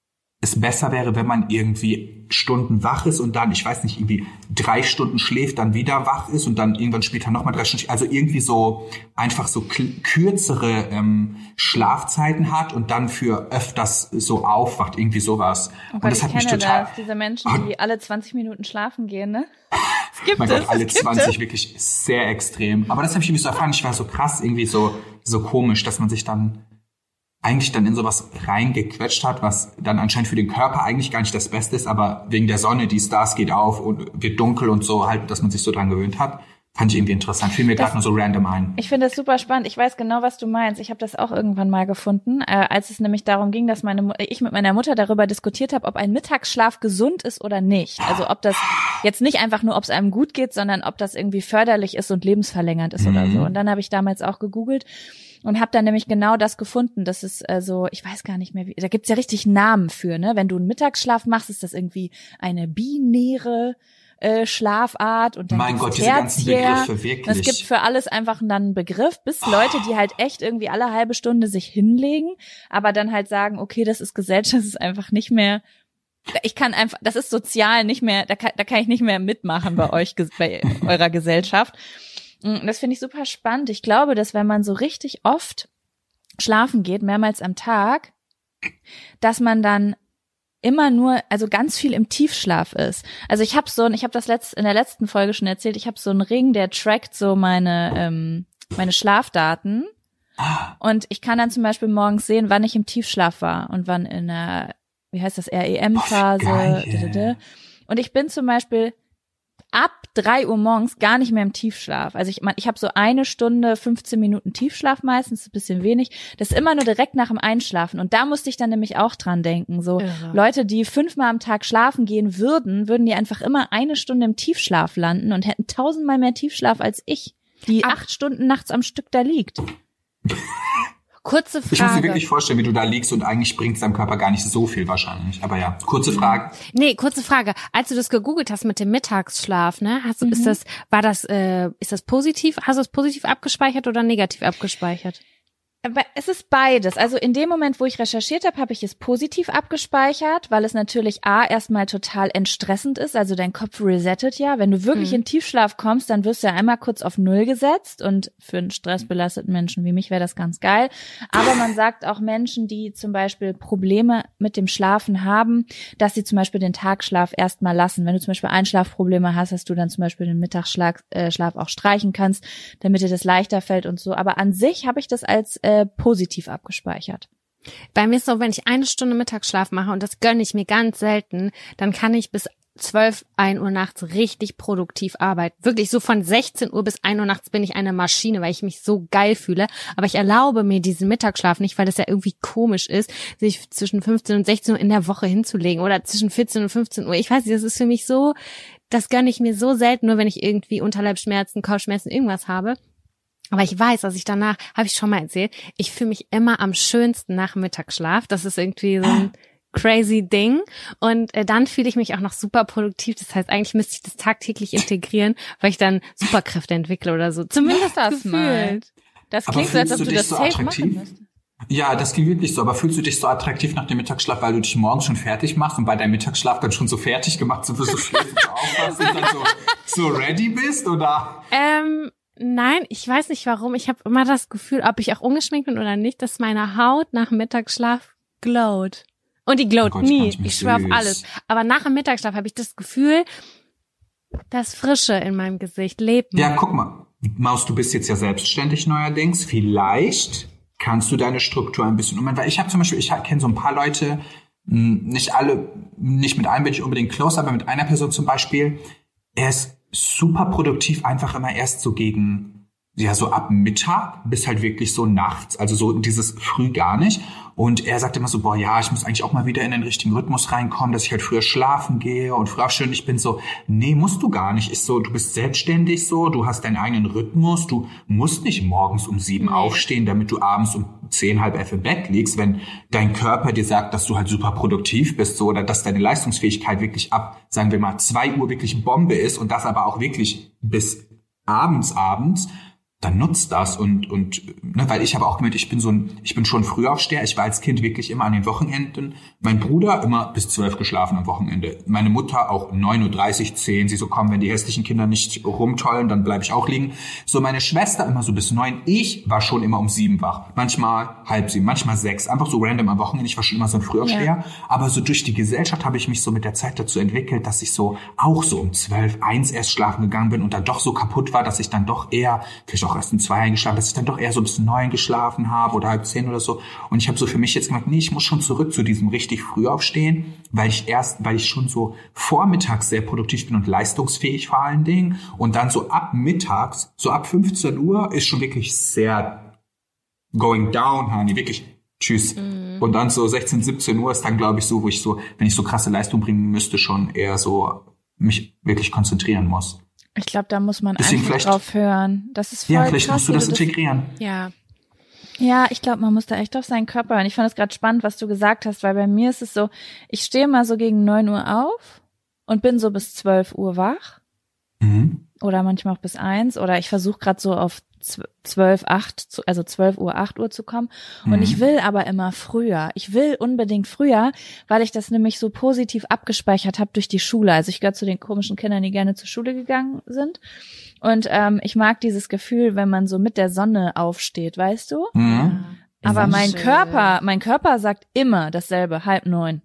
es besser wäre, wenn man irgendwie Stunden wach ist und dann, ich weiß nicht, irgendwie drei Stunden schläft, dann wieder wach ist und dann irgendwann später nochmal drei Stunden, also irgendwie so einfach so k- kürzere ähm, Schlafzeiten hat und dann für öfters so aufwacht, irgendwie sowas. Oh und Gott, das ich hat mich kenne total... das, diese Menschen, Oh. die alle zwanzig Minuten schlafen gehen, ne? Es gibt Mein es, Gott, alle es gibt zwanzig, es. wirklich sehr extrem. Aber das habe ich irgendwie so erfahren, ich war so krass, irgendwie so so komisch, dass man sich dann eigentlich dann in sowas reingequetscht hat, was dann anscheinend für den Körper eigentlich gar nicht das Beste ist, aber wegen der Sonne, die Stars geht auf und wird dunkel und so, halt, dass man sich so dran gewöhnt hat, fand ich irgendwie interessant. Fiel mir Das- gerade nur so random ein. Ich finde das super spannend. Ich weiß genau, was du meinst. Ich habe das auch irgendwann mal gefunden, äh, als es nämlich darum ging, dass meine Mu- ich mit meiner Mutter darüber diskutiert habe, ob ein Mittagsschlaf gesund ist oder nicht. Also ob das jetzt nicht einfach nur, ob es einem gut geht, sondern ob das irgendwie förderlich ist und lebensverlängernd ist oder Mhm. so. Und dann habe ich damals auch gegoogelt und habe dann nämlich genau das gefunden. Das ist also, ich weiß gar nicht mehr, wie, da gibt's ja richtig Namen für, ne? Wenn du einen Mittagsschlaf machst, ist das irgendwie eine binäre äh, Schlafart und dann Mein gibt's Gott, diese ganzen Tertiär. Begriffe, wirklich. Es gibt für alles einfach dann einen Begriff, bis Leute, die halt echt irgendwie alle halbe Stunde sich hinlegen, aber dann halt sagen, okay, das ist Gesellschaft, das ist einfach nicht mehr, ich kann einfach, das ist sozial nicht mehr, da kann, da kann ich nicht mehr mitmachen bei euch, bei eurer Gesellschaft. Und das finde ich super spannend. Ich glaube, dass wenn man so richtig oft schlafen geht, mehrmals am Tag, dass man dann immer nur, also ganz viel im Tiefschlaf ist. Also ich habe so, ein, ich habe das letzt, in der letzten Folge schon erzählt, ich habe so einen Ring, der trackt so meine ähm, meine Schlafdaten und ich kann dann zum Beispiel morgens sehen, wann ich im Tiefschlaf war und wann in der, wie heißt das, R E M-Phase. geil. Und ich bin zum Beispiel ab drei Uhr morgens gar nicht mehr im Tiefschlaf. Also ich mein, ich habe so eine Stunde, fünfzehn Minuten Tiefschlaf meistens, ein bisschen wenig. Das ist immer nur direkt nach dem Einschlafen. Und da musste ich dann nämlich auch dran denken. So Irre. Leute, die fünfmal am Tag schlafen gehen würden, würden die einfach immer eine Stunde im Tiefschlaf landen und hätten tausendmal mehr Tiefschlaf als ich, die Ab- acht Stunden nachts am Stück da liegt. Kurze Ich muss mir Frage. wirklich vorstellen, wie du da liegst und eigentlich bringt es deinem Körper gar nicht so viel wahrscheinlich. Aber ja, kurze Frage. Nee, kurze Frage. Als du das gegoogelt hast mit dem Mittagsschlaf, ne, hast du, Mhm. ist das, war das, äh, ist das positiv? Hast du es positiv abgespeichert oder negativ abgespeichert? Aber es ist beides. Also in dem Moment, wo ich recherchiert habe, habe ich es positiv abgespeichert, weil es natürlich A, erstmal total entstressend ist. Also dein Kopf resettet ja. Wenn du wirklich Mhm. in Tiefschlaf kommst, dann wirst du ja einmal kurz auf Null gesetzt. Und für einen stressbelasteten Menschen wie mich wäre das ganz geil. Aber man sagt auch Menschen, die zum Beispiel Probleme mit dem Schlafen haben, dass sie zum Beispiel den Tagschlaf erstmal lassen. Wenn du zum Beispiel Einschlafprobleme hast, dass du dann zum Beispiel den Mittagsschlaf äh, Schlaf auch streichen kannst, damit dir das leichter fällt und so. Aber an sich habe ich das als äh, positiv abgespeichert. Bei mir ist so, wenn ich eine Stunde Mittagsschlaf mache, und das gönne ich mir ganz selten, dann kann ich bis zwölf, ein Uhr nachts richtig produktiv arbeiten. Wirklich so von sechzehn Uhr bis ein Uhr nachts bin ich eine Maschine, weil ich mich so geil fühle. Aber ich erlaube mir diesen Mittagsschlaf nicht, weil das ja irgendwie komisch ist, sich zwischen fünfzehn und sechzehn Uhr in der Woche hinzulegen oder zwischen vierzehn und fünfzehn Uhr. Ich weiß nicht, das ist für mich so, das gönne ich mir so selten, nur wenn ich irgendwie Unterleibsschmerzen, Kopfschmerzen, irgendwas habe. Aber ich weiß, dass ich danach, habe ich schon mal erzählt, ich fühle mich immer am schönsten nach dem Mittagsschlaf. Das ist irgendwie so ein crazy Ding. Und äh, dann fühle ich mich auch noch super produktiv. Das heißt, eigentlich müsste ich das tagtäglich integrieren, weil ich dann Superkräfte entwickle oder so. Zumindest das das mal. Das klingt so, als ob du, du das so safe attraktiv? machen müsstest. Ja, das klingt wirklich so. Aber fühlst du dich so attraktiv nach dem Mittagsschlaf, weil du dich morgens schon fertig machst und bei deinem Mittagsschlaf dann schon so fertig gemacht, so für so schläfst du aufwachst und dann so, so ready bist, oder? Ähm, nein, ich weiß nicht warum. Ich habe immer das Gefühl, ob ich auch ungeschminkt bin oder nicht, dass meine Haut nach dem Mittagsschlaf glowt. Und die glowt oh Gott, nie. ich, ich schwöre auf alles. Aber nach dem Mittagsschlaf habe ich das Gefühl, das Frische in meinem Gesicht lebt. Ja, guck mal. Maus, du bist jetzt ja selbstständig neuerdings. Vielleicht kannst du deine Struktur ein bisschen umändern. Weil ich habe zum Beispiel, ich kenne so ein paar Leute, nicht alle, nicht mit allen bin ich unbedingt close, aber mit einer Person zum Beispiel, er ist super produktiv, einfach immer erst so gegen, ja, so ab Mittag bis halt wirklich so nachts, also so dieses früh gar nicht. Und er sagt immer so, boah, ja, ich muss eigentlich auch mal wieder in den richtigen Rhythmus reinkommen, dass ich halt früher schlafen gehe und früher aufstehen. Ich bin so, nee, musst du gar nicht. Ist so, du bist selbstständig so, du hast deinen eigenen Rhythmus, du musst nicht morgens um sieben nee. aufstehen, damit du abends um zehn, halb elf im Bett liegst, wenn dein Körper dir sagt, dass du halt super produktiv bist, so, oder dass deine Leistungsfähigkeit wirklich ab, sagen wir mal, zwei Uhr wirklich Bombe ist und das aber auch wirklich bis abends, abends, dann nutzt das und und ne, weil ich habe auch gemerkt, ich bin so ein, ich bin schon Frühaufsteher. Ich war als Kind wirklich immer an den Wochenenden. Mein Bruder immer bis zwölf geschlafen am Wochenende. Meine Mutter auch neun Uhr dreißig, zehn. Sie so, komm, wenn die hässlichen Kinder nicht rumtollen, dann bleibe ich auch liegen. So meine Schwester immer so bis neun. Ich war schon immer um sieben wach. Manchmal halb sieben, manchmal sechs. Einfach so random am Wochenende. Ich war schon immer so ein Frühaufsteher. Ja. Aber so durch die Gesellschaft habe ich mich so mit der Zeit dazu entwickelt, dass ich so auch so um zwölf, eins erst schlafen gegangen bin und dann doch so kaputt war, dass ich dann doch eher, vielleicht auch erst um zwei eingeschlafen, dass ich dann doch eher so bis neun geschlafen habe oder halb zehn oder so. Und ich habe so für mich jetzt gemerkt, nee, ich muss schon zurück zu diesem richtig früh aufstehen, weil ich erst, weil ich schon so vormittags sehr produktiv bin und leistungsfähig vor allen Dingen. Und dann so ab mittags, so ab fünfzehn Uhr ist schon wirklich sehr going down, honey, wirklich tschüss. Mhm. Und dann so sechzehn, siebzehn Uhr ist dann, glaube ich, so, wo ich so, wenn ich so krasse Leistung bringen müsste, schon eher so mich wirklich konzentrieren muss. Ich glaube, da muss man Deswegen einfach drauf hören. Das ist voll Ja, vielleicht krass, musst du das das integrieren. Ja. Ja, ich glaube, man muss da echt auf seinen Körper hören. Ich fand es gerade spannend, was du gesagt hast, weil bei mir ist es so, ich stehe mal so gegen neun Uhr auf und bin so bis zwölf Uhr wach. Mhm. Oder manchmal auch bis eins. Oder ich versuche gerade so auf zwölf, acht, also zwölf Uhr, acht Uhr zu kommen. Und mhm. ich will aber immer früher. Ich will unbedingt früher, weil ich das nämlich so positiv abgespeichert habe durch die Schule. Also ich gehöre zu den komischen Kindern, die gerne zur Schule gegangen sind. Und ähm, ich mag dieses Gefühl, wenn man so mit der Sonne aufsteht, weißt du? Mhm. Aber mein schön. Körper, mein Körper sagt immer dasselbe, halb neun.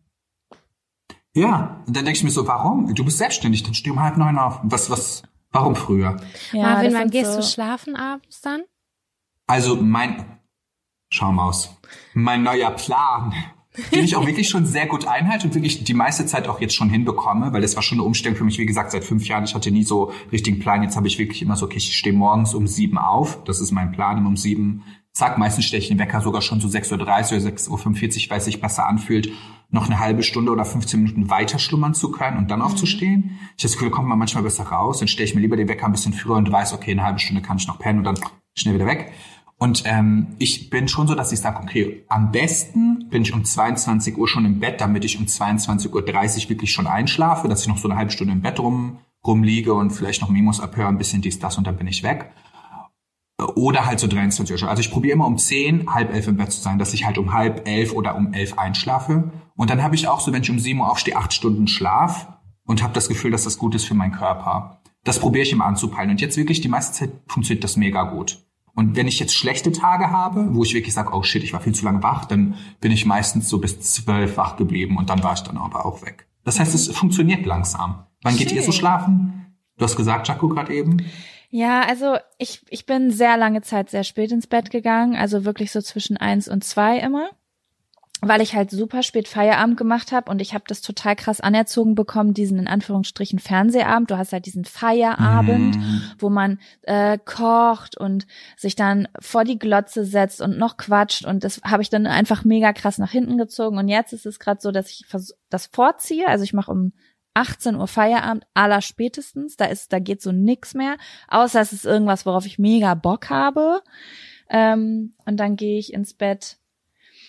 Ja, und dann denke ich mir so, warum? Du bist selbstständig, dann steh um halb neun auf. Was, was... Warum früher? Ja, Marvin, wann gehst so du schlafen abends dann? Also mein, schau mal aus, mein neuer Plan, den ich auch wirklich schon sehr gut einhalte und wirklich die meiste Zeit auch jetzt schon hinbekomme, weil das war schon eine Umstellung für mich, wie gesagt, seit fünf Jahren. Ich hatte nie so richtigen Plan. Jetzt habe ich wirklich immer so, okay, ich stehe morgens um sieben auf. Das ist mein Plan, um sieben. Zack, meistens stelle ich den Wecker sogar schon so sechs Uhr dreißig oder sechs Uhr fünfundvierzig, weil es sich besser anfühlt, noch eine halbe Stunde oder fünfzehn Minuten weiter schlummern zu können und dann mhm. aufzustehen. Ich habe das Gefühl, kommt man manchmal besser raus. Dann stelle ich mir lieber den Wecker ein bisschen früher und weiß, okay, eine halbe Stunde kann ich noch pennen und dann schnell wieder weg. Und ähm, ich bin schon so, dass ich sage, okay, am besten bin ich um zweiundzwanzig Uhr schon im Bett, damit ich um zweiundzwanzig Uhr dreißig wirklich schon einschlafe, dass ich noch so eine halbe Stunde im Bett rum rumliege und vielleicht noch Memos abhöre, ein bisschen dies, das und dann bin ich weg. Oder halt so dreiundzwanzig Uhr. Also ich probiere immer um zehn, halb elf im Bett zu sein, dass ich halt um halb elf oder um elf einschlafe. Und dann habe ich auch so, wenn ich um sieben Uhr aufstehe, acht Stunden Schlaf und habe das Gefühl, dass das gut ist für meinen Körper. Das probiere ich immer anzupeilen. Und jetzt wirklich die meiste Zeit funktioniert das mega gut. Und wenn ich jetzt schlechte Tage habe, wo ich wirklich sage, oh shit, ich war viel zu lange wach, dann bin ich meistens so bis zwölf wach geblieben und dann war ich dann aber auch weg. Das heißt, es funktioniert langsam. Wann geht ihr so schlafen? Du hast gesagt, Jaco, gerade eben. Ja, also ich ich bin sehr lange Zeit sehr spät ins Bett gegangen, also wirklich so zwischen eins und zwei immer, weil ich halt super spät Feierabend gemacht habe und ich habe das total krass anerzogen bekommen, diesen in Anführungsstrichen Fernsehabend. Du hast halt diesen Feierabend, mm. wo man äh, kocht und sich dann vor die Glotze setzt und noch quatscht und das habe ich dann einfach mega krass nach hinten gezogen und jetzt ist es gerade so, dass ich vers- das vorziehe, also ich mache um achtzehn Uhr Feierabend, aller spätestens, da ist, da geht so nix mehr, außer es ist irgendwas, worauf ich mega Bock habe, ähm, und dann gehe ich ins Bett.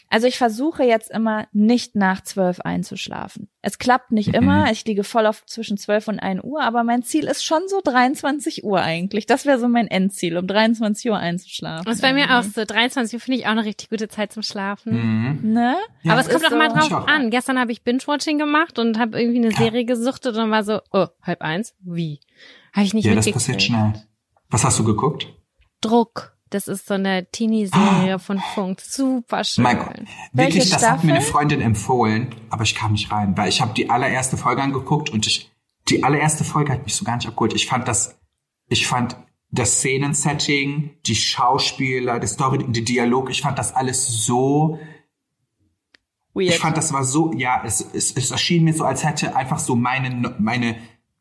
Also ich versuche jetzt immer nicht nach zwölf einzuschlafen. Es klappt nicht immer. Ich liege voll auf zwischen zwölf und ein Uhr, aber mein Ziel ist schon so dreiundzwanzig Uhr eigentlich. Das wäre so mein Endziel, um dreiundzwanzig Uhr einzuschlafen. Das ist bei mir auch so. dreiundzwanzig Uhr finde ich auch eine richtig gute Zeit zum Schlafen. Mhm. Ne? Ja, aber es kommt ist auch mal so. drauf Ich auch. an. Gestern habe ich Binge-Watching gemacht und habe irgendwie eine Serie gesuchtet und war so, oh, halb eins? Wie? Habe ich nicht Ja, das mitgekriegt. passiert schnell. Was hast du geguckt? Druck. Das ist so eine Teenie-Serie von Funk. Super schön. Mein Gott. Welche Wirklich, das hat mir eine Staffel? Freundin empfohlen, aber ich kam nicht rein, weil ich habe die allererste Folge angeguckt und ich, die allererste Folge hat mich so gar nicht abgeholt. Ich fand das, ich fand das Szenensetting, die Schauspieler, die Story, die Dialog, ich fand das alles so, Weird. ich fand das war so, ja, es, es, es erschien mir so, als hätte einfach so meine, meine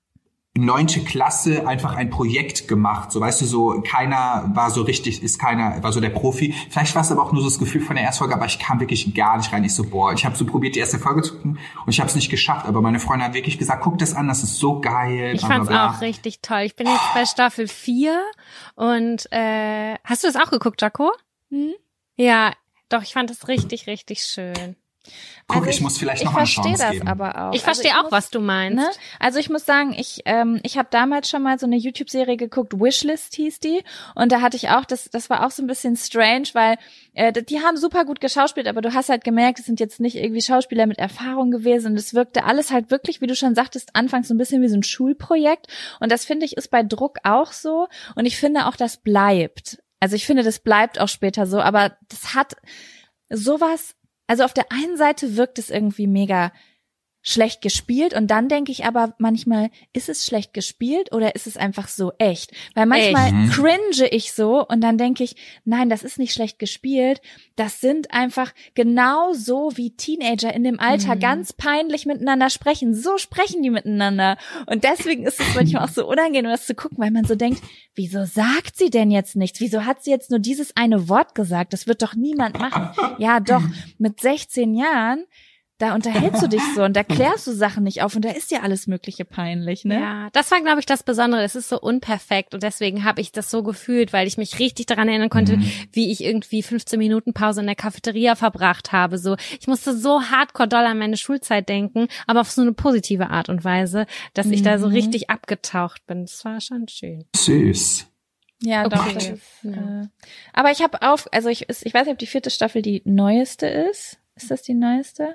neunte Klasse einfach ein Projekt gemacht, so weißt du, so keiner war so richtig, ist keiner, war so der Profi. Vielleicht war es aber auch nur so das Gefühl von der ersten Folge, aber ich kam wirklich gar nicht rein. Ich so, boah, ich habe so probiert, die erste Folge zu gucken und ich habe es nicht geschafft, aber meine Freundin hat wirklich gesagt, guck das an, das ist so geil. Ich bla, bla, fand's bla. auch richtig toll. Ich bin jetzt bei Staffel vier und äh, hast du das auch geguckt, Jaco? Hm? Ja, doch, ich fand es richtig, richtig schön. Guck, Also ich muss vielleicht ich noch mal eine verstehe Chance das geben. aber auch. Ich Also verstehe auch, muss- was du meinst. Ne? Also ich muss sagen, ich ähm, ich habe damals schon mal so eine YouTube-Serie geguckt, Wishlist hieß die, und da hatte ich auch, das das war auch so ein bisschen strange, weil äh, die haben super gut geschauspielt, aber du hast halt gemerkt, es sind jetzt nicht irgendwie Schauspieler mit Erfahrung gewesen und es wirkte alles halt wirklich, wie du schon sagtest, anfangs so ein bisschen wie so ein Schulprojekt, und das finde ich ist bei Druck auch so, und ich finde auch, das bleibt. Also ich finde, das bleibt auch später so, aber das hat sowas. Also auf der einen Seite wirkt es irgendwie mega schlecht gespielt und dann denke ich aber manchmal, ist es schlecht gespielt oder ist es einfach so echt? Weil manchmal Echt? Mhm. cringe ich so und dann denke ich, nein, das ist nicht schlecht gespielt. Das sind einfach genau so, wie Teenager in dem Alter Mhm. ganz peinlich miteinander sprechen. So sprechen die miteinander. Und deswegen ist es manchmal auch so unangenehm, das zu gucken, weil man so denkt, wieso sagt sie denn jetzt nichts? Wieso hat sie jetzt nur dieses eine Wort gesagt? Das wird doch niemand machen. Ja, doch, mit sechzehn Jahren, da unterhältst du dich so und da klärst du Sachen nicht auf und da ist ja alles Mögliche peinlich, ne? Ja, das war, glaube ich, das Besondere. Es ist so unperfekt und deswegen habe ich das so gefühlt, weil ich mich richtig daran erinnern konnte, Mhm. wie ich irgendwie fünfzehn Minuten Pause in der Cafeteria verbracht habe. So, ich musste so hardcore doll an meine Schulzeit denken, aber auf so eine positive Art und Weise, dass ich da so Mhm. richtig abgetaucht bin. Das war schon schön. Süß. Ja, Okay. doch. Das ist, Ja. äh, aber ich habe auf, also ich, ist- ich weiß nicht, ob die vierte Staffel die neueste ist. Ist das die neueste?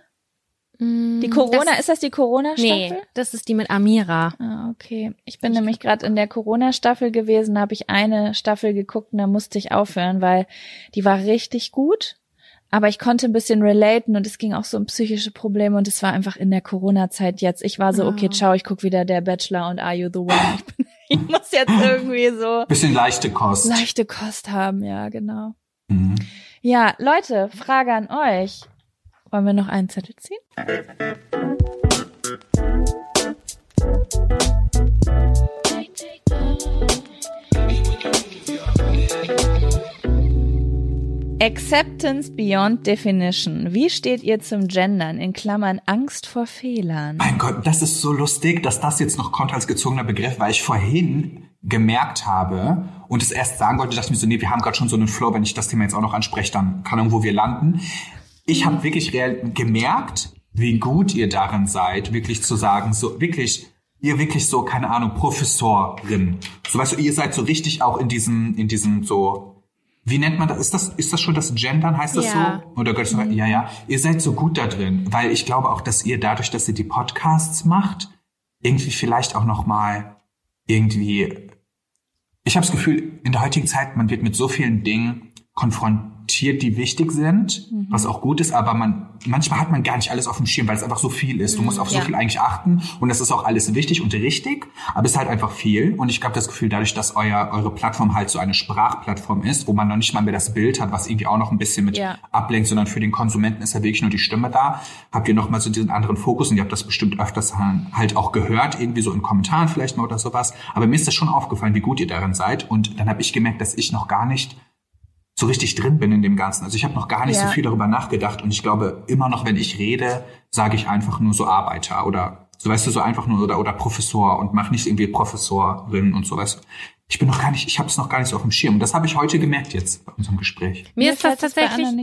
Die Corona, das, ist das die Corona-Staffel? Nee, das ist die mit Amira. Ah, okay. Ich bin nämlich gerade in der Corona-Staffel gewesen, da habe ich eine Staffel geguckt und da musste ich aufhören, weil die war richtig gut, aber ich konnte ein bisschen relaten und es ging auch so um psychische Probleme und es war einfach in der Corona-Zeit jetzt. Ich war so, okay, Oh. ciao, ich guck wieder der Bachelor und Are You the One? Ich, bin, ich muss jetzt irgendwie so Bisschen leichte Kost. leichte Kost haben, ja, genau. Mhm. Ja, Leute, Frage an euch. Wollen wir noch einen Zettel ziehen? Acceptance beyond definition. Wie steht ihr zum Gendern? In Klammern Angst vor Fehlern. Mein Gott, das ist so lustig, dass das jetzt noch kommt als gezogener Begriff, weil ich vorhin gemerkt habe und es erst sagen wollte, dachte ich mir so, nee, wir haben gerade schon so einen Flow, wenn ich das Thema jetzt auch noch anspreche, dann kann irgendwo wir landen. Ich habe wirklich real gemerkt, wie gut ihr darin seid, wirklich zu sagen, so wirklich, ihr wirklich so, keine Ahnung, Professorin. So, weißt du, ihr seid so richtig auch in diesem, in diesem so, wie nennt man das? Ist das, ist das schon das Gendern? Heißt das Ja. so? Oder gehört das, ja, ja. Ihr seid so gut da drin, weil ich glaube auch, dass ihr dadurch, dass ihr die Podcasts macht, irgendwie vielleicht auch noch mal irgendwie, ich habe das Gefühl, in der heutigen Zeit, man wird mit so vielen Dingen konfrontiert, die wichtig sind, mhm. was auch gut ist, aber man manchmal hat man gar nicht alles auf dem Schirm, weil es einfach so viel ist. Du musst auf so ja. viel eigentlich achten und das ist auch alles wichtig und richtig, aber es ist halt einfach viel und ich habe das Gefühl, dadurch, dass euer eure Plattform halt so eine Sprachplattform ist, wo man noch nicht mal mehr das Bild hat, was irgendwie auch noch ein bisschen mit ja. ablenkt, sondern für den Konsumenten ist ja wirklich nur die Stimme da, habt ihr noch mal so diesen anderen Fokus und ihr habt das bestimmt öfters halt auch gehört, irgendwie so in Kommentaren vielleicht mal oder sowas, aber mir ist das schon aufgefallen, wie gut ihr darin seid und dann habe ich gemerkt, dass ich noch gar nicht so richtig drin bin in dem Ganzen. Also ich habe noch gar nicht ja. so viel darüber nachgedacht und ich glaube, immer noch, wenn ich rede, sage ich einfach nur so Arbeiter oder so, weißt du, so einfach nur oder oder Professor und mach nicht irgendwie Professorin und so, weißt du. Ich bin noch gar nicht, ich habe es noch gar nicht so auf dem Schirm und das habe ich heute gemerkt jetzt bei unserem Gespräch. Mir ist das fällt es bei tatsächlich anderen nicht so.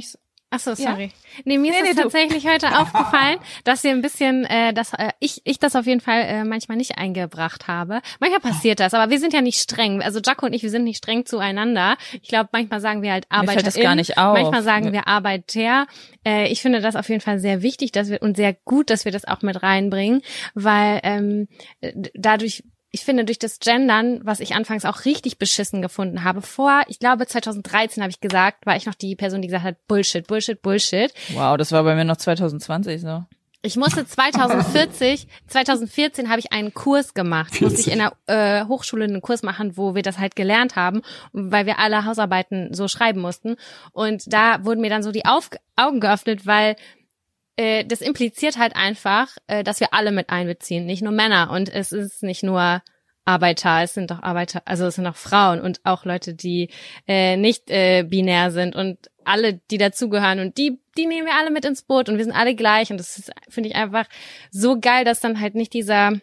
Ach so, sorry. Ja. Nee, mir Nee, ist nee, es du. tatsächlich heute aufgefallen, dass wir ein bisschen, äh, dass äh, ich ich das auf jeden Fall äh, manchmal nicht eingebracht habe. Manchmal passiert das, aber wir sind ja nicht streng. Also Jaco und ich, wir sind nicht streng zueinander. Ich glaube, manchmal sagen wir halt Mir Arbeiterin. fällt das gar nicht auf. Manchmal sagen wir Arbeiter. Äh, ich finde das auf jeden Fall sehr wichtig, dass wir und sehr gut, dass wir das auch mit reinbringen, weil ähm, dadurch ich finde, durch das Gendern, was ich anfangs auch richtig beschissen gefunden habe, vor, ich glaube, zwanzig dreizehn habe ich gesagt, war ich noch die Person, die gesagt hat, Bullshit, Bullshit, Bullshit. Wow, das war bei mir noch zwanzig zwanzig so. Ich musste zwanzig vierzig, zwanzig vierzehn habe ich einen Kurs gemacht, vierzig musste ich in der äh, Hochschule einen Kurs machen, wo wir das halt gelernt haben, weil wir alle Hausarbeiten so schreiben mussten. Und da wurden mir dann so die Auf- Augen geöffnet, weil äh, das impliziert halt einfach, äh, dass wir alle mit einbeziehen, nicht nur Männer. Und es ist nicht nur Arbeiter, es sind auch Arbeiter, also es sind auch Frauen und auch Leute, die äh, nicht äh, binär sind und alle, die dazugehören und die, die nehmen wir alle mit ins Boot und wir sind alle gleich und das ist, finde ich einfach so geil, dass dann halt nicht dieser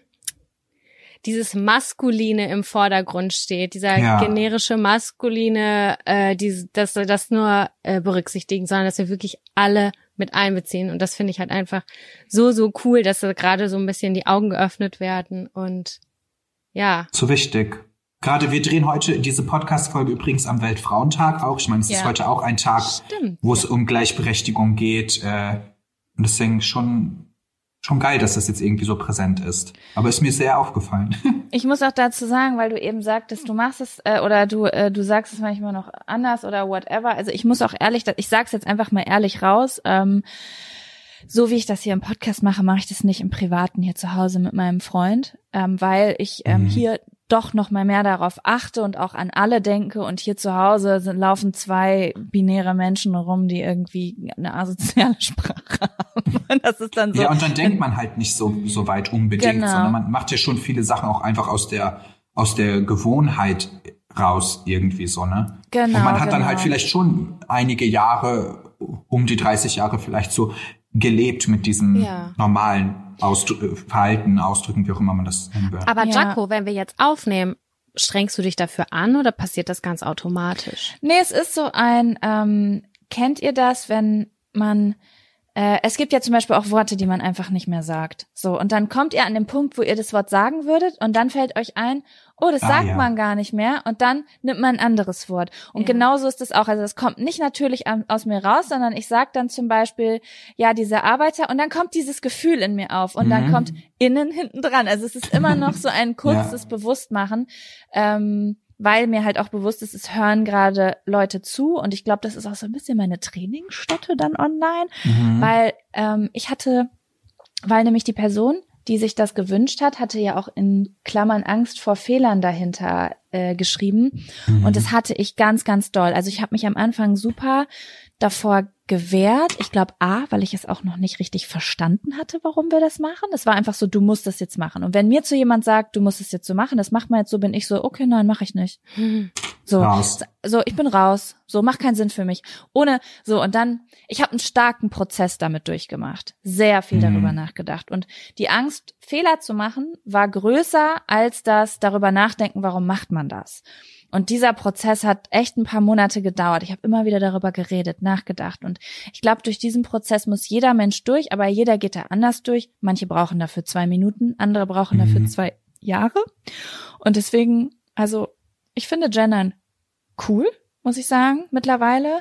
dieses Maskuline im Vordergrund steht, dieser Ja. generische Maskuline, äh, die, dass wir das nur äh, berücksichtigen, sondern dass wir wirklich alle mit einbeziehen. Und das finde ich halt einfach so, so cool, dass da gerade so ein bisschen die Augen geöffnet werden und ja. So wichtig. Gerade wir drehen heute diese Podcast-Folge übrigens am Weltfrauentag auch. Ich meine, es Ja. ist heute auch ein Tag, Stimmt. wo es um Gleichberechtigung geht. Äh, und deswegen schon schon geil, dass das jetzt irgendwie so präsent ist. Aber ist mir sehr aufgefallen. Ich muss auch dazu sagen, weil du eben sagtest, du machst es äh, oder du äh, du sagst es manchmal noch anders oder whatever. Also ich muss auch ehrlich, ich sag's jetzt einfach mal ehrlich raus. Ähm, so wie ich das hier im Podcast mache, mache ich das nicht im Privaten hier zu Hause mit meinem Freund, ähm, weil ich ähm, Mhm. hier doch noch mal mehr darauf achte und auch an alle denke. Und hier zu Hause sind, laufen zwei binäre Menschen rum, die irgendwie eine asoziale Sprache haben. Und das ist dann so. Ja, und dann denkt man halt nicht so so weit unbedingt, Genau. sondern man macht ja schon viele Sachen auch einfach aus der aus der Gewohnheit raus irgendwie so, ne? Genau, und man hat dann genau. halt vielleicht schon einige Jahre, um die dreißig Jahre vielleicht so gelebt mit diesem Ja. normalen Ausdru- Verhalten, Ausdrücken, wie auch immer man das nennen will. Aber Ja. Jaco, wenn wir jetzt aufnehmen, strengst du dich dafür an oder passiert das ganz automatisch? Nee, es ist so ein, ähm, kennt ihr das, wenn man, äh, es gibt ja zum Beispiel auch Worte, die man einfach nicht mehr sagt. So, und dann kommt ihr an den Punkt, wo ihr das Wort sagen würdet und dann fällt euch ein, oh, das Ah, sagt ja. man gar nicht mehr und dann nimmt man ein anderes Wort. Und Ja. genauso ist es auch. Also das kommt nicht natürlich am- aus mir raus, sondern ich sag dann zum Beispiel, ja, dieser Arbeiter und dann kommt dieses Gefühl in mir auf und dann Mhm. kommt innen hinten dran. Also es ist immer noch so ein kurzes Ja. Bewusstmachen, ähm, weil mir halt auch bewusst ist, es hören gerade Leute zu und ich glaube, das ist auch so ein bisschen meine Trainingsstätte dann online, Mhm. weil ähm, ich hatte, weil nämlich die Person, die sich das gewünscht hat, hatte ja auch in Klammern Angst vor Fehlern dahinter äh, geschrieben. Mhm. Und das hatte ich ganz, ganz doll. Also ich habe mich am Anfang super davor gewehrt. Ich glaube, A, weil ich es auch noch nicht richtig verstanden hatte, warum wir das machen. Es war einfach so, du musst das jetzt machen. Und wenn mir zu jemand sagt, du musst es jetzt so machen, das macht man jetzt so, bin ich so, okay, nein, mache ich nicht. So, Raus. so, ich bin raus. So, macht keinen Sinn für mich. Ohne, so, und dann, ich habe einen starken Prozess damit durchgemacht. Sehr viel Mhm. darüber nachgedacht. Und die Angst, Fehler zu machen, war größer als das darüber nachdenken, warum macht man das. Und dieser Prozess hat echt ein paar Monate gedauert. Ich habe immer wieder darüber geredet, nachgedacht. Und ich glaube, durch diesen Prozess muss jeder Mensch durch, aber jeder geht da anders durch. Manche brauchen dafür zwei Minuten, andere brauchen Mhm. dafür zwei Jahre. Und deswegen, also, ich finde Gendern cool, muss ich sagen, mittlerweile.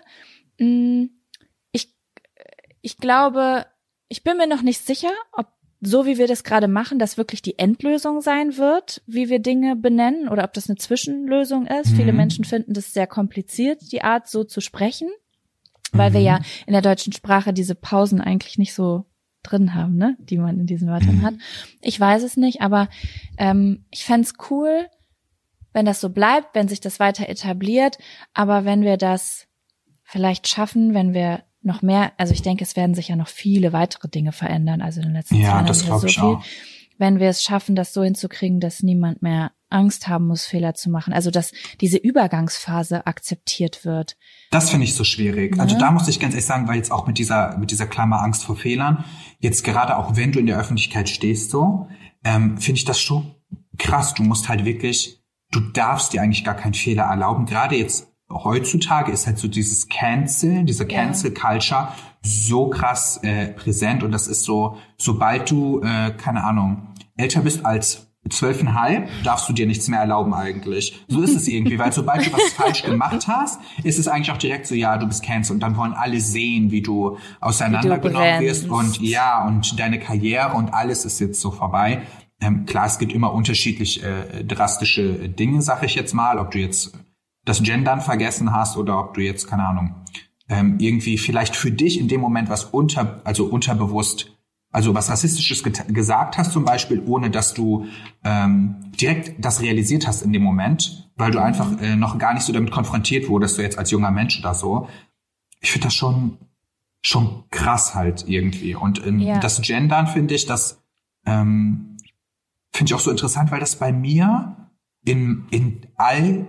Ich, ich glaube, ich bin mir noch nicht sicher, ob so wie wir das gerade machen, das wirklich die Endlösung sein wird, wie wir Dinge benennen, oder ob das eine Zwischenlösung ist. Mhm. Viele Menschen finden das sehr kompliziert, die Art so zu sprechen, weil wir Mhm. ja in der deutschen Sprache diese Pausen eigentlich nicht so drin haben, ne, die man in diesen Wörtern Mhm. hat. Ich weiß es nicht, aber ähm, ich fänd's cool, wenn das so bleibt, wenn sich das weiter etabliert, aber wenn wir das vielleicht schaffen, wenn wir noch mehr, also ich denke, es werden sich ja noch viele weitere Dinge verändern, also in den letzten Ja, zwei Jahren das ja glaub so ich viel. auch. Wenn wir es schaffen, das so hinzukriegen, dass niemand mehr Angst haben muss, Fehler zu machen, also dass diese Übergangsphase akzeptiert wird. Das finde ich so schwierig. Ja. Also da muss ich ganz ehrlich sagen, weil jetzt auch mit dieser mit dieser Klammer Angst vor Fehlern, jetzt gerade auch wenn du in der Öffentlichkeit stehst so, ähm, finde ich das schon krass. Du musst halt wirklich, du darfst dir eigentlich gar keinen Fehler erlauben. Gerade jetzt heutzutage ist halt so dieses Cancel, diese Cancel Culture so krass äh, präsent und das ist so, sobald du, äh, keine Ahnung, älter bist als zwölfeinhalb, darfst du dir nichts mehr erlauben eigentlich. So ist es irgendwie, weil sobald du was falsch gemacht hast, ist es eigentlich auch direkt so, ja, du bist cancelled und dann wollen alle sehen, wie du auseinandergenommen wirst und ja, und deine Karriere und alles ist jetzt so vorbei. Ähm, klar, es gibt immer unterschiedlich äh, drastische Dinge, sag ich jetzt mal, ob du jetzt das Gendern vergessen hast oder ob du jetzt, keine Ahnung, ähm, irgendwie vielleicht für dich in dem Moment was unter, also unterbewusst, also was Rassistisches get- gesagt hast zum Beispiel, ohne dass du ähm, direkt das realisiert hast in dem Moment, weil du einfach äh, noch gar nicht so damit konfrontiert wurdest, so jetzt als junger Mensch oder so. Ich finde das schon schon krass halt irgendwie. Und ähm, ja. das Gendern finde ich, das ähm, finde ich auch so interessant, weil das bei mir in in all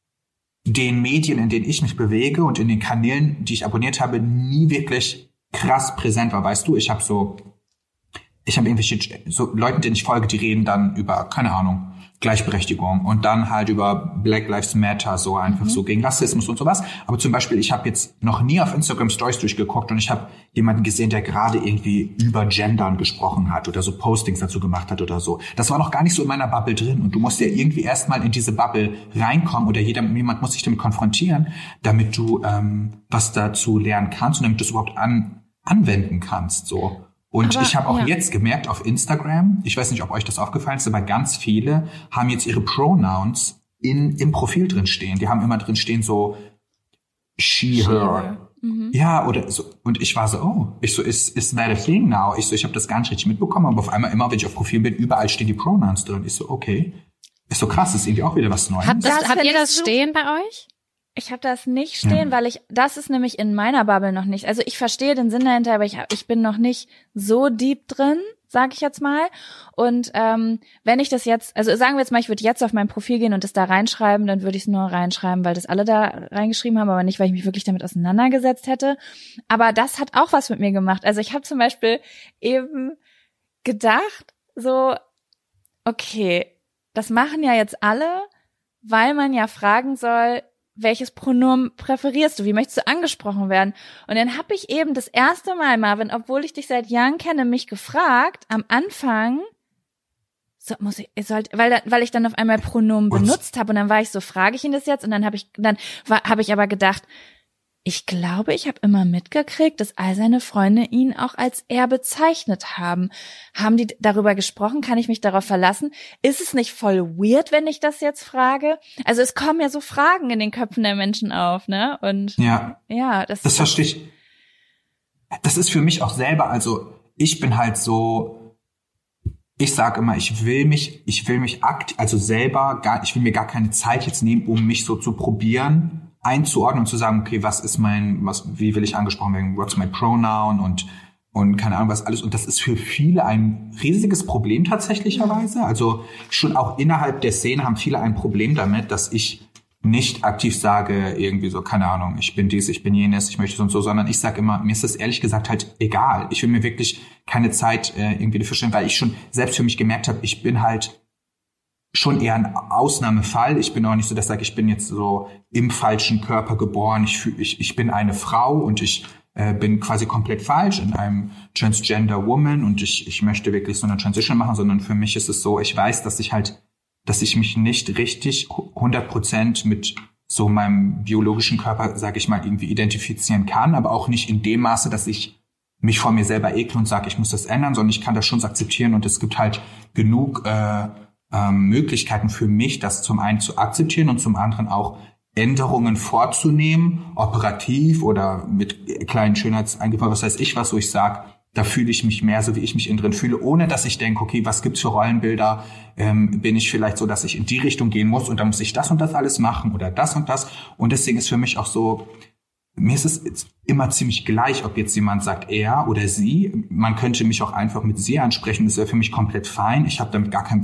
den Medien, in denen ich mich bewege und in den Kanälen, die ich abonniert habe, nie wirklich krass präsent war. Weißt du, ich habe so Ich habe irgendwelche so Leuten, denen ich folge, die reden dann über, keine Ahnung, Gleichberechtigung und dann halt über Black Lives Matter, so einfach mhm. so gegen Rassismus und sowas. Aber zum Beispiel, ich habe jetzt noch nie auf Instagram Stories durchgeguckt und ich habe jemanden gesehen, der gerade irgendwie über Gendern gesprochen hat oder so Postings dazu gemacht hat oder so. Das war noch gar nicht so in meiner Bubble drin und du musst ja irgendwie erstmal in diese Bubble reinkommen oder jeder, jemand muss sich damit konfrontieren, damit du ähm, was dazu lernen kannst und damit du es überhaupt an, anwenden kannst, so. Und aber, ich habe auch ja. jetzt gemerkt auf Instagram, ich weiß nicht, ob euch das aufgefallen ist, aber ganz viele haben jetzt ihre Pronouns in, im Profil drin stehen. Die haben immer drin stehen so she, she her. Mhm. Ja, oder so. Und ich war so, oh, ich so, is, is that a thing now? Ich so, ich habe das gar nicht richtig mitbekommen, aber auf einmal immer, wenn ich auf Profil bin, überall stehen die Pronouns drin. Ich so, okay. Ist so krass, ist irgendwie auch wieder was Neues. Habt, das, habt ihr das so stehen bei euch? Ich habe das nicht stehen, ja. weil ich, das ist nämlich in meiner Bubble noch nicht. Also ich verstehe den Sinn dahinter, aber ich, ich bin noch nicht so deep drin, sage ich jetzt mal. Und ähm, wenn ich das jetzt, also sagen wir jetzt mal, ich würde jetzt auf mein Profil gehen und das da reinschreiben, dann würde ich es nur reinschreiben, weil das alle da reingeschrieben haben, aber nicht, weil ich mich wirklich damit auseinandergesetzt hätte. Aber das hat auch was mit mir gemacht. Also ich habe zum Beispiel eben gedacht, so, okay, das machen ja jetzt alle, weil man ja fragen soll, welches Pronomen präferierst du? Wie möchtest du angesprochen werden? Und dann habe ich eben das erste Mal, Marvin, obwohl ich dich seit Jahren kenne, mich gefragt, am Anfang, so muss ich, ich sollte, weil, weil ich dann auf einmal Pronomen benutzt habe und dann war ich so, frage ich ihn das jetzt? Und dann habe ich, dann habe ich aber gedacht, ich glaube, ich habe immer mitgekriegt, dass all seine Freunde ihn auch als er bezeichnet haben. Haben die darüber gesprochen? Kann ich mich darauf verlassen? Ist es nicht voll weird, wenn ich das jetzt frage? Also es kommen ja so Fragen in den Köpfen der Menschen auf, ne? Und ja, ja das, das verstehe ich. Das ist für mich auch selber, also ich bin halt so, ich sage immer, ich will mich, ich will mich akt, also selber gar, ich will mir gar keine Zeit jetzt nehmen, um mich so zu probieren, einzuordnen und zu sagen, okay, was ist mein, was, wie will ich angesprochen werden, what's my pronoun und, und keine Ahnung was alles. Und das ist für viele ein riesiges Problem tatsächlicherweise. Also schon auch innerhalb der Szene haben viele ein Problem damit, dass ich nicht aktiv sage, irgendwie so, keine Ahnung, ich bin dies, ich bin jenes, ich möchte so und so, sondern ich sage immer, mir ist das ehrlich gesagt halt egal. Ich will mir wirklich keine Zeit äh, irgendwie dafür stellen, weil ich schon selbst für mich gemerkt habe, ich bin halt schon eher ein Ausnahmefall. Ich bin auch nicht so, dass ich sage, ich bin jetzt so im falschen Körper geboren. Ich, fühl, ich, ich bin eine Frau und ich äh, bin quasi komplett falsch in einem Transgender Woman und ich, ich möchte wirklich so eine Transition machen, sondern für mich ist es so, ich weiß, dass ich halt, dass ich mich nicht richtig hundert Prozent mit so meinem biologischen Körper, sage ich mal, irgendwie identifizieren kann, aber auch nicht in dem Maße, dass ich mich vor mir selber ekle und sage, ich muss das ändern, sondern ich kann das schon akzeptieren und es gibt halt genug äh, Ähm, Möglichkeiten für mich, das zum einen zu akzeptieren und zum anderen auch Änderungen vorzunehmen, operativ oder mit kleinen Schönheitseingriffen, was weiß ich was, wo ich sage, da fühle ich mich mehr so, wie ich mich innen drin fühle, ohne dass ich denke, okay, was gibt's für Rollenbilder, ähm, bin ich vielleicht so, dass ich in die Richtung gehen muss und dann muss ich das und das alles machen oder das und das und deswegen ist für mich auch so, mir ist es immer ziemlich gleich, ob jetzt jemand sagt er oder sie. Man könnte mich auch einfach mit sie ansprechen. Das wäre für mich komplett fein. Ich habe damit gar kein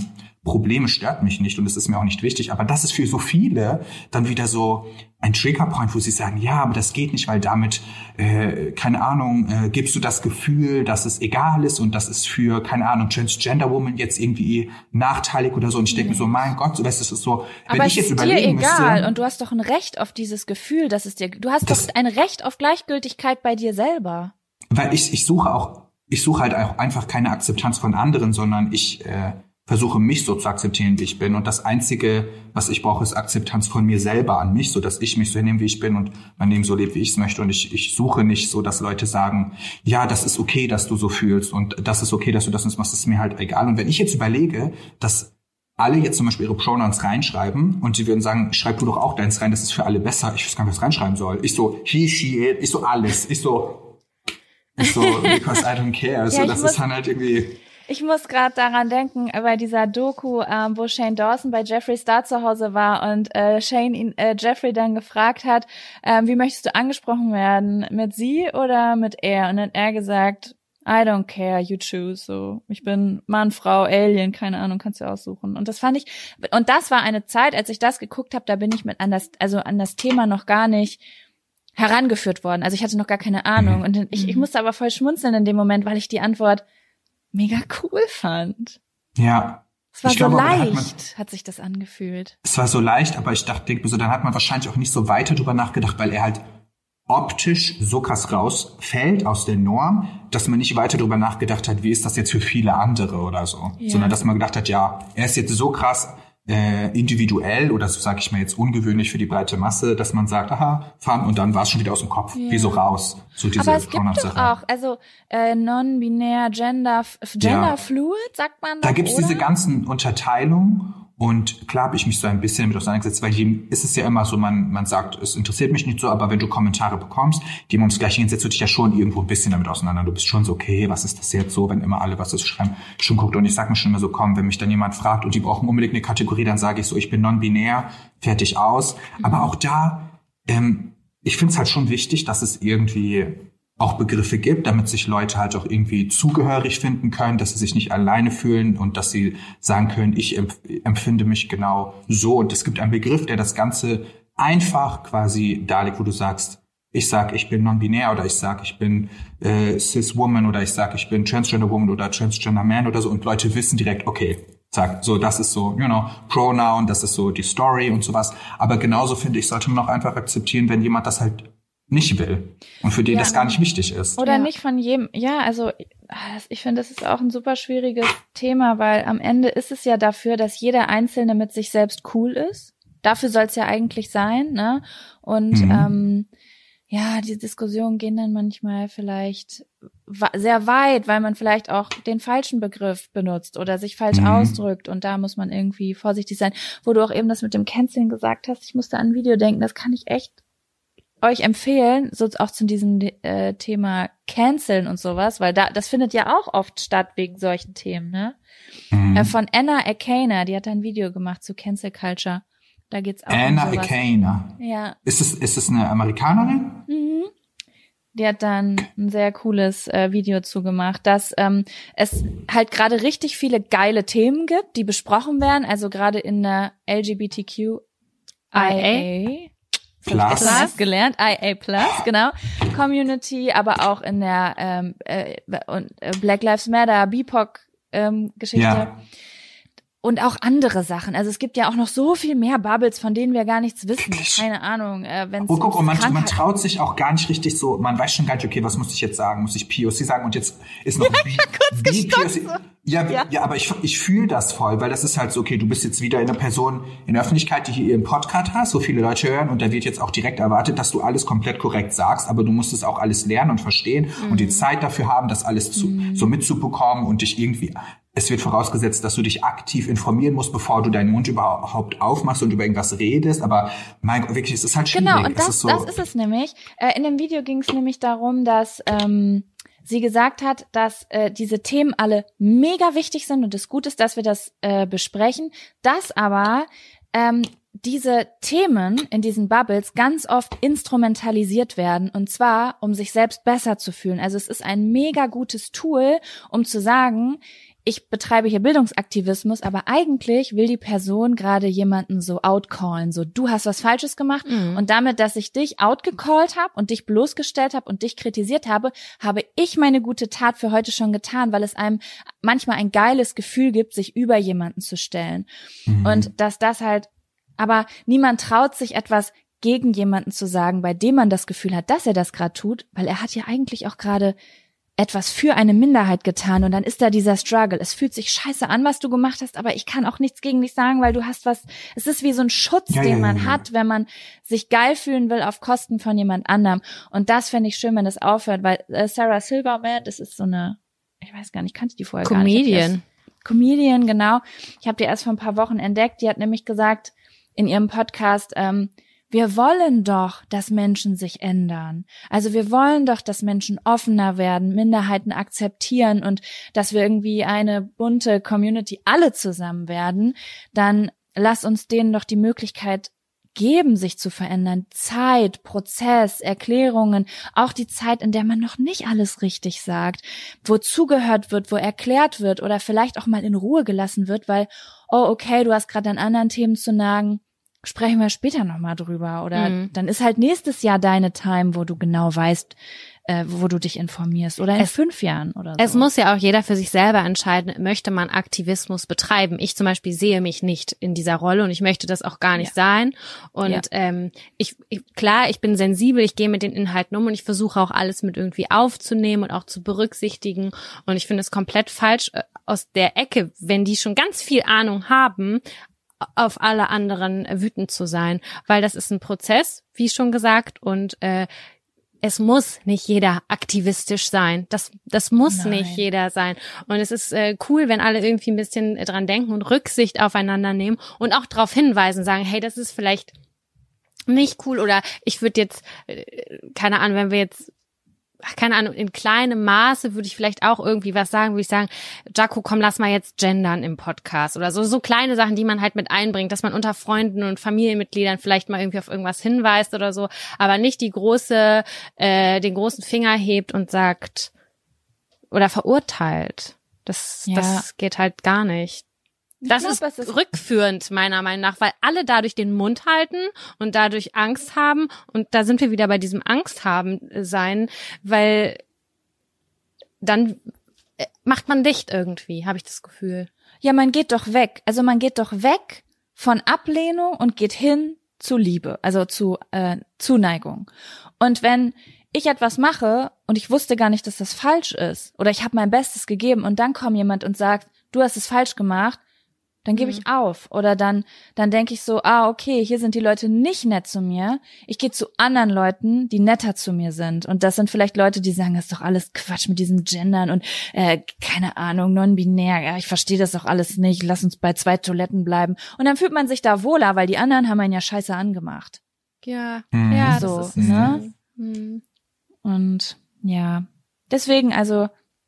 Probleme stört mich nicht und es ist mir auch nicht wichtig. Aber das ist für so viele dann wieder so ein Triggerpoint, wo sie sagen, ja, aber das geht nicht, weil damit, äh, keine Ahnung, äh, gibst du das Gefühl, dass es egal ist und das ist für, keine Ahnung, Transgender Woman jetzt irgendwie nachteilig oder so. Und ich denke mir so, mein Gott, so, weißt du, es ist so, wenn aber ich jetzt es ist überlegen dir egal müsste, und du hast doch ein Recht auf dieses Gefühl, dass es dir, du hast das, doch ein Recht auf Gleichgültigkeit bei dir selber. Weil ich, ich suche auch, ich suche halt auch einfach keine Akzeptanz von anderen, sondern ich, äh, versuche mich so zu akzeptieren, wie ich bin. Und das Einzige, was ich brauche, ist Akzeptanz von mir selber an mich, so dass ich mich so hinnehme, wie ich bin und mein Leben so lebt, wie ich es möchte. Und ich, ich suche nicht so, dass Leute sagen, ja, das ist okay, dass du so fühlst und das ist okay, dass du das machst, das ist mir halt egal. Und wenn ich jetzt überlege, dass alle jetzt zum Beispiel ihre Pronouns reinschreiben und sie würden sagen, schreib du doch auch deins rein, das ist für alle besser. Ich weiß gar nicht, was reinschreiben soll. Ich so, he, she, it, ich so alles. Ich so, ich so, because I don't care. So, ja, das ist dann halt irgendwie... Ich muss gerade daran denken, bei dieser Doku, ähm, wo Shane Dawson bei Jeffree Star zu Hause war und äh, Shane ihn, äh, Jeffrey dann gefragt hat, ähm, wie möchtest du angesprochen werden, mit sie oder mit er? Und dann hat er gesagt, I don't care, you choose. So, ich bin Mann, Frau, Alien, keine Ahnung, kannst du aussuchen. Und das fand ich, und das war eine Zeit, als ich das geguckt habe, da bin ich mit an das, also an das Thema noch gar nicht herangeführt worden. Also ich hatte noch gar keine Ahnung. Und ich, ich musste aber voll schmunzeln in dem Moment, weil ich die Antwort mega cool fand. Ja. Es war ich so glaube, leicht, hat, man, hat sich das angefühlt. Es war so leicht, aber ich dachte, denk mir so, dann hat man wahrscheinlich auch nicht so weiter drüber nachgedacht, weil er halt optisch so krass rausfällt aus der Norm, dass man nicht weiter drüber nachgedacht hat, wie ist das jetzt für viele andere oder so. Ja. Sondern dass man gedacht hat, ja, er ist jetzt so krass äh, individuell oder so sage ich mal jetzt ungewöhnlich für die breite Masse, dass man sagt, aha, fun, und dann war es schon wieder aus dem Kopf, ja. Wie so raus. So diese aber es gibt doch auch, also äh, non-binär, gender, genderfluid, ja. Sagt man doch, da gibt's oder? Diese ganzen Unterteilungen. Und klar habe ich mich so ein bisschen damit auseinandergesetzt, weil jedem ist es ja immer so, man man sagt, es interessiert mich nicht so, aber wenn du Kommentare bekommst, die ums Gleiche gehen, setzt du dich ja schon irgendwo ein bisschen damit auseinander. Du bist schon so, okay, was ist das jetzt so, wenn immer alle was das schreiben, schon guckt. Und ich sag mir schon immer so, komm, wenn mich dann jemand fragt und die brauchen unbedingt eine Kategorie, dann sage ich so, ich bin non-binär, fertig aus. Mhm. Aber auch da, ähm, ich finde es halt schon wichtig, dass es irgendwie auch Begriffe gibt, damit sich Leute halt auch irgendwie zugehörig finden können, dass sie sich nicht alleine fühlen und dass sie sagen können, ich empfinde mich genau so. Und es gibt einen Begriff, der das Ganze einfach quasi darlegt, wo du sagst, ich sag, ich bin non-binär oder ich sag, ich bin äh, cis-woman oder ich sag, ich bin transgender woman oder transgender man oder so, und Leute wissen direkt, okay, sag, so, das ist so, you know, Pronoun, das ist so die Story und sowas. Aber genauso, finde ich, sollte man auch einfach akzeptieren, wenn jemand das halt nicht will und für den ja. das gar nicht wichtig ist. Oder ja. nicht von jedem, ja, also ich finde, das ist auch ein super schwieriges Thema, weil am Ende ist es ja dafür, dass jeder Einzelne mit sich selbst cool ist. Dafür soll es ja eigentlich sein, ne? Und mhm. ähm, ja, die Diskussionen gehen dann manchmal vielleicht sehr weit, weil man vielleicht auch den falschen Begriff benutzt oder sich falsch mhm. ausdrückt, und da muss man irgendwie vorsichtig sein. Wo du auch eben das mit dem Canceln gesagt hast, ich musste an ein Video denken, das kann ich echt euch empfehlen, so auch zu diesem äh, Thema Canceln und sowas, weil da das findet ja auch oft statt wegen solchen Themen, ne? Mhm. Äh, von Anna Akana, die hat da ein Video gemacht zu Cancel Culture. Da geht's auch Anna um sowas. Akana. Ja. Ist es ist es eine Amerikanerin? Mhm. Die hat dann ein sehr cooles äh, Video zugemacht, dass ähm, es halt gerade richtig viele geile Themen gibt, die besprochen werden, also gerade in der L G B T Q I A Plus. Plus gelernt, I A Plus, genau, Community, aber auch in der ähm, äh, Black Lives Matter, B I P O C ähm, Geschichte. Ja. Und auch andere Sachen. Also es gibt ja auch noch so viel mehr Bubbles, von denen wir gar nichts wissen. Keine Ahnung. Äh, wenn's oh, guck, und man, man traut sich auch gar nicht richtig so, man weiß schon gar nicht, okay, was muss ich jetzt sagen? Muss ich P O C sagen? Und jetzt ist noch B, B P O C. Ja, ja, ja, aber ich, ich fühle das voll, weil das ist halt so, okay, du bist jetzt wieder eine Person in der Öffentlichkeit, die hier ihren Podcast hat, so viele Leute hören, und da wird jetzt auch direkt erwartet, dass du alles komplett korrekt sagst, aber du musst es auch alles lernen und verstehen mhm. und die Zeit dafür haben, das alles zu, mhm. so mitzubekommen und dich irgendwie, es wird vorausgesetzt, dass du dich aktiv informieren musst, bevor du deinen Mund überhaupt aufmachst und über irgendwas redest, aber mein Gott, wirklich, es ist halt schwierig. Genau, und das, es ist so, das ist es nämlich. Äh, in dem Video ging es nämlich darum, dass ähm, sie gesagt hat, dass äh, diese Themen alle mega wichtig sind und es gut ist, dass wir das äh, besprechen, dass aber ähm, diese Themen in diesen Bubbles ganz oft instrumentalisiert werden, und zwar, um sich selbst besser zu fühlen. Also es ist ein mega gutes Tool, um zu sagen, ich betreibe hier Bildungsaktivismus, aber eigentlich will die Person gerade jemanden so outcallen, so du hast was Falsches gemacht Mhm. und damit, dass ich dich outgecallt habe und dich bloßgestellt habe und dich kritisiert habe, habe ich meine gute Tat für heute schon getan, weil es einem manchmal ein geiles Gefühl gibt, sich über jemanden zu stellen. Mhm. Und dass das halt, aber niemand traut sich etwas gegen jemanden zu sagen, bei dem man das Gefühl hat, dass er das gerade tut, weil er hat ja eigentlich auch gerade etwas für eine Minderheit getan und dann ist da dieser Struggle. Es fühlt sich scheiße an, was du gemacht hast, aber ich kann auch nichts gegen dich sagen, weil du hast was, es ist wie so ein Schutz, Ja, den ja, man ja, ja. hat, wenn man sich geil fühlen will auf Kosten von jemand anderem. Und das fände ich schön, wenn das aufhört, weil äh, Sarah Silverman, das ist so eine, ich weiß gar nicht, kannte die vorher gar nicht. Ich hab die Comedian. erst- Comedian, genau. Ich habe die erst vor ein paar Wochen entdeckt. Die hat nämlich gesagt in ihrem Podcast, ähm, wir wollen doch, dass Menschen sich ändern. Also wir wollen doch, dass Menschen offener werden, Minderheiten akzeptieren und dass wir irgendwie eine bunte Community alle zusammen werden. Dann lass uns denen doch die Möglichkeit geben, sich zu verändern. Zeit, Prozess, Erklärungen, auch die Zeit, in der man noch nicht alles richtig sagt, wo zugehört wird, wo erklärt wird oder vielleicht auch mal in Ruhe gelassen wird, weil, oh okay, du hast gerade an anderen Themen zu nagen, sprechen wir später nochmal drüber. Oder Mhm. dann ist halt nächstes Jahr deine Time, wo du genau weißt, äh, wo du dich informierst. Oder in Es- fünf Jahren oder so. Es muss ja auch jeder für sich selber entscheiden, möchte man Aktivismus betreiben. Ich zum Beispiel sehe mich nicht in dieser Rolle und ich möchte das auch gar nicht sein. Und Ja. ähm, ich, ich klar, ich bin sensibel, ich gehe mit den Inhalten um und ich versuche auch alles mit irgendwie aufzunehmen und auch zu berücksichtigen. Und ich finde es komplett falsch äh, aus der Ecke, wenn die schon ganz viel Ahnung haben, auf alle anderen wütend zu sein, weil das ist ein Prozess, wie schon gesagt, und äh, es muss nicht jeder aktivistisch sein. Das das muss Nein. nicht jeder sein. Und es ist äh, cool, wenn alle irgendwie ein bisschen äh, dran denken und Rücksicht aufeinander nehmen und auch darauf hinweisen, sagen, hey, das ist vielleicht nicht cool oder ich würde jetzt, äh, keine Ahnung, wenn wir jetzt ach, keine Ahnung, in kleinem Maße würde ich vielleicht auch irgendwie was sagen, würde ich sagen, Jaco, komm, lass mal jetzt gendern im Podcast oder so, so kleine Sachen, die man halt mit einbringt, dass man unter Freunden und Familienmitgliedern vielleicht mal irgendwie auf irgendwas hinweist oder so, aber nicht die große, äh, den großen Finger hebt und sagt oder verurteilt. Das, Ja. das geht halt gar nicht. Das glaub, ist, es ist- rückführend, meiner Meinung nach, weil alle dadurch den Mund halten und dadurch Angst haben. Und da sind wir wieder bei diesem Angst haben sein, weil dann äh, macht man dicht irgendwie, habe ich das Gefühl. Ja, man geht doch weg. Also man geht doch weg von Ablehnung und geht hin zu Liebe, also zu äh, Zuneigung. Und wenn ich etwas mache und ich wusste gar nicht, dass das falsch ist oder ich habe mein Bestes gegeben und dann kommt jemand und sagt, du hast es falsch gemacht, dann gebe ich auf. Oder dann dann denke ich so, ah, okay, hier sind die Leute nicht nett zu mir. Ich gehe zu anderen Leuten, die netter zu mir sind. Und das sind vielleicht Leute, die sagen, das ist doch alles Quatsch mit diesem Gendern und äh, keine Ahnung, non-binär. Ja, ich verstehe das doch alles nicht. Lass uns bei zwei Toiletten bleiben. Und dann fühlt man sich da wohler, weil die anderen haben einen ja scheiße angemacht. Ja, Mhm. ja, So, das ist ne? Mhm. Und ja, deswegen, also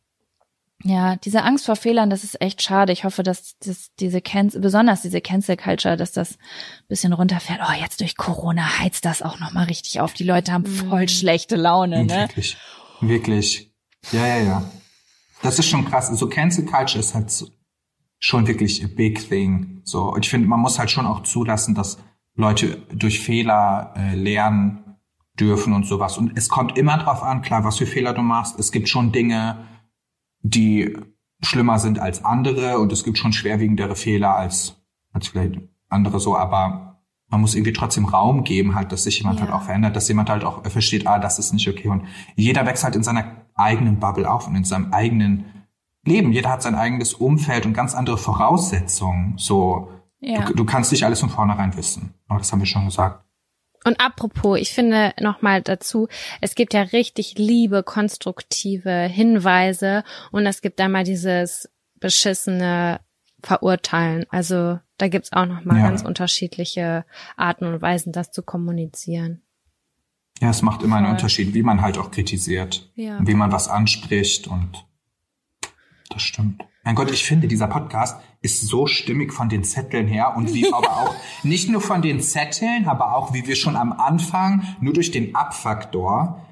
ja, diese Angst vor Fehlern, das ist echt schade. Ich hoffe, dass, dass diese Cancel, besonders diese Cancel Culture, dass das ein bisschen runterfährt. Oh, jetzt durch Corona heizt das auch nochmal richtig auf. Die Leute haben voll schlechte Laune, ne? Wirklich. Wirklich. Ja, ja, ja. Das ist schon krass. So Cancel Culture ist halt so, schon wirklich a big thing. So, und ich finde, man muss halt schon auch zulassen, dass Leute durch Fehler äh, lernen dürfen und sowas. Und es kommt immer drauf an, klar, was für Fehler du machst. Es gibt schon Dinge, die schlimmer sind als andere und es gibt schon schwerwiegendere Fehler als, als vielleicht andere so, aber man muss irgendwie trotzdem Raum geben, halt, dass sich jemand Ja. halt auch verändert, dass jemand halt auch versteht, ah, das ist nicht okay. Und jeder wächst halt in seiner eigenen Bubble auf und in seinem eigenen Leben. Jeder hat sein eigenes Umfeld und ganz andere Voraussetzungen. So, Ja. du, du kannst nicht alles von vornherein wissen. Aber das haben wir schon gesagt. Und apropos, ich finde nochmal dazu, es gibt ja richtig liebe, konstruktive Hinweise und es gibt einmal dieses beschissene Verurteilen. Also da gibt's auch nochmal Ja. ganz unterschiedliche Arten und Weisen, das zu kommunizieren. Ja, es macht immer einen Voll. Unterschied, wie man halt auch kritisiert. Ja. Und wie man was anspricht und das stimmt. Mein Gott, ich finde, dieser Podcast ist so stimmig von den Zetteln her und wie aber auch, nicht nur von den Zetteln, aber auch wie wir schon am Anfang, nur durch den Abfaktor,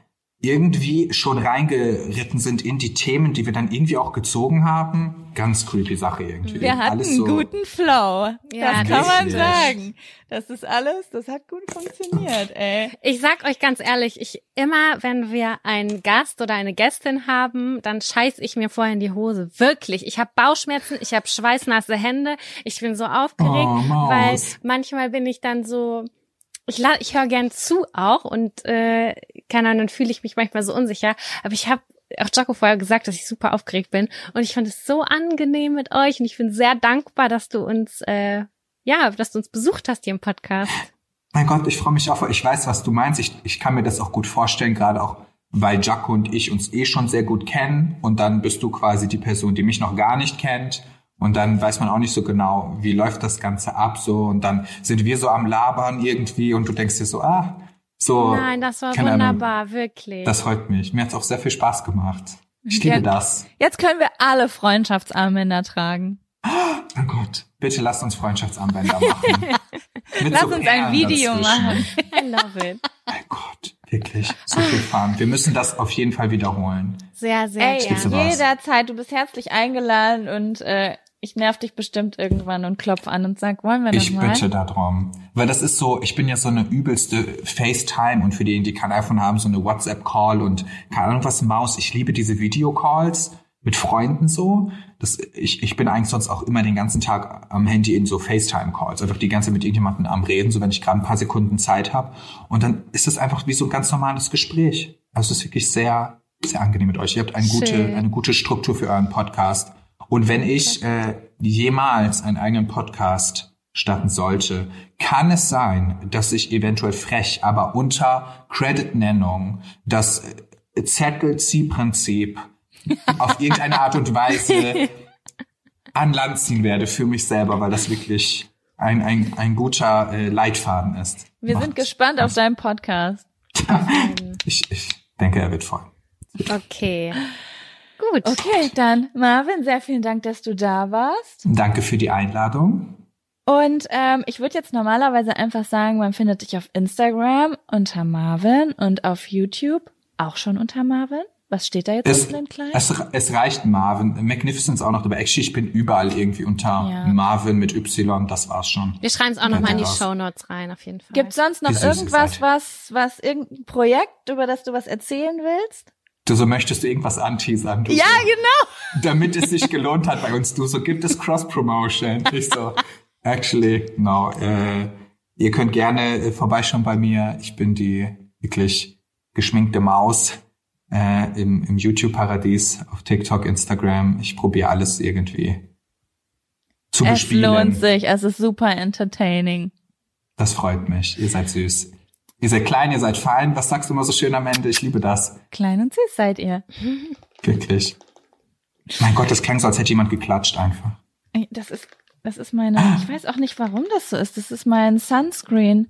irgendwie schon reingeritten sind in die Themen, die wir dann irgendwie auch gezogen haben. Ganz creepy Sache irgendwie. Wir hatten alles einen so guten Flow. Ja, das kann man richtig. sagen. Das ist alles, das hat gut funktioniert, ey. Ich sag euch ganz ehrlich, ich immer, wenn wir einen Gast oder eine Gästin haben, dann scheiß ich mir vorher in die Hose. Wirklich. Ich habe Bauchschmerzen, ich habe schweißnasse Hände, ich bin so aufgeregt, Oh, Maus. weil manchmal bin ich dann so, ich la- ich höre gern zu auch und äh, keine Ahnung, dann fühle ich mich manchmal so unsicher. Aber ich habe auch Jaco vorher gesagt, dass ich super aufgeregt bin und ich fand es so angenehm mit euch und ich bin sehr dankbar, dass du uns äh, ja, dass du uns besucht hast hier im Podcast. Mein Gott, ich freue mich auch. Ich weiß, was du meinst. Ich, ich kann mir das auch gut vorstellen, gerade auch, weil Jaco und ich uns eh schon sehr gut kennen und dann bist du quasi die Person, die mich noch gar nicht kennt. Und dann weiß man auch nicht so genau, wie läuft das Ganze ab so. Und dann sind wir so am Labern irgendwie und du denkst dir so, ah, so. Nein, das war keine wunderbar, Ahnung. wirklich. Das freut mich. Mir hat's auch sehr viel Spaß gemacht. Ich liebe Ja. das. Jetzt können wir alle Freundschaftsarmbänder tragen. Oh Gott, bitte lasst uns Freundschaftsarmbänder machen. Mit Lass so uns ein Perlen Video dazwischen. machen. I love it. Mein Gott, wirklich. So viel Fun. Wir müssen das auf jeden Fall wiederholen. Sehr, sehr Ey, Gibt's gerne. sowas? jederzeit, du bist herzlich eingeladen und äh, ich nerv dich bestimmt irgendwann und klopf an und sag, wollen wir noch Ich mal? bitte darum. Weil das ist so, ich bin ja so eine übelste FaceTime und für die, die kein iPhone haben, so eine WhatsApp-Call und keine Ahnung was, Maus. Ich liebe diese Videocalls mit Freunden so. Das, ich, ich bin eigentlich sonst auch immer den ganzen Tag am Handy in so FaceTime-Calls. Einfach die ganze Zeit mit irgendjemandem am Reden, so wenn ich gerade ein paar Sekunden Zeit habe. Und dann ist das einfach wie so ein ganz normales Gespräch. Also es ist wirklich sehr, sehr angenehm mit euch. Ihr habt eine gute, Schön. eine gute Struktur für euren Podcast. Und wenn ich äh, jemals einen eigenen Podcast starten sollte, kann es sein, dass ich eventuell frech, aber unter Credit-Nennung das äh, Zettel-Zieh-Prinzip auf irgendeine Art und Weise an Land ziehen werde für mich selber, weil das wirklich ein, ein, ein guter äh, Leitfaden ist. Wir Macht- sind gespannt auf deinen Podcast. Ich, ich denke, er wird voll. Okay. Gut. Okay, dann Marvin, sehr vielen Dank, dass du da warst. Danke für die Einladung. Und ähm, ich würde jetzt normalerweise einfach sagen, man findet dich auf Instagram unter Marvin und auf YouTube auch schon unter Marvin. Was steht da jetzt Es, unten in klein? es, es reicht Marvin. Magnificence auch noch dabei. Actually, ich bin überall irgendwie unter Ja. Marvin mit Y. Das war's schon. Wir schreiben es auch nochmal in die Raus. Shownotes rein, auf jeden Fall. Gibt's sonst noch Wie süß ihr irgendwas, seid. was, was irgendein Projekt, über das du was erzählen willst? Du so möchtest du irgendwas anteasern. Du Ja, so, genau. damit es sich gelohnt hat bei uns. Du so, gibt es Cross-Promotion? Ich so, actually, no. Äh, ihr könnt gerne äh, vorbeischauen bei mir. Ich bin die wirklich geschminkte Maus äh, im, im YouTube-Paradies, auf TikTok, Instagram. Ich probiere alles irgendwie zu Es bespielen. lohnt sich, es ist super entertaining. Das freut mich. Ihr seid süß. Ihr seid klein, ihr seid fein. Was sagst du immer so schön am Ende? Ich liebe das. Klein und süß seid ihr. Wirklich. Mein Gott, das klang so, als hätte jemand geklatscht einfach. Ey, Das ist, das ist meine, ich weiß auch nicht, warum das so ist. Das ist mein Sunscreen.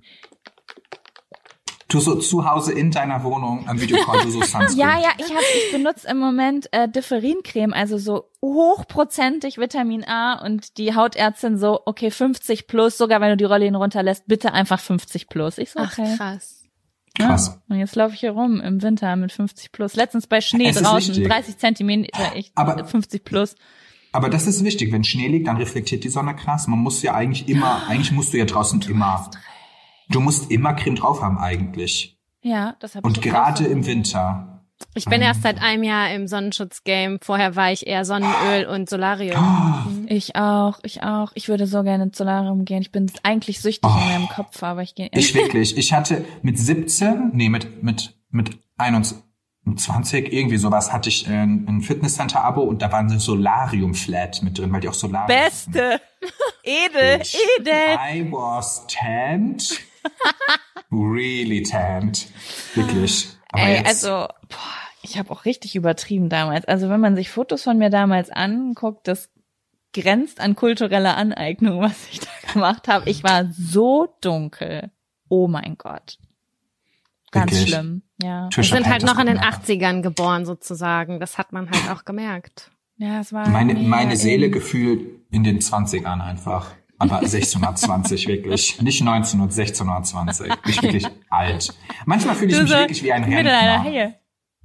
Du so zu Hause in deiner Wohnung am Videocall, du so Sunscreen. Ja, ja, ich hab, ich benutze im Moment äh, Differincreme, also so hochprozentig Vitamin A und die Hautärztin so, okay, fünfzig plus, sogar wenn du die Rollläden runterlässt, bitte einfach fünfzig plus. Ich so, Ach, okay. krass. Krass. Ja. Und jetzt laufe ich hier rum im Winter mit fünfzig plus. Letztens bei Schnee Es ist draußen, wichtig. dreißig Zentimeter, ich, Aber- fünfzig plus. Aber das ist wichtig. Wenn Schnee liegt, dann reflektiert die Sonne krass. Man muss ja eigentlich immer, eigentlich musst du ja draußen immer, du musst immer Creme drauf haben eigentlich. Ja, das habe ich Und jetzt auch gerade so. im Winter. Ich bin erst seit einem Jahr im Sonnenschutzgame. Vorher war ich eher Sonnenöl und Solarium. Oh, Ich auch, ich auch. Ich würde so gerne ins Solarium gehen. Ich bin eigentlich süchtig Oh. in meinem Kopf, aber ich gehe. ich wirklich. Ich hatte mit siebzehn, nee, mit, mit, mit einundzwanzig, irgendwie sowas, hatte ich ein, ein Fitnesscenter-Abo und da waren so Solarium-Flat mit drin, weil die auch Solarium Beste. Edel, Ich- edel. I was tanned. Really tanned. Wirklich. Aber Ey, jetzt, also, boah, ich habe auch richtig übertrieben damals. Also wenn man sich Fotos von mir damals anguckt, das grenzt an kulturelle Aneignung, was ich da gemacht habe. Ich war so dunkel. Oh mein Gott. Ganz Wirklich? schlimm, ja. Wir Trisha sind halt Paytas noch in den Gute Nacht. achtzigern geboren sozusagen. Das hat man halt auch gemerkt. Ja, es war Meine, mega meine Seele in- gefühlt in den zwanzigern einfach. Aber sechzehnhundertzwanzig wirklich. Nicht neunzehnhundert, sechzehnhundertzwanzig. Ich bin wirklich alt. Manchmal fühle ich Du mich so wirklich wie ein mit einer Rentner. Haie.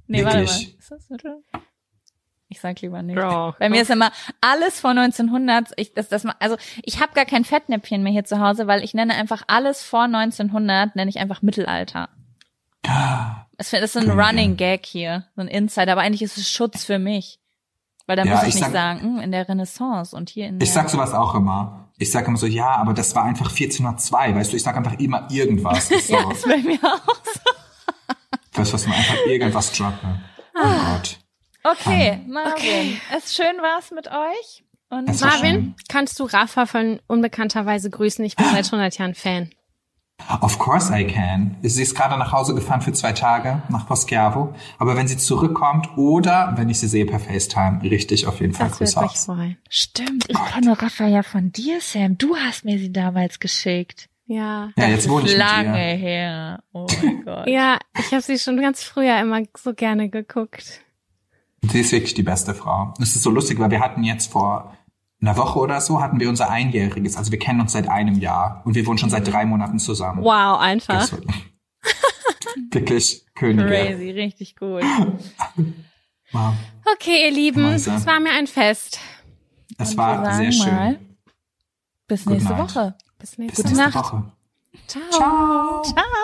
Nee, Wirklich? warte mal. Ist das Mittel? Ich sag lieber nicht. Girl. Bei mir ist immer alles vor neunzehnhundert. Ich, das, das, also ich habe gar kein Fettnäpfchen mehr hier zu Hause, weil ich nenne einfach alles vor neunzehnhundert, nenne ich einfach Mittelalter. Das ist so ein Running Gag hier, so ein Insider, aber eigentlich ist es Schutz für mich. Weil da Ja, muss ich, ich nicht sag- sagen, hm, in der Renaissance und hier in der... Ich sag sowas auch immer. Ich sag immer so, ja, aber das war einfach vierzehnhundertzwei, weißt du, ich sag einfach immer irgendwas. Das ist so, Ja, ist bei mir auch so. das, was man einfach irgendwas droppen. Oh Gott. Okay, Marvin, es schön war's mit euch. Und Es war schön. Marvin, kannst du Rafa von unbekannterweise grüßen? Ich bin seit hundert Jahren Fan. Of course I can. Sie ist gerade nach Hause gefahren für zwei Tage, nach Poschiavo. Aber wenn sie zurückkommt oder wenn ich sie sehe per FaceTime, richtig auf jeden Fall Das wird Grüße mich aus. freuen. Stimmt, ich kenne Rafa ja von dir, Sam. Du hast mir sie damals geschickt. Ja. Ja, jetzt wohne ich mit Lange ihr. her. Oh mein Gott. Ja, ich habe sie schon ganz früher immer so gerne geguckt. Sie ist wirklich die beste Frau. Es ist so lustig, weil wir hatten jetzt vor einer Woche oder so, hatten wir unser Einjähriges. Also wir kennen uns seit einem Jahr und wir wohnen schon seit drei Monaten zusammen. Wow, einfach. Das war- Wirklich Könige. Crazy, richtig gut. Wow. Okay, ihr Lieben, Mäuse. es war mir ein Fest. Es Und war wir sehr sagen schön. mal, bis Good nächste night. Woche. Bis Bis nächste nächste Nacht. Woche. Ciao. Ciao. Ciao.